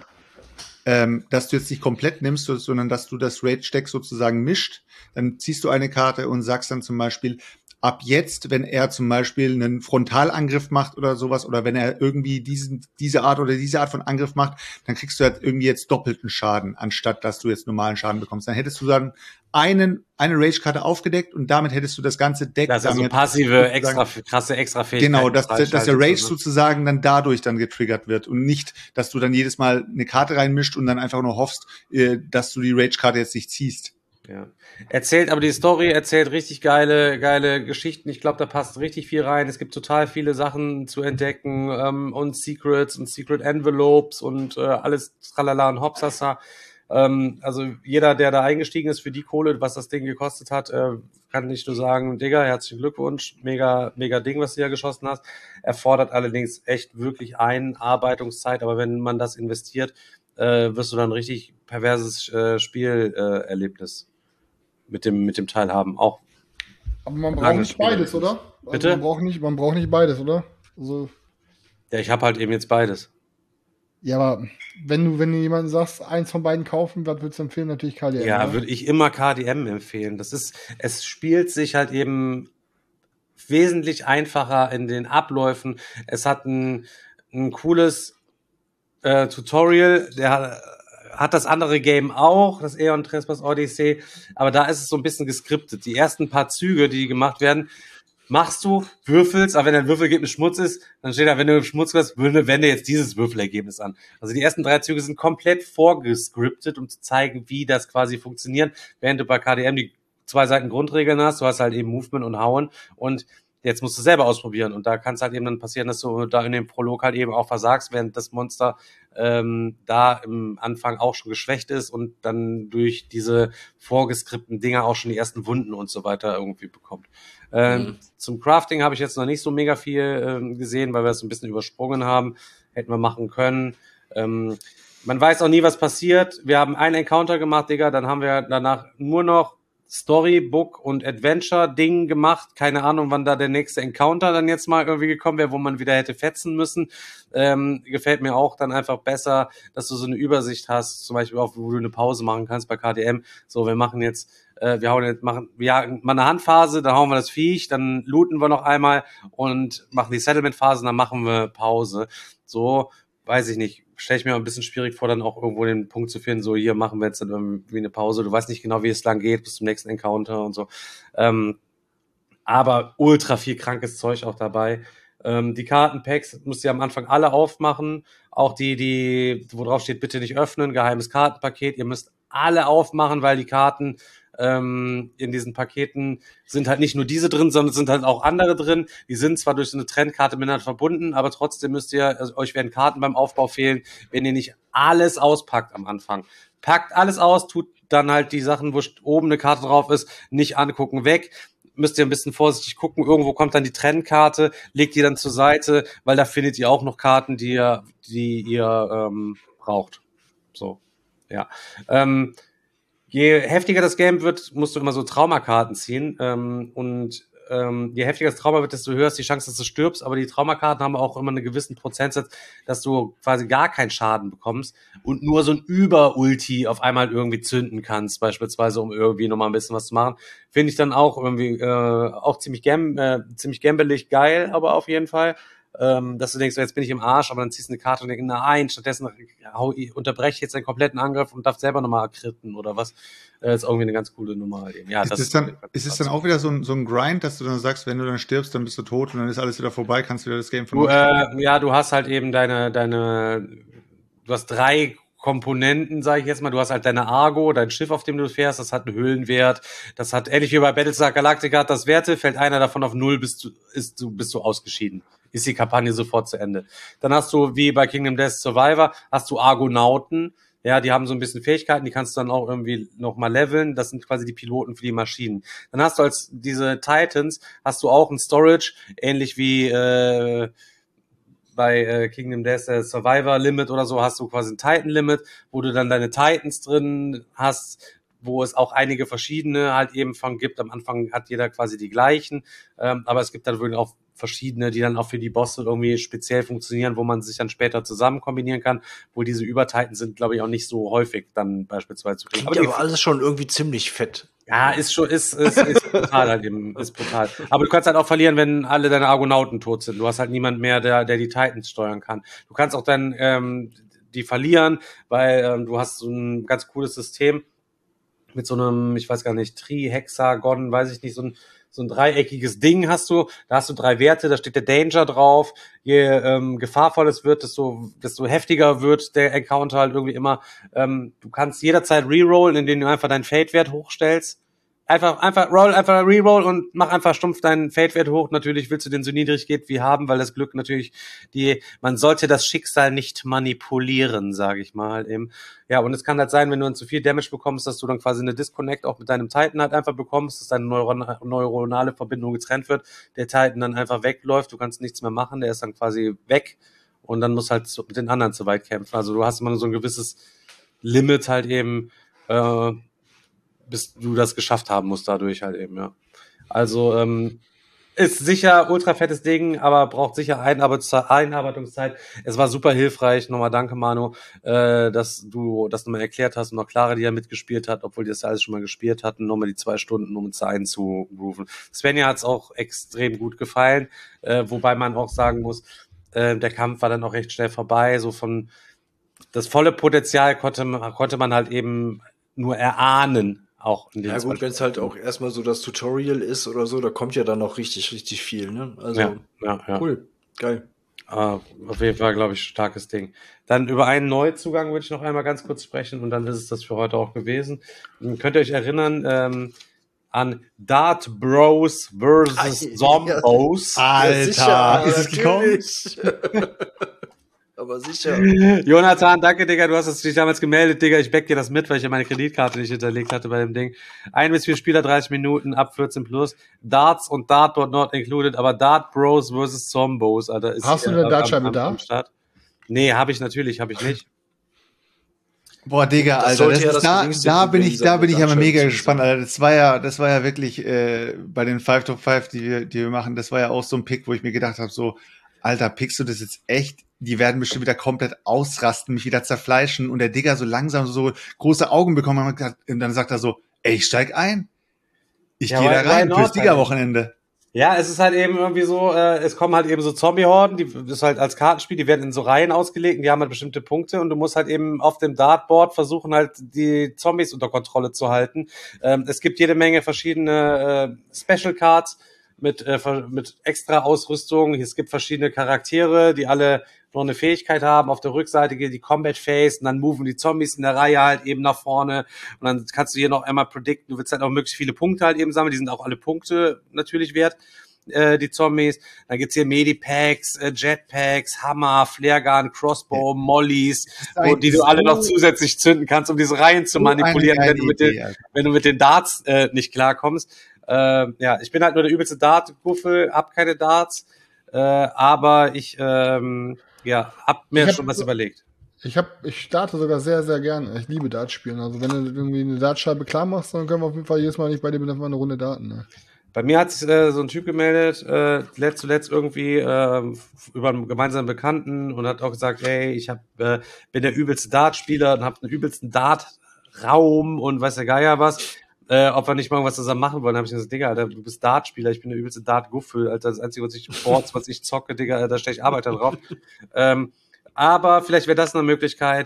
dass du jetzt nicht komplett nimmst, sondern dass du das Rage-Deck sozusagen mischt. Dann ziehst du eine Karte und sagst dann zum Beispiel, ab jetzt, wenn er zum Beispiel einen Frontalangriff macht oder sowas, oder wenn er irgendwie diese Art von Angriff macht, dann kriegst du halt irgendwie jetzt doppelten Schaden, anstatt dass du jetzt normalen Schaden bekommst. Dann hättest du dann eine Rage-Karte aufgedeckt, und damit hättest du das ganze Deck.
Das ist also passive, krasse Fähigkeiten.
Genau, dass der Rage sozusagen dann dadurch dann getriggert wird, und nicht, dass du dann jedes Mal eine Karte reinmischt und dann einfach nur hoffst, dass du die Rage-Karte jetzt nicht ziehst.
Ja. Die Story erzählt richtig geile Geschichten. Ich glaube, da passt richtig viel rein. Es gibt total viele Sachen zu entdecken, und Secrets und Secret Envelopes und alles tralala und hopsasa. Also jeder, der da eingestiegen ist für die Kohle, was das Ding gekostet hat, kann nicht nur sagen, Digga, herzlichen Glückwunsch, mega Ding, was du hier geschossen hast. Erfordert allerdings echt wirklich Einarbeitungszeit, aber wenn man das investiert, wirst du dann richtig perverses Spielerlebnis mit dem Teil haben. Auch.
Aber man braucht nicht beides, oder?
Bitte?
Also man braucht nicht beides, oder? Also,
ja, ich habe halt eben jetzt beides.
ja, aber wenn du jemanden sagst, eins von beiden kaufen, was würdest du empfehlen? Natürlich KDM.
Ja,
oder?
würde ich immer KDM empfehlen. Es spielt sich halt eben wesentlich einfacher in den Abläufen. Es hat ein cooles Tutorial, der hat das andere Game auch, das Aeon Trespass Odyssey, aber da ist es so ein bisschen geskriptet. Die ersten paar Züge, die gemacht werden, machst du, würfelst, aber wenn dein Würfelergebnis Schmutz ist, dann steht da, wenn du Schmutz hast, wende jetzt dieses Würfelergebnis an. Also die ersten 3 Züge sind komplett vorgescriptet, um zu zeigen, wie das quasi funktioniert, während du bei KDM die 2 Seiten Grundregeln hast. Du hast halt eben Movement und Hauen, und jetzt musst du selber ausprobieren, und da kann es halt eben dann passieren, dass du da in dem Prolog halt eben auch versagst, während das Monster da im Anfang auch schon geschwächt ist und dann durch diese vorgeskripten Dinger auch schon die ersten Wunden und so weiter irgendwie bekommt. Zum Crafting habe ich jetzt noch nicht so mega viel gesehen, weil wir es ein bisschen übersprungen haben. Hätten wir machen können. Man weiß auch nie, was passiert. Wir haben einen Encounter gemacht, Digga, dann haben wir danach nur noch Storybook und Adventure-Ding gemacht. Keine Ahnung, wann da der nächste Encounter dann jetzt mal irgendwie gekommen wäre, wo man wieder hätte fetzen müssen. Gefällt mir auch dann einfach besser, dass du so eine Übersicht hast, zum Beispiel auch, wo du eine Pause machen kannst bei KDM. So, wir machen jetzt, machen mal eine Handphase, dann hauen wir das Viech, dann looten wir noch einmal und machen die Settlement-Phase, dann machen wir Pause. So, weiß ich nicht, stelle ich mir ein bisschen schwierig vor, dann auch irgendwo den Punkt zu finden, so hier machen wir jetzt dann irgendwie eine Pause, du weißt nicht genau, wie es lang geht, bis zum nächsten Encounter und so. Aber ultra viel krankes Zeug auch dabei. Die Kartenpacks müsst ihr am Anfang alle aufmachen, auch die, wo drauf steht, bitte nicht öffnen, geheimes Kartenpaket, ihr müsst alle aufmachen, weil die Karten in diesen Paketen sind halt nicht nur diese drin, sondern sind halt auch andere drin. Die sind zwar durch so eine Trendkarte miteinander verbunden, aber trotzdem müsst ihr, also euch werden Karten beim Aufbau fehlen, wenn ihr nicht alles auspackt am Anfang. Packt alles aus, tut dann halt die Sachen, wo oben eine Karte drauf ist, nicht angucken, weg. Müsst ihr ein bisschen vorsichtig gucken. Irgendwo kommt dann die Trendkarte, legt die dann zur Seite, weil da findet ihr auch noch Karten, die ihr braucht. So, ja. Je heftiger das Game wird, musst du immer so Traumakarten ziehen. Und je heftiger das Trauma wird, desto höher ist die Chance, dass du stirbst. Aber die Traumakarten haben auch immer einen gewissen Prozentsatz, dass du quasi gar keinen Schaden bekommst und nur so ein Über-Ulti auf einmal irgendwie zünden kannst, beispielsweise, um irgendwie nochmal ein bisschen was zu machen. Finde ich dann auch irgendwie auch ziemlich gambelig geil, aber auf jeden Fall. Dass du denkst, jetzt bin ich im Arsch, aber dann ziehst du eine Karte und denkst, nein, stattdessen unterbreche ich jetzt den kompletten Angriff und darf selber nochmal kritten oder was. Ist irgendwie eine ganz coole Nummer halt eben. Ja,
ist es dann auch wieder so ein Grind, dass du dann sagst, wenn du dann stirbst, dann bist du tot und dann ist alles wieder vorbei, kannst du wieder das Game von
du hast halt eben du hast 3 Komponenten, sage ich jetzt mal. Du hast halt deine Argo, dein Schiff, auf dem du fährst, das hat einen Höhlenwert. Das hat, ähnlich wie bei Battlestar Galactica, hat das Werte, fällt einer davon auf 0, bist du ausgeschieden. Ist die Kampagne sofort zu Ende. Dann hast du, wie bei Kingdom Death Survivor, hast du Argonauten. Ja, die haben so ein bisschen Fähigkeiten, die kannst du dann auch irgendwie nochmal leveln. Das sind quasi die Piloten für die Maschinen. Dann hast du als diese Titans, hast du auch ein Storage, ähnlich wie bei Kingdom Death Survivor Limit oder so, hast du quasi ein Titan Limit, wo du dann deine Titans drin hast, wo es auch einige verschiedene halt eben von gibt. Am Anfang hat jeder quasi die gleichen, aber es gibt dann wirklich auch verschiedene, die dann auch für die Bosse irgendwie speziell funktionieren, wo man sich dann später zusammen kombinieren kann, wo diese Übertiten sind, glaube ich, auch nicht so häufig dann beispielsweise zu kriegen.
Aber alles schon irgendwie ziemlich fett.
Ja, ist brutal halt eben, ist brutal. Aber du kannst halt auch verlieren, wenn alle deine Argonauten tot sind. Du hast halt niemand mehr, der die Titans steuern kann. Du kannst auch dann die verlieren, weil du hast so ein ganz cooles System mit so einem, ich weiß gar nicht, Trihexagon, weiß ich nicht, so ein dreieckiges Ding hast du, da hast du 3 Werte, da steht der Danger drauf. Je gefahrvoll es wird, desto heftiger wird der Encounter halt irgendwie immer. Du kannst jederzeit rerollen, indem du einfach deinen Fate-Wert hochstellst. Einfach reroll und mach einfach stumpf deinen Fate-Wert hoch. Natürlich willst du den so niedrig geht wie haben, weil das Glück natürlich man sollte das Schicksal nicht manipulieren, sage ich mal eben. Ja, und es kann halt sein, wenn du dann zu viel Damage bekommst, dass du dann quasi eine Disconnect auch mit deinem Titan halt einfach bekommst, dass deine neuronale Verbindung getrennt wird, der Titan dann einfach wegläuft, du kannst nichts mehr machen, der ist dann quasi weg und dann musst halt mit den anderen zu weit kämpfen. Also du hast immer so ein gewisses Limit halt eben, bis du das geschafft haben musst dadurch halt eben, ja. Also, ist sicher ultra fettes Ding, aber braucht sicher Einarbeitungszeit. Es war super hilfreich. Nochmal danke, Manu, dass du das nochmal erklärt hast und noch Clara, die ja mitgespielt hat, obwohl die das ja alles schon mal gespielt hatten, nochmal die 2 Stunden, um uns da einzurufen. Svenja hat's auch extrem gut gefallen, wobei man auch sagen muss, der Kampf war dann auch recht schnell vorbei. So das volle Potenzial konnte man halt eben nur erahnen. Auch in den
ja gut, wenn es halt auch erstmal so das Tutorial ist oder so, da kommt ja dann noch richtig, richtig viel, ne? Also
ja.
Cool, geil.
Auf jeden Fall, glaube ich, starkes Ding. Dann über einen Neuzugang würde ich noch einmal ganz kurz sprechen und dann ist es das für heute auch gewesen. Könnt ihr euch erinnern an Dart Bros vs. Zombos?
Alter, ist es gekommen?
Aber sicher.
Jonathan, danke, Digga, du hast dich damals gemeldet, Digga, ich back dir das mit, weil ich ja meine Kreditkarte nicht hinterlegt hatte bei dem Ding. 1 bis 4 Spieler, 30 Minuten, ab 14 plus. Darts und Dartboard not included, aber Dart Bros vs. Zombos, Alter.
Hast du eine Dartscheibe da?
Nee, habe ich nicht.
Boah, Digga, Alter, da bin ich aber mega gespannt, Alter. Das war ja wirklich bei den 5 Top 5, die wir machen, das war ja auch so ein Pick, wo ich mir gedacht habe, so, Alter, pickst du das jetzt echt? Die werden bestimmt wieder komplett ausrasten, mich wieder zerfleischen und der Digga so langsam so große Augen bekommen und dann sagt er so, ey, ich steig ein. Ich gehe da rein fürs Digga-Wochenende.
Ja, es ist halt eben irgendwie so, es kommen halt eben so Zombie-Horden, das ist halt als Kartenspiel, die werden in so Reihen ausgelegt und die haben halt bestimmte Punkte und du musst halt eben auf dem Dartboard versuchen halt die Zombies unter Kontrolle zu halten. Es gibt jede Menge verschiedene Special Cards mit extra Ausrüstung. Es gibt verschiedene Charaktere, die alle noch eine Fähigkeit haben. Auf der Rückseite geht die Combat Phase und dann moven die Zombies in der Reihe halt eben nach vorne und dann kannst du hier noch einmal predikten, du willst halt auch möglichst viele Punkte halt eben sammeln, die sind auch alle Punkte natürlich wert, die Zombies. Dann gibt's hier Medipacks, Jetpacks, Hammer, Flaregun, Crossbow, Mollys, die du alle noch zusätzlich zünden kannst, um diese Reihen zu manipulieren, wenn du mit den Darts nicht klarkommst. Ja, ich bin halt nur der übelste Dart-Guffel, hab keine Darts, aber ich hab mir schon was überlegt.
Ich starte sogar sehr, sehr gerne. Ich liebe Dart spielen. Also wenn du irgendwie eine Dartscheibe klar machst, dann können wir auf jeden Fall jedes Mal nicht bei dir mit eine Runde daten. Ne?
Bei mir hat sich so ein Typ gemeldet, zuletzt irgendwie über einen gemeinsamen Bekannten und hat auch gesagt, hey, ich bin der übelste Dartspieler und habe einen übelsten Dartraum und weiß der Geier was. Ob wir nicht mal irgendwas zusammen machen wollen, habe ich gesagt, Digga, Alter, du bist Dartspieler, ich bin der übelste Dart-Guffel, Alter, das einzige, was ich zocke, Digga, da stehe ich Arbeit drauf. Aber vielleicht wäre das eine Möglichkeit,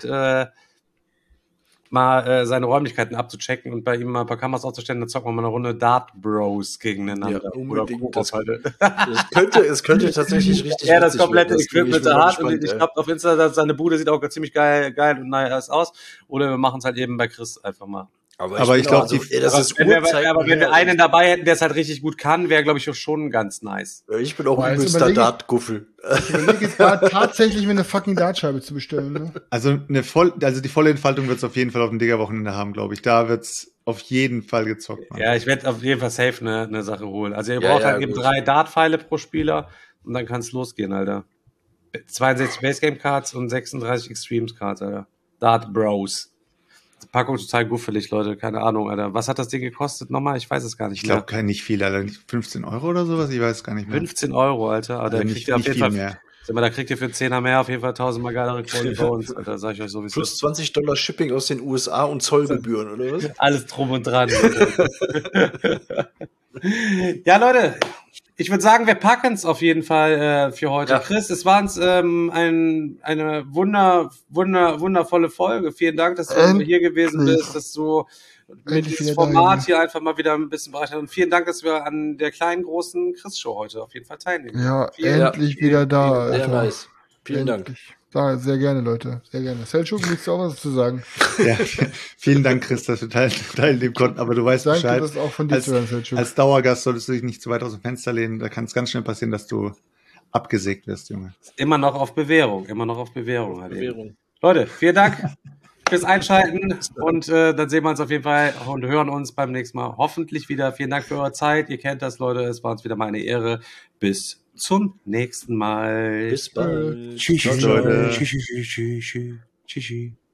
mal seine Räumlichkeiten abzuchecken und bei ihm mal ein paar Kameras aufzustellen, dann zocken wir mal eine Runde Dart Bros gegeneinander.
Ja, unbedingt.
Das
Es könnte tatsächlich richtig
ja, das
witzig
komplette
werden.
Equipment
bin
da
mal
hat und
gespannt,
ich
ja.
glaube auf Insta, seine Bude sieht auch ziemlich geil und nice aus. Oder wir machen es halt eben bei Chris einfach mal.
Aber ich glaube,
das ist
Wenn
Urzeiten
wir einen dabei hätten, der es halt richtig gut kann, wäre, glaube ich, auch schon ganz nice.
Ich bin auch
Boah, jetzt
übelster
überlege ich-
Dart-Guffel.
Ich überlege jetzt gerade tatsächlich mir eine fucking Dartscheibe zu bestellen. Ne?
Also die volle Entfaltung wird es auf jeden Fall auf dem Digger-Wochenende haben, glaube ich. Da wird's auf jeden Fall gezockt. Mann.
Ja, ich werde auf jeden Fall safe eine Sache holen. Also ihr
Ja,
braucht
ja,
halt eben
gut.
3 Dart-Pfeile pro Spieler und dann kann es losgehen, Alter. 62 Base-Game-Cards und 36 Extremes-Cards, Alter. Dart Bros. Die Packung total guffelig, Leute. Keine Ahnung, Alter. Was hat das Ding gekostet nochmal? Ich weiß es gar nicht
Ich glaube nicht viel, Alter. 15 € oder sowas? Ich weiß gar nicht mehr.
15 €, Alter. Aber
Also
da
nicht-
kriegt ihr auf
nicht
jeden
viel
Fall
mehr.
Sag mal, da kriegt ihr für 10er mehr auf jeden Fall 1000-mal geilere Quali bei uns, Alter. Sag ich euch sowieso.
Plus $20 Shipping aus den USA und Zollgebühren, oder was?
Alles drum und dran. Ja, Leute, ich würde sagen, wir packen es auf jeden Fall für heute.
Ja.
Chris, es war uns eine wundervolle Folge. Vielen Dank, dass du hier gewesen bist, dass du mit
Endlich
diesem
wieder da,
Format
Junge.
hier einfach mal wieder ein bisschen bereichert hast. Und vielen Dank, dass wir an der kleinen, großen Chris-Show heute auf jeden Fall teilnehmen.
Ja,
Vielen-
endlich wieder da.
Sehr
Alter.
nice. Vielen Dank.
Endlich. Da, sehr gerne, Leute. Sehr gerne. Selchuk, willst du auch was zu sagen?
Ja, vielen Dank, Chris, dass wir teilnehmen konnten. Aber du weißt
Danke,
Bescheid.
das auch von dir zu hören, Selchuk.
Als Dauergast solltest du dich nicht zu weit aus dem Fenster lehnen. Da kann es ganz schnell passieren, dass du abgesägt wirst, Junge.
Immer noch auf Bewährung. Halt eben.
Währung.
Leute, vielen Dank fürs Einschalten und dann sehen wir uns auf jeden Fall und hören uns beim nächsten Mal hoffentlich wieder. Vielen Dank für eure Zeit. Ihr kennt das, Leute. Es war uns wieder mal eine Ehre. Bis zum nächsten Mal.
Bis bald.
Tschüss, Leute.
Tschüss.